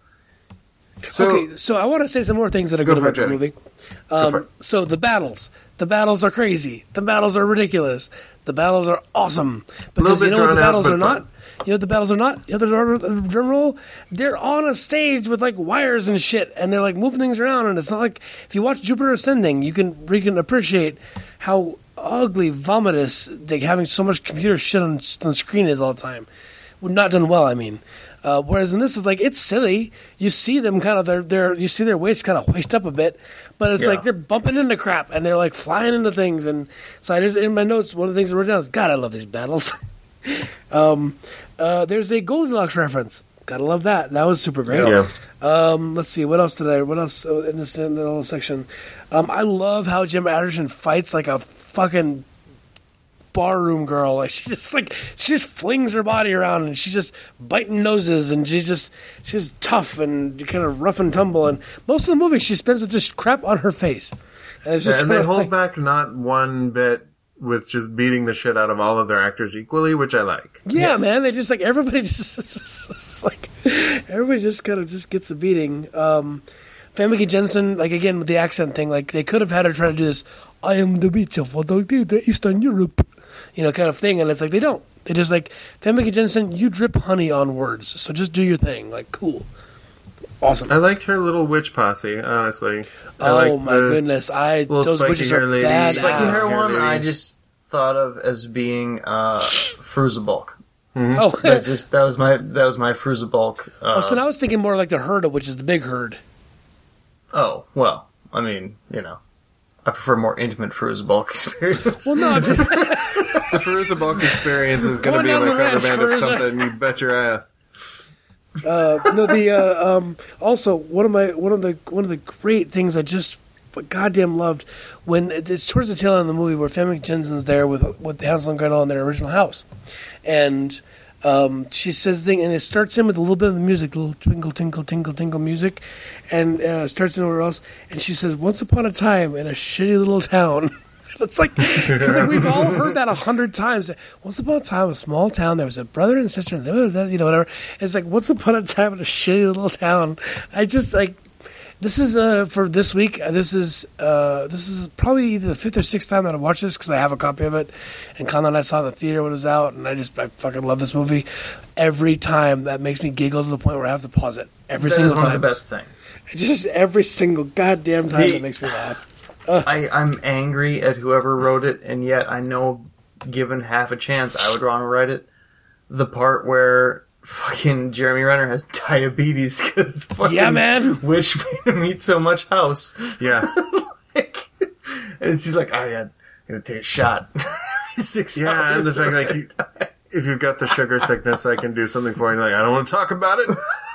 So, Okay, so I want to say some more things that are Go good for about it, the Jenny. movie. for Um, it. so the battles, the battles are crazy. The battles are ridiculous. The battles are awesome because bit you know what the drawn out, battles but are fun. not. You know what the battles are not. You know the drum roll. They're on a stage with like wires and shit, and they're like moving things around. And it's not like if you watch Jupiter Ascending, you can you can appreciate how ugly, vomitous, like having so much computer shit on, on the screen is all the time. Well, not done well, I mean. Uh, whereas in this is like it's silly. You see them kind of their their you see their weights kind of hoist up a bit, but it's Yeah. like they're bumping into crap and they're like flying into things. And so I just in my notes one of the things I wrote down is God, I love these battles. um, uh, there's a Goldilocks reference. Gotta love that. That was super great. yeah. Um, let's see what else did I what else uh, in this in the little section. Um, I love how Jim Anderson fights like a fucking barroom girl. Like she just like she just flings her body around and she's just biting noses and she's just she's tough and kind of rough and tumble. And most of the movie she spends with just crap on her face. And it's just and sort they of hold like- back not one bit with just beating the shit out of all of their actors equally, which I like. Yeah, Yes. man. They just like everybody just, just, just like everybody just kind of just gets a beating. Um, Famke Jensen, like again with the accent thing, like they could have had her try to do this. I am the beach of the Eastern Europe, you know, kind of thing, and it's like they don't. They just like Famke Jensen. You drip honey on words, so just do your thing. Like cool, awesome. I liked her little witch posse, honestly. I Oh liked my the- goodness! I little those spiky witches hair are lady. badass. Spiky Spiky hair Hair one, lady. I just thought of as being uh, Fruza Bulk. Oh, That's just that was my that was my Fruza Bulk. Uh, oh, so now I was thinking more like the herd, which is the big herd. oh well, I mean, you know, I prefer more intimate Fruza Bulk experience. Well, no, I'm just, The Feruza Bulk experience is Come going to on be down my the cover ranch, band of Feruza. something, you bet your ass. Uh, no, the uh, um, also one of my one of the one of the great things I just goddamn loved when it's towards the tail end of the movie where Famke Jensen's there with with Hansel and Gretel in their original house, and um, she says the thing, and it starts in with a little bit of the music, little twinkle tinkle tinkle tinkle music, and uh, starts in over else, and she says, "Once upon a time in a shitty little town." It's like, because like we've all heard that a hundred times. Once upon a time, a small town, there was a brother and sister, and you know, whatever. It's like, once upon a time in a shitty little town. I just like, this is uh, for this week. uh, This is uh, this is probably either the fifth or sixth time that I watched this because I have a copy of it, and Conrad and I saw it in the theater when it was out, and I just I fucking love this movie. Every time that makes me giggle to the point where I have to pause it. Every That single is one time. of the best things. Just every single goddamn time The- that makes me laugh. I, I'm angry at whoever wrote it, and yet I know, given half a chance, I would want to write it. The part where fucking Jeremy Renner has diabetes because the fucking Yeah, man. witch made him eat so much house. Yeah. Like, and it's just like, oh yeah, I'm gonna take a shot. Six Yeah, and the hours fact, like, already. you- if you've got the sugar sickness, I can do something for you. Like, I don't want to talk about it.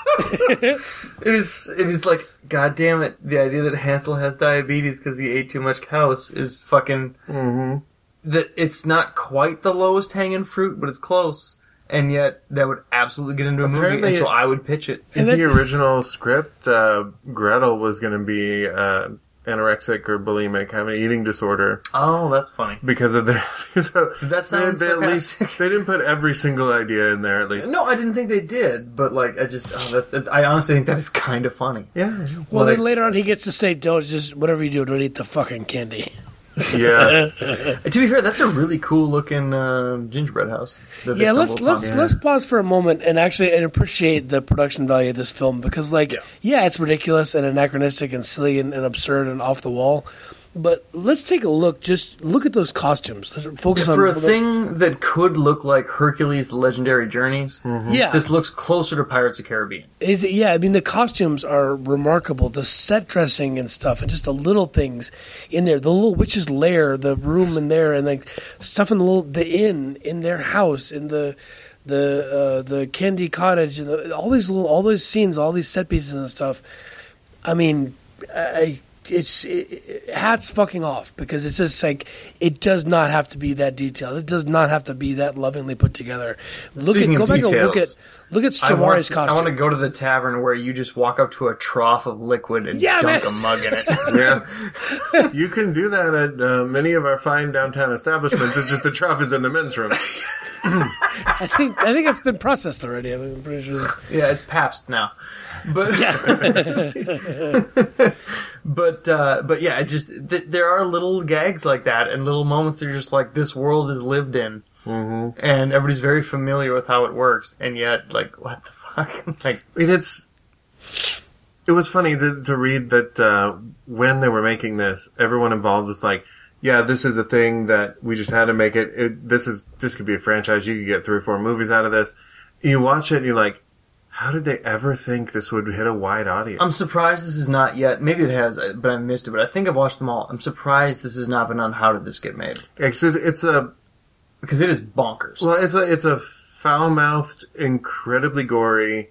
It is. It is like, god damn it! The idea that Hansel has diabetes because he ate too much house is fucking. Mm-hmm. That it's not quite the lowest hanging fruit, but it's close. And yet, that would absolutely get into a movie, Apparently and so it- I would pitch it. In And the it- original script, uh, Gretel was going to be uh, anorexic or bulimic, having an eating disorder Oh, that's funny. because of their. So That sounds they, they at least sarcastic. they didn't put every single idea in there. At least, No, I didn't think they did, but like, I just, oh, that, that, I honestly think that is kind of funny. yeah, Well, Well, then they- later on, he gets to say, "Don't just whatever you do, don't eat the fucking candy." yeah. To be fair, that's a really cool looking uh, gingerbread house. that they Yeah, let's stumbled upon. let's let's pause for a moment and actually and appreciate the production value of this film because, like, yeah, Yeah. it's ridiculous and anachronistic and silly and, and absurd and off the wall. But let's take a look. Just look at those costumes. Let's focus on For a thing that could look like Hercules' Legendary Journeys, Yeah, this looks closer to Pirates of the Caribbean. Is it- yeah, I mean the costumes are remarkable. The set dressing and stuff, and just the little things in there. The little witch's lair, the room in there, and like stuff in the little the inn in their house, in the the uh, the Candy Cottage, and the, all these little all those scenes, all these set pieces and stuff. I mean, I it's it, it, hats fucking off because it's just like it does not have to be that detailed. It does not have to be that lovingly put together. Look Speaking at go of back and look at details, look at I want, Stamari's I costume. want to go to the tavern where you just walk up to a trough of liquid and Yeah, dunk man. a mug in it. Yeah. You can do that at uh, many of our fine downtown establishments. It's just the trough is in the men's room. I think I think it's been processed already. I'm pretty sure. That's, Yeah, it's Pabst now. But but uh, but yeah, it just th- there are little gags like that and little moments that are just like this world is lived in, Mm-hmm. and everybody's very familiar with how it works, and yet like what the fuck? Like And it's it was funny to to read that uh, when they were making this, everyone involved was like, "Yeah, this is a thing that we just had to make it. it this is this could be a franchise. You could get three or four movies out of this." And you watch it, and you're like, "How did they ever think this would hit a wide audience?" I'm surprised this is not yet. Maybe it has, but I missed it. But I think I've watched them all. I'm surprised this has not been on How Did This Get Made? It's a, it's a Because it is bonkers. well, it's a it's a foul-mouthed, incredibly gory,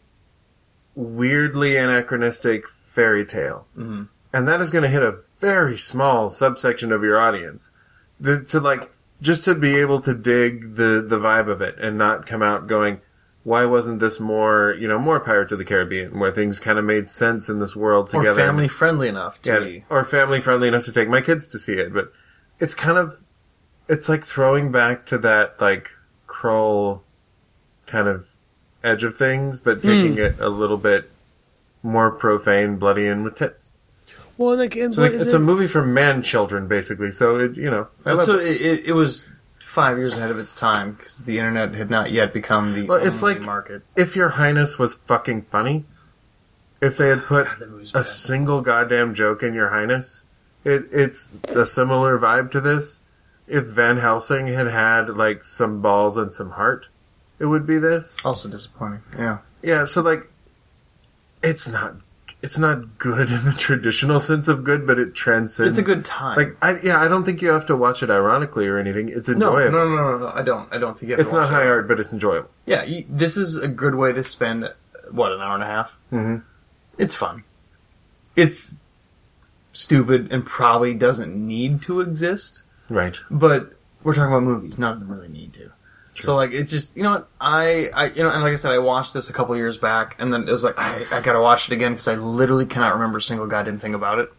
weirdly anachronistic fairy tale, Mhm. and that is going to hit a very small subsection of your audience. The, to like just to be able to dig the the vibe of it and not come out going, why wasn't this more, you know, more Pirates of the Caribbean, where things kind of made sense in this world Or together? family friendly enough to Yeah, be. or family friendly enough to take my kids to see it. But it's kind of, it's like throwing back to that, like, Krull kind of edge of things, but taking it a little bit more profane, bloody, and with tits. well, like, and, So like, it's a then- movie for man children, basically. So, it, you know, I love So it. it, it, it was five years ahead of its time because the internet had not yet become the Well, it's only like- market. If Your Highness was fucking funny, if they had put That movie's a bad. single goddamn joke in Your Highness, it, it's, it's a similar vibe to this. If Van Helsing had had, like, some balls and some heart, it would be this. Also disappointing. Yeah. Yeah, so, like, it's not, it's not good in the traditional sense of good, but it transcends. It's a good time. Like, I, yeah, I don't think you have to watch it ironically or anything. It's no, enjoyable. no, no, no, no, I don't. I don't think you have It's to not watch high it. art, but it's enjoyable. Yeah, you, this is a good way to spend, what, an hour and a half? Mm-hmm. It's fun. It's stupid and probably doesn't need to exist, Right. but we're talking about movies. None of them really need to. So, like, it's just, you know what, I, I, you know, and like I said, I watched this a couple years back, and then it was like, I, I gotta watch it again, because I literally cannot remember a single goddamn thing about it.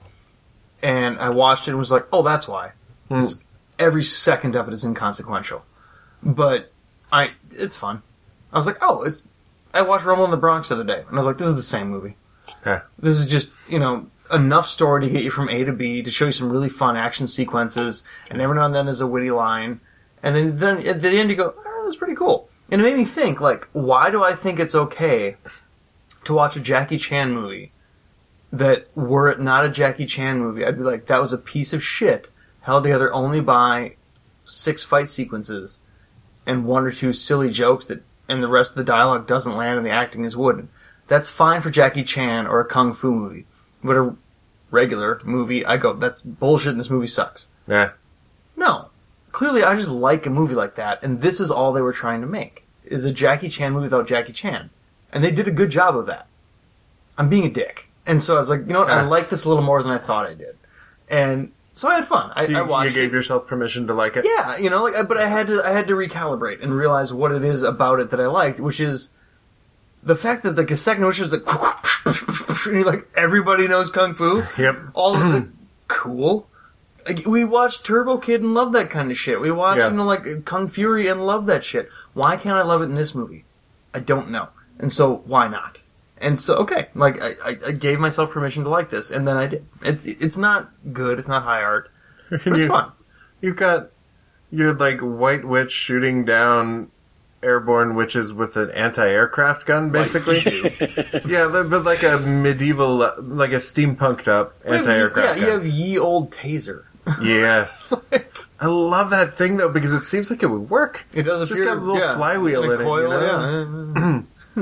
And I watched it and was like, oh, that's why. Mm. It's, every second of it is inconsequential. But, I, it's fun. I was like, oh, it's, I watched Rumble in the Bronx the other day, and I was like, this is the same movie. Yeah. This is just, you know, enough story to get you from A to B, to show you some really fun action sequences, and every now and then there's a witty line. And then, then at the end you go, oh, that's pretty cool. And it made me think, like, why do I think it's okay to watch a Jackie Chan movie that, were it not a Jackie Chan movie, I'd be like, that was a piece of shit held together only by six fight sequences and one or two silly jokes that, and the rest of the dialogue doesn't land and the acting is wooden. That's fine for Jackie Chan or a kung fu movie. But a regular movie, I go, that's bullshit and this movie sucks. Yeah. No. Clearly, I just like a movie like that, and this is all they were trying to make, is a Jackie Chan movie without Jackie Chan. And they did a good job of that. I'm being a dick. And so I was like, you know what, I Yeah. like this a little more than I thought I did. And so I had fun. I, So you, I watched you gave it. yourself permission to like it? Yeah, you know, like, I- but I had to, I had to recalibrate and realize what it is about it that I liked, which is the fact that like a second which was like, and you're like, everybody knows Kung Fu. Yep. All of the cool. Like, we watched Turbo Kid and love that kind of shit. We watched, Yeah. you know, like Kung Fury and love that shit. Why can't I love it in this movie? I don't know. And so, why not? And so, okay, like, I, I, I gave myself permission to like this, and then I did. It's, it's not good, it's not high art, but it's You- fun. You've got your like white witch shooting down airborne witches with an anti-aircraft gun, basically. Yeah, but but like a medieval, uh, like a steampunked up anti-aircraft Yeah, you gun. have ye old taser. Yes. I love that thing though because it seems like it would work. It does It's just appear, got a little yeah, flywheel and a in it, coil, you know? yeah.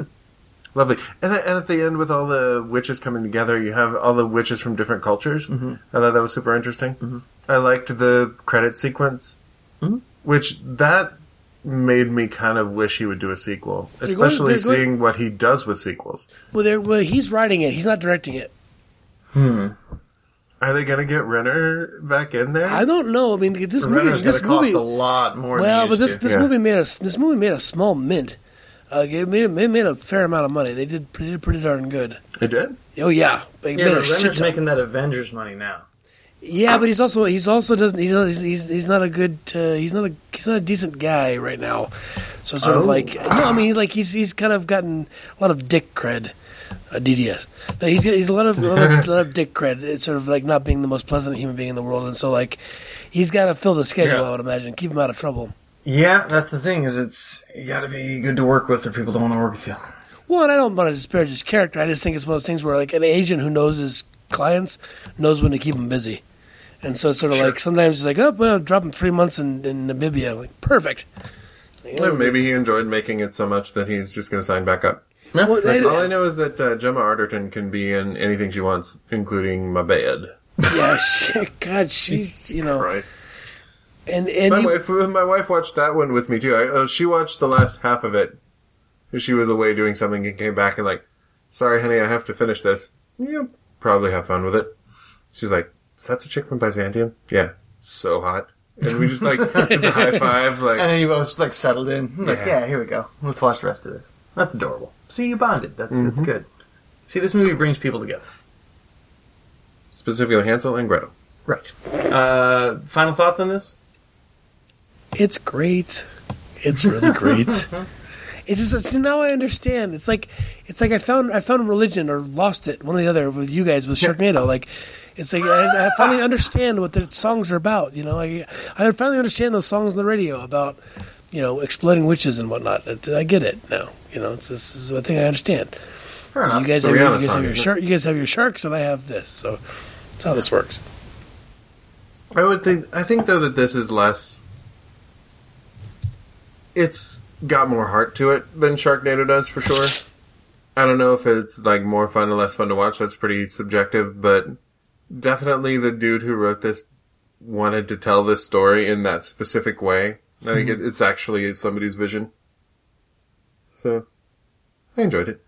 Lovely. And, then, and at the end with all the witches coming together, you have all the witches from different cultures. Mm-hmm. I thought that was super interesting. Mm-hmm. I liked the credit sequence, Mhm. which that made me kind of wish he would do a sequel, They're going- especially they're going- seeing what he does with sequels. Well, they're, well, he's writing it. He's not directing it. Uh, Are they going to get Renner back in there? I don't know. I mean, this movie, Renner's this gonna movie, cost a lot more. well, than but this used to. this Yeah. movie made a this movie made a small mint. Uh, it made it made a fair amount of money. They did pretty pretty darn good. It did? Oh yeah, they Yeah, made a but shit Renner's ton. making that Avengers money now. Yeah, but he's also he's also doesn't he's not, he's he's not a good uh, he's not a he's not a decent guy right now. So sort of Oh. like no, I mean like he's he's kind of gotten a lot of dick cred. Uh, D D S. No, he's he's a lot of a lot of, a lot of dick cred. It's sort of like not being the most pleasant human being in the world, and so like he's got to fill the schedule. Yeah. I would imagine, keep him out of trouble. Yeah, that's the thing. Is it's you got to be good to work with, or people don't want to work with you. Well, and I don't want to disparage his character. I just think it's one of those things where like an agent who knows his clients knows when to keep him busy. And so it's sort of Sure. like sometimes he's like, oh, well, drop him three months in, in Namibia. I'm like, perfect. Like, Well, maybe he enjoyed making it so much that he's just going to sign back up. Well, they- All I know is that uh, Gemma Arterton can be in anything she wants, including my bed. yeah, shit, God, she's, you know. Right. And, and My you- wife, my wife watched that one with me too. I, uh, she watched the last half of it. She was away doing something and came back and like, sorry, honey, I have to finish this. Yeah, probably have fun with it. She's like, is that the chick from Byzantium? Yeah, so hot. And we just like did the high five, like, And then you both just like settled in. Like, Yeah. yeah. here we go. Let's watch the rest of this. That's adorable. See, you bonded. That's that's good. See, this movie brings people together. specifically Hansel and Gretel. Right. Uh, final thoughts on this? it's great. It's really great. It's just it's, now I understand. It's like it's like I found I found religion or lost it, one or the other, with you guys with Sharknado. Like it's like I, I finally understand what the songs are about. You know, I I finally understand those songs on the radio about you know exploding witches and whatnot. It, I get it now. You know, it's this is a thing I understand. Fair enough. You guys The have, your- Rihanna you guys song, have your isn't it? shark. You guys have your sharks, and I have this. So that's how this works. I would think. I think though that this is less. It's got more heart to it than Sharknado does, for sure. I don't know if it's like more fun or less fun to watch. That's pretty subjective, but definitely the dude who wrote this wanted to tell this story in that specific way. I think it, it's actually somebody's vision. So, I enjoyed it.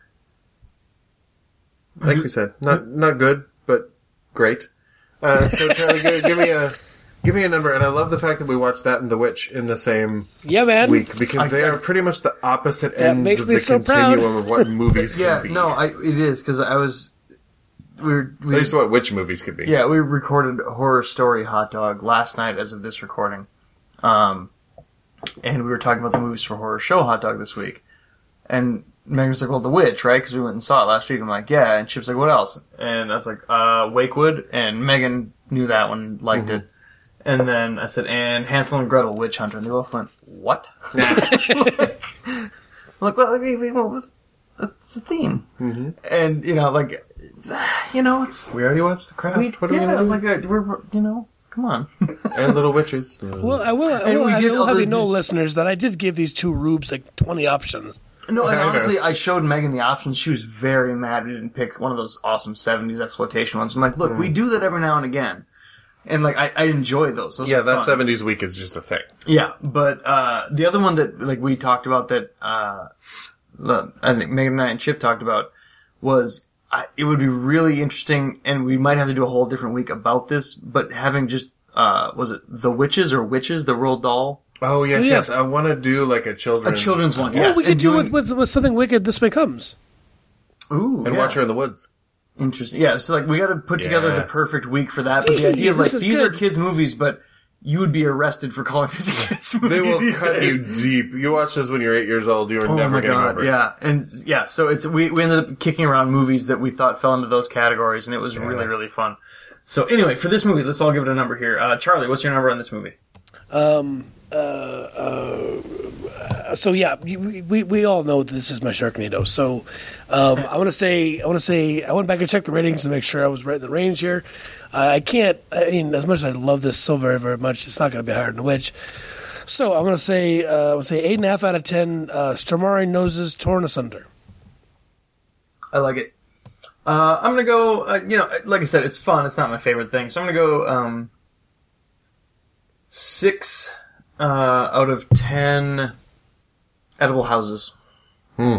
Like we said, not not good, but great. Uh, so Charlie, give, give me a give me a number, and I love the fact that we watched that and The Witch in the same Yeah, man. week because they are pretty much the opposite That ends makes of me the so proud. continuum of what movies Yeah, can be. no, I, it is because I was. We were. At We, least what witch movies could be. yeah, we recorded Horror Story Hot Dog last night as of this recording. Um, and we were talking about the movies for Horror Show Hot Dog this week. And Megan was like, well, The Witch, right? Because we went and saw it last week. I'm like, yeah. And Chip's like, what else? And I was like, uh, Wakewood. And Megan knew that one, liked Mm-hmm. it. And then I said, and Hansel and Gretel, Witch Hunter. And they both went, what? like, like, well, we, we, well, it's the theme. Mm-hmm. And, you know, like, you know, it's... We already watched The Craft. We, what are we yeah, gonna do? like, uh, we're, you know, come on. And Little Witches. Well, I will. I And will, we I did will all have the- you know, listeners, that I did give these two rubes like twenty options. No, and I know. honestly, I showed Megan the options. She was very mad we didn't pick one of those awesome seventies exploitation ones. I'm like, look, we do that every now and again. And, like, I, I enjoy those. those Yeah, are that fun. seventies week is just a thing. Yeah, but, uh, the other one that, like, we talked about that, uh, the- I think Megan and I and Chip talked about was, I, it would be really interesting, and we might have to do a whole different week about this, but having just, uh, was it The Witches or Witches, the Roald Dahl? Oh, yes, Oh, yeah. yes. I want to do like a A children's... children's one, Well, yes. we could and do doing- with, with with something wicked. This becomes. Ooh, And yeah. Watch Her in the Woods. Interesting. Yeah, so like we got to put together Yeah. the perfect week for that. But the idea of like This is these are good. kids' movies, but you would be arrested for calling this a kids' movie. They will these cut days. you deep. You watch this when you're eight years old, you're Oh never my getting god! over it. Yeah, and yeah, so it's we we ended up kicking around movies that we thought fell into those categories, and it was really Yes. really fun. So anyway, for this movie, let's all give it a number here. Uh, Charlie, what's your number on this movie? Um. Uh. uh so yeah, we, we we all know this is my Sharknado. So, um, I want to say I want to say I went back and checked the ratings to make sure I was right in the range here. Uh, I can't. I mean, as much as I love this so very very much, it's not going to be higher than The Witch. So I'm going to say uh, I'm going to say eight and a half out of ten. Uh, Stromari noses torn asunder. I like it. Uh, I'm gonna go. Uh, you know, like I said, it's fun. It's not my favorite thing, so I'm gonna go um, six uh, out of ten edible houses. Hmm.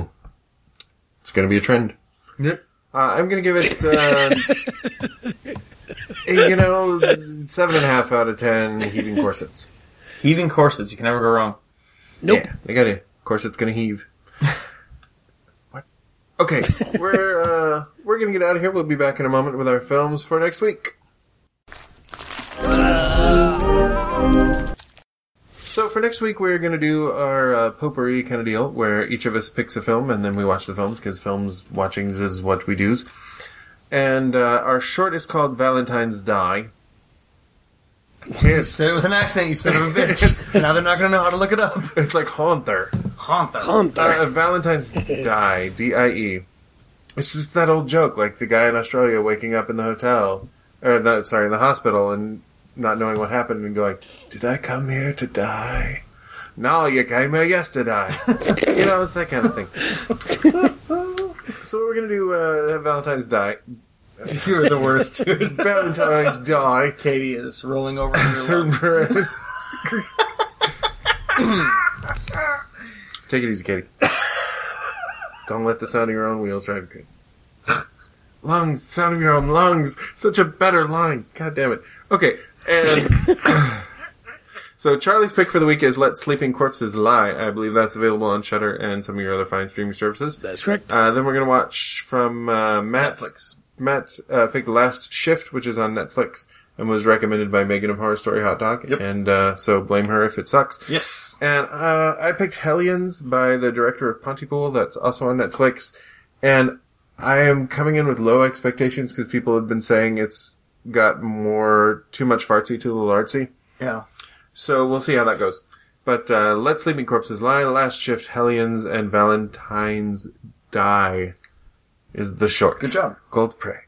It's going to be a trend. Yep. Uh, I'm going to give it... Uh, You know, seven and a half out of ten heaving corsets. Heaving corsets, you can never go wrong. Nope. Yeah, they got it. Corset's gonna heave. What? Okay, we're uh, we're gonna get out of here. We'll be back in a moment with our films for next week. So for next week, we're going to do our uh, potpourri kind of deal, where each of us picks a film and then we watch the films, because films watchings is what we do. And uh, our short is called Valentine's Die. You said it with an accent, you son of a bitch. Now they're not going to know how to look it up. It's like Haunter. Haunter. Haunter. Uh, Valentine's Die, D I E. It's just that old joke, like the guy in Australia waking up in the hotel, or no, sorry, in the hospital, and not knowing what happened and going, did I come here to die? No, you came here yesterday. You know, it's that kind of thing. So we're going to do uh, Valentine's Die. You are the worst, dude. Valentine's Die. Katie is rolling over in your lungs. Take it easy, Katie. Don't let the sound of your own wheels drive you crazy. Lungs, sound of your own lungs. Such a better line. God damn it. Okay. And so Charlie's pick for the week is Let Sleeping Corpses Lie. I believe that's available on Shudder and some of your other fine streaming services. That's correct. Uh, then we're going to watch from uh, Matt. Netflix. Matt uh, picked Last Shift, which is on Netflix and was recommended by Megan of Horror Story Hot Dog. Yep. And uh, so blame her if it sucks. Yes. And uh, I picked Hellions by the director of Pontypool. That's also on Netflix. And I am coming in with low expectations because people have been saying it's got more, too much fartsy, too little artsy. Yeah. So we'll see how that goes. But uh, Let Sleeping Corpses Lie, Last Shift, Hellions, and Valentine's Die is the short. Good job. Gold Prey.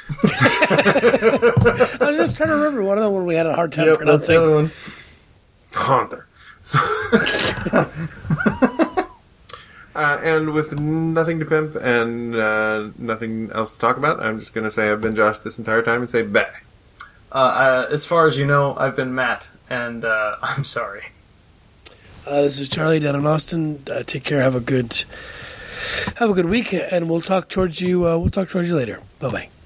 I was just trying to remember one of the one we had a hard time Yep, that's the pronouncing. other one. Haunter. So uh, and with nothing to pimp and uh, nothing else to talk about, I'm just going to say I've been Josh this entire time and say bye. Uh, uh, as far as you know, I've been Matt, and uh, I'm sorry. Uh, this is Charlie down in Austin. Uh, take care. Have a good, have a good week, and we'll talk towards you. Uh, we'll talk towards you later. Bye bye.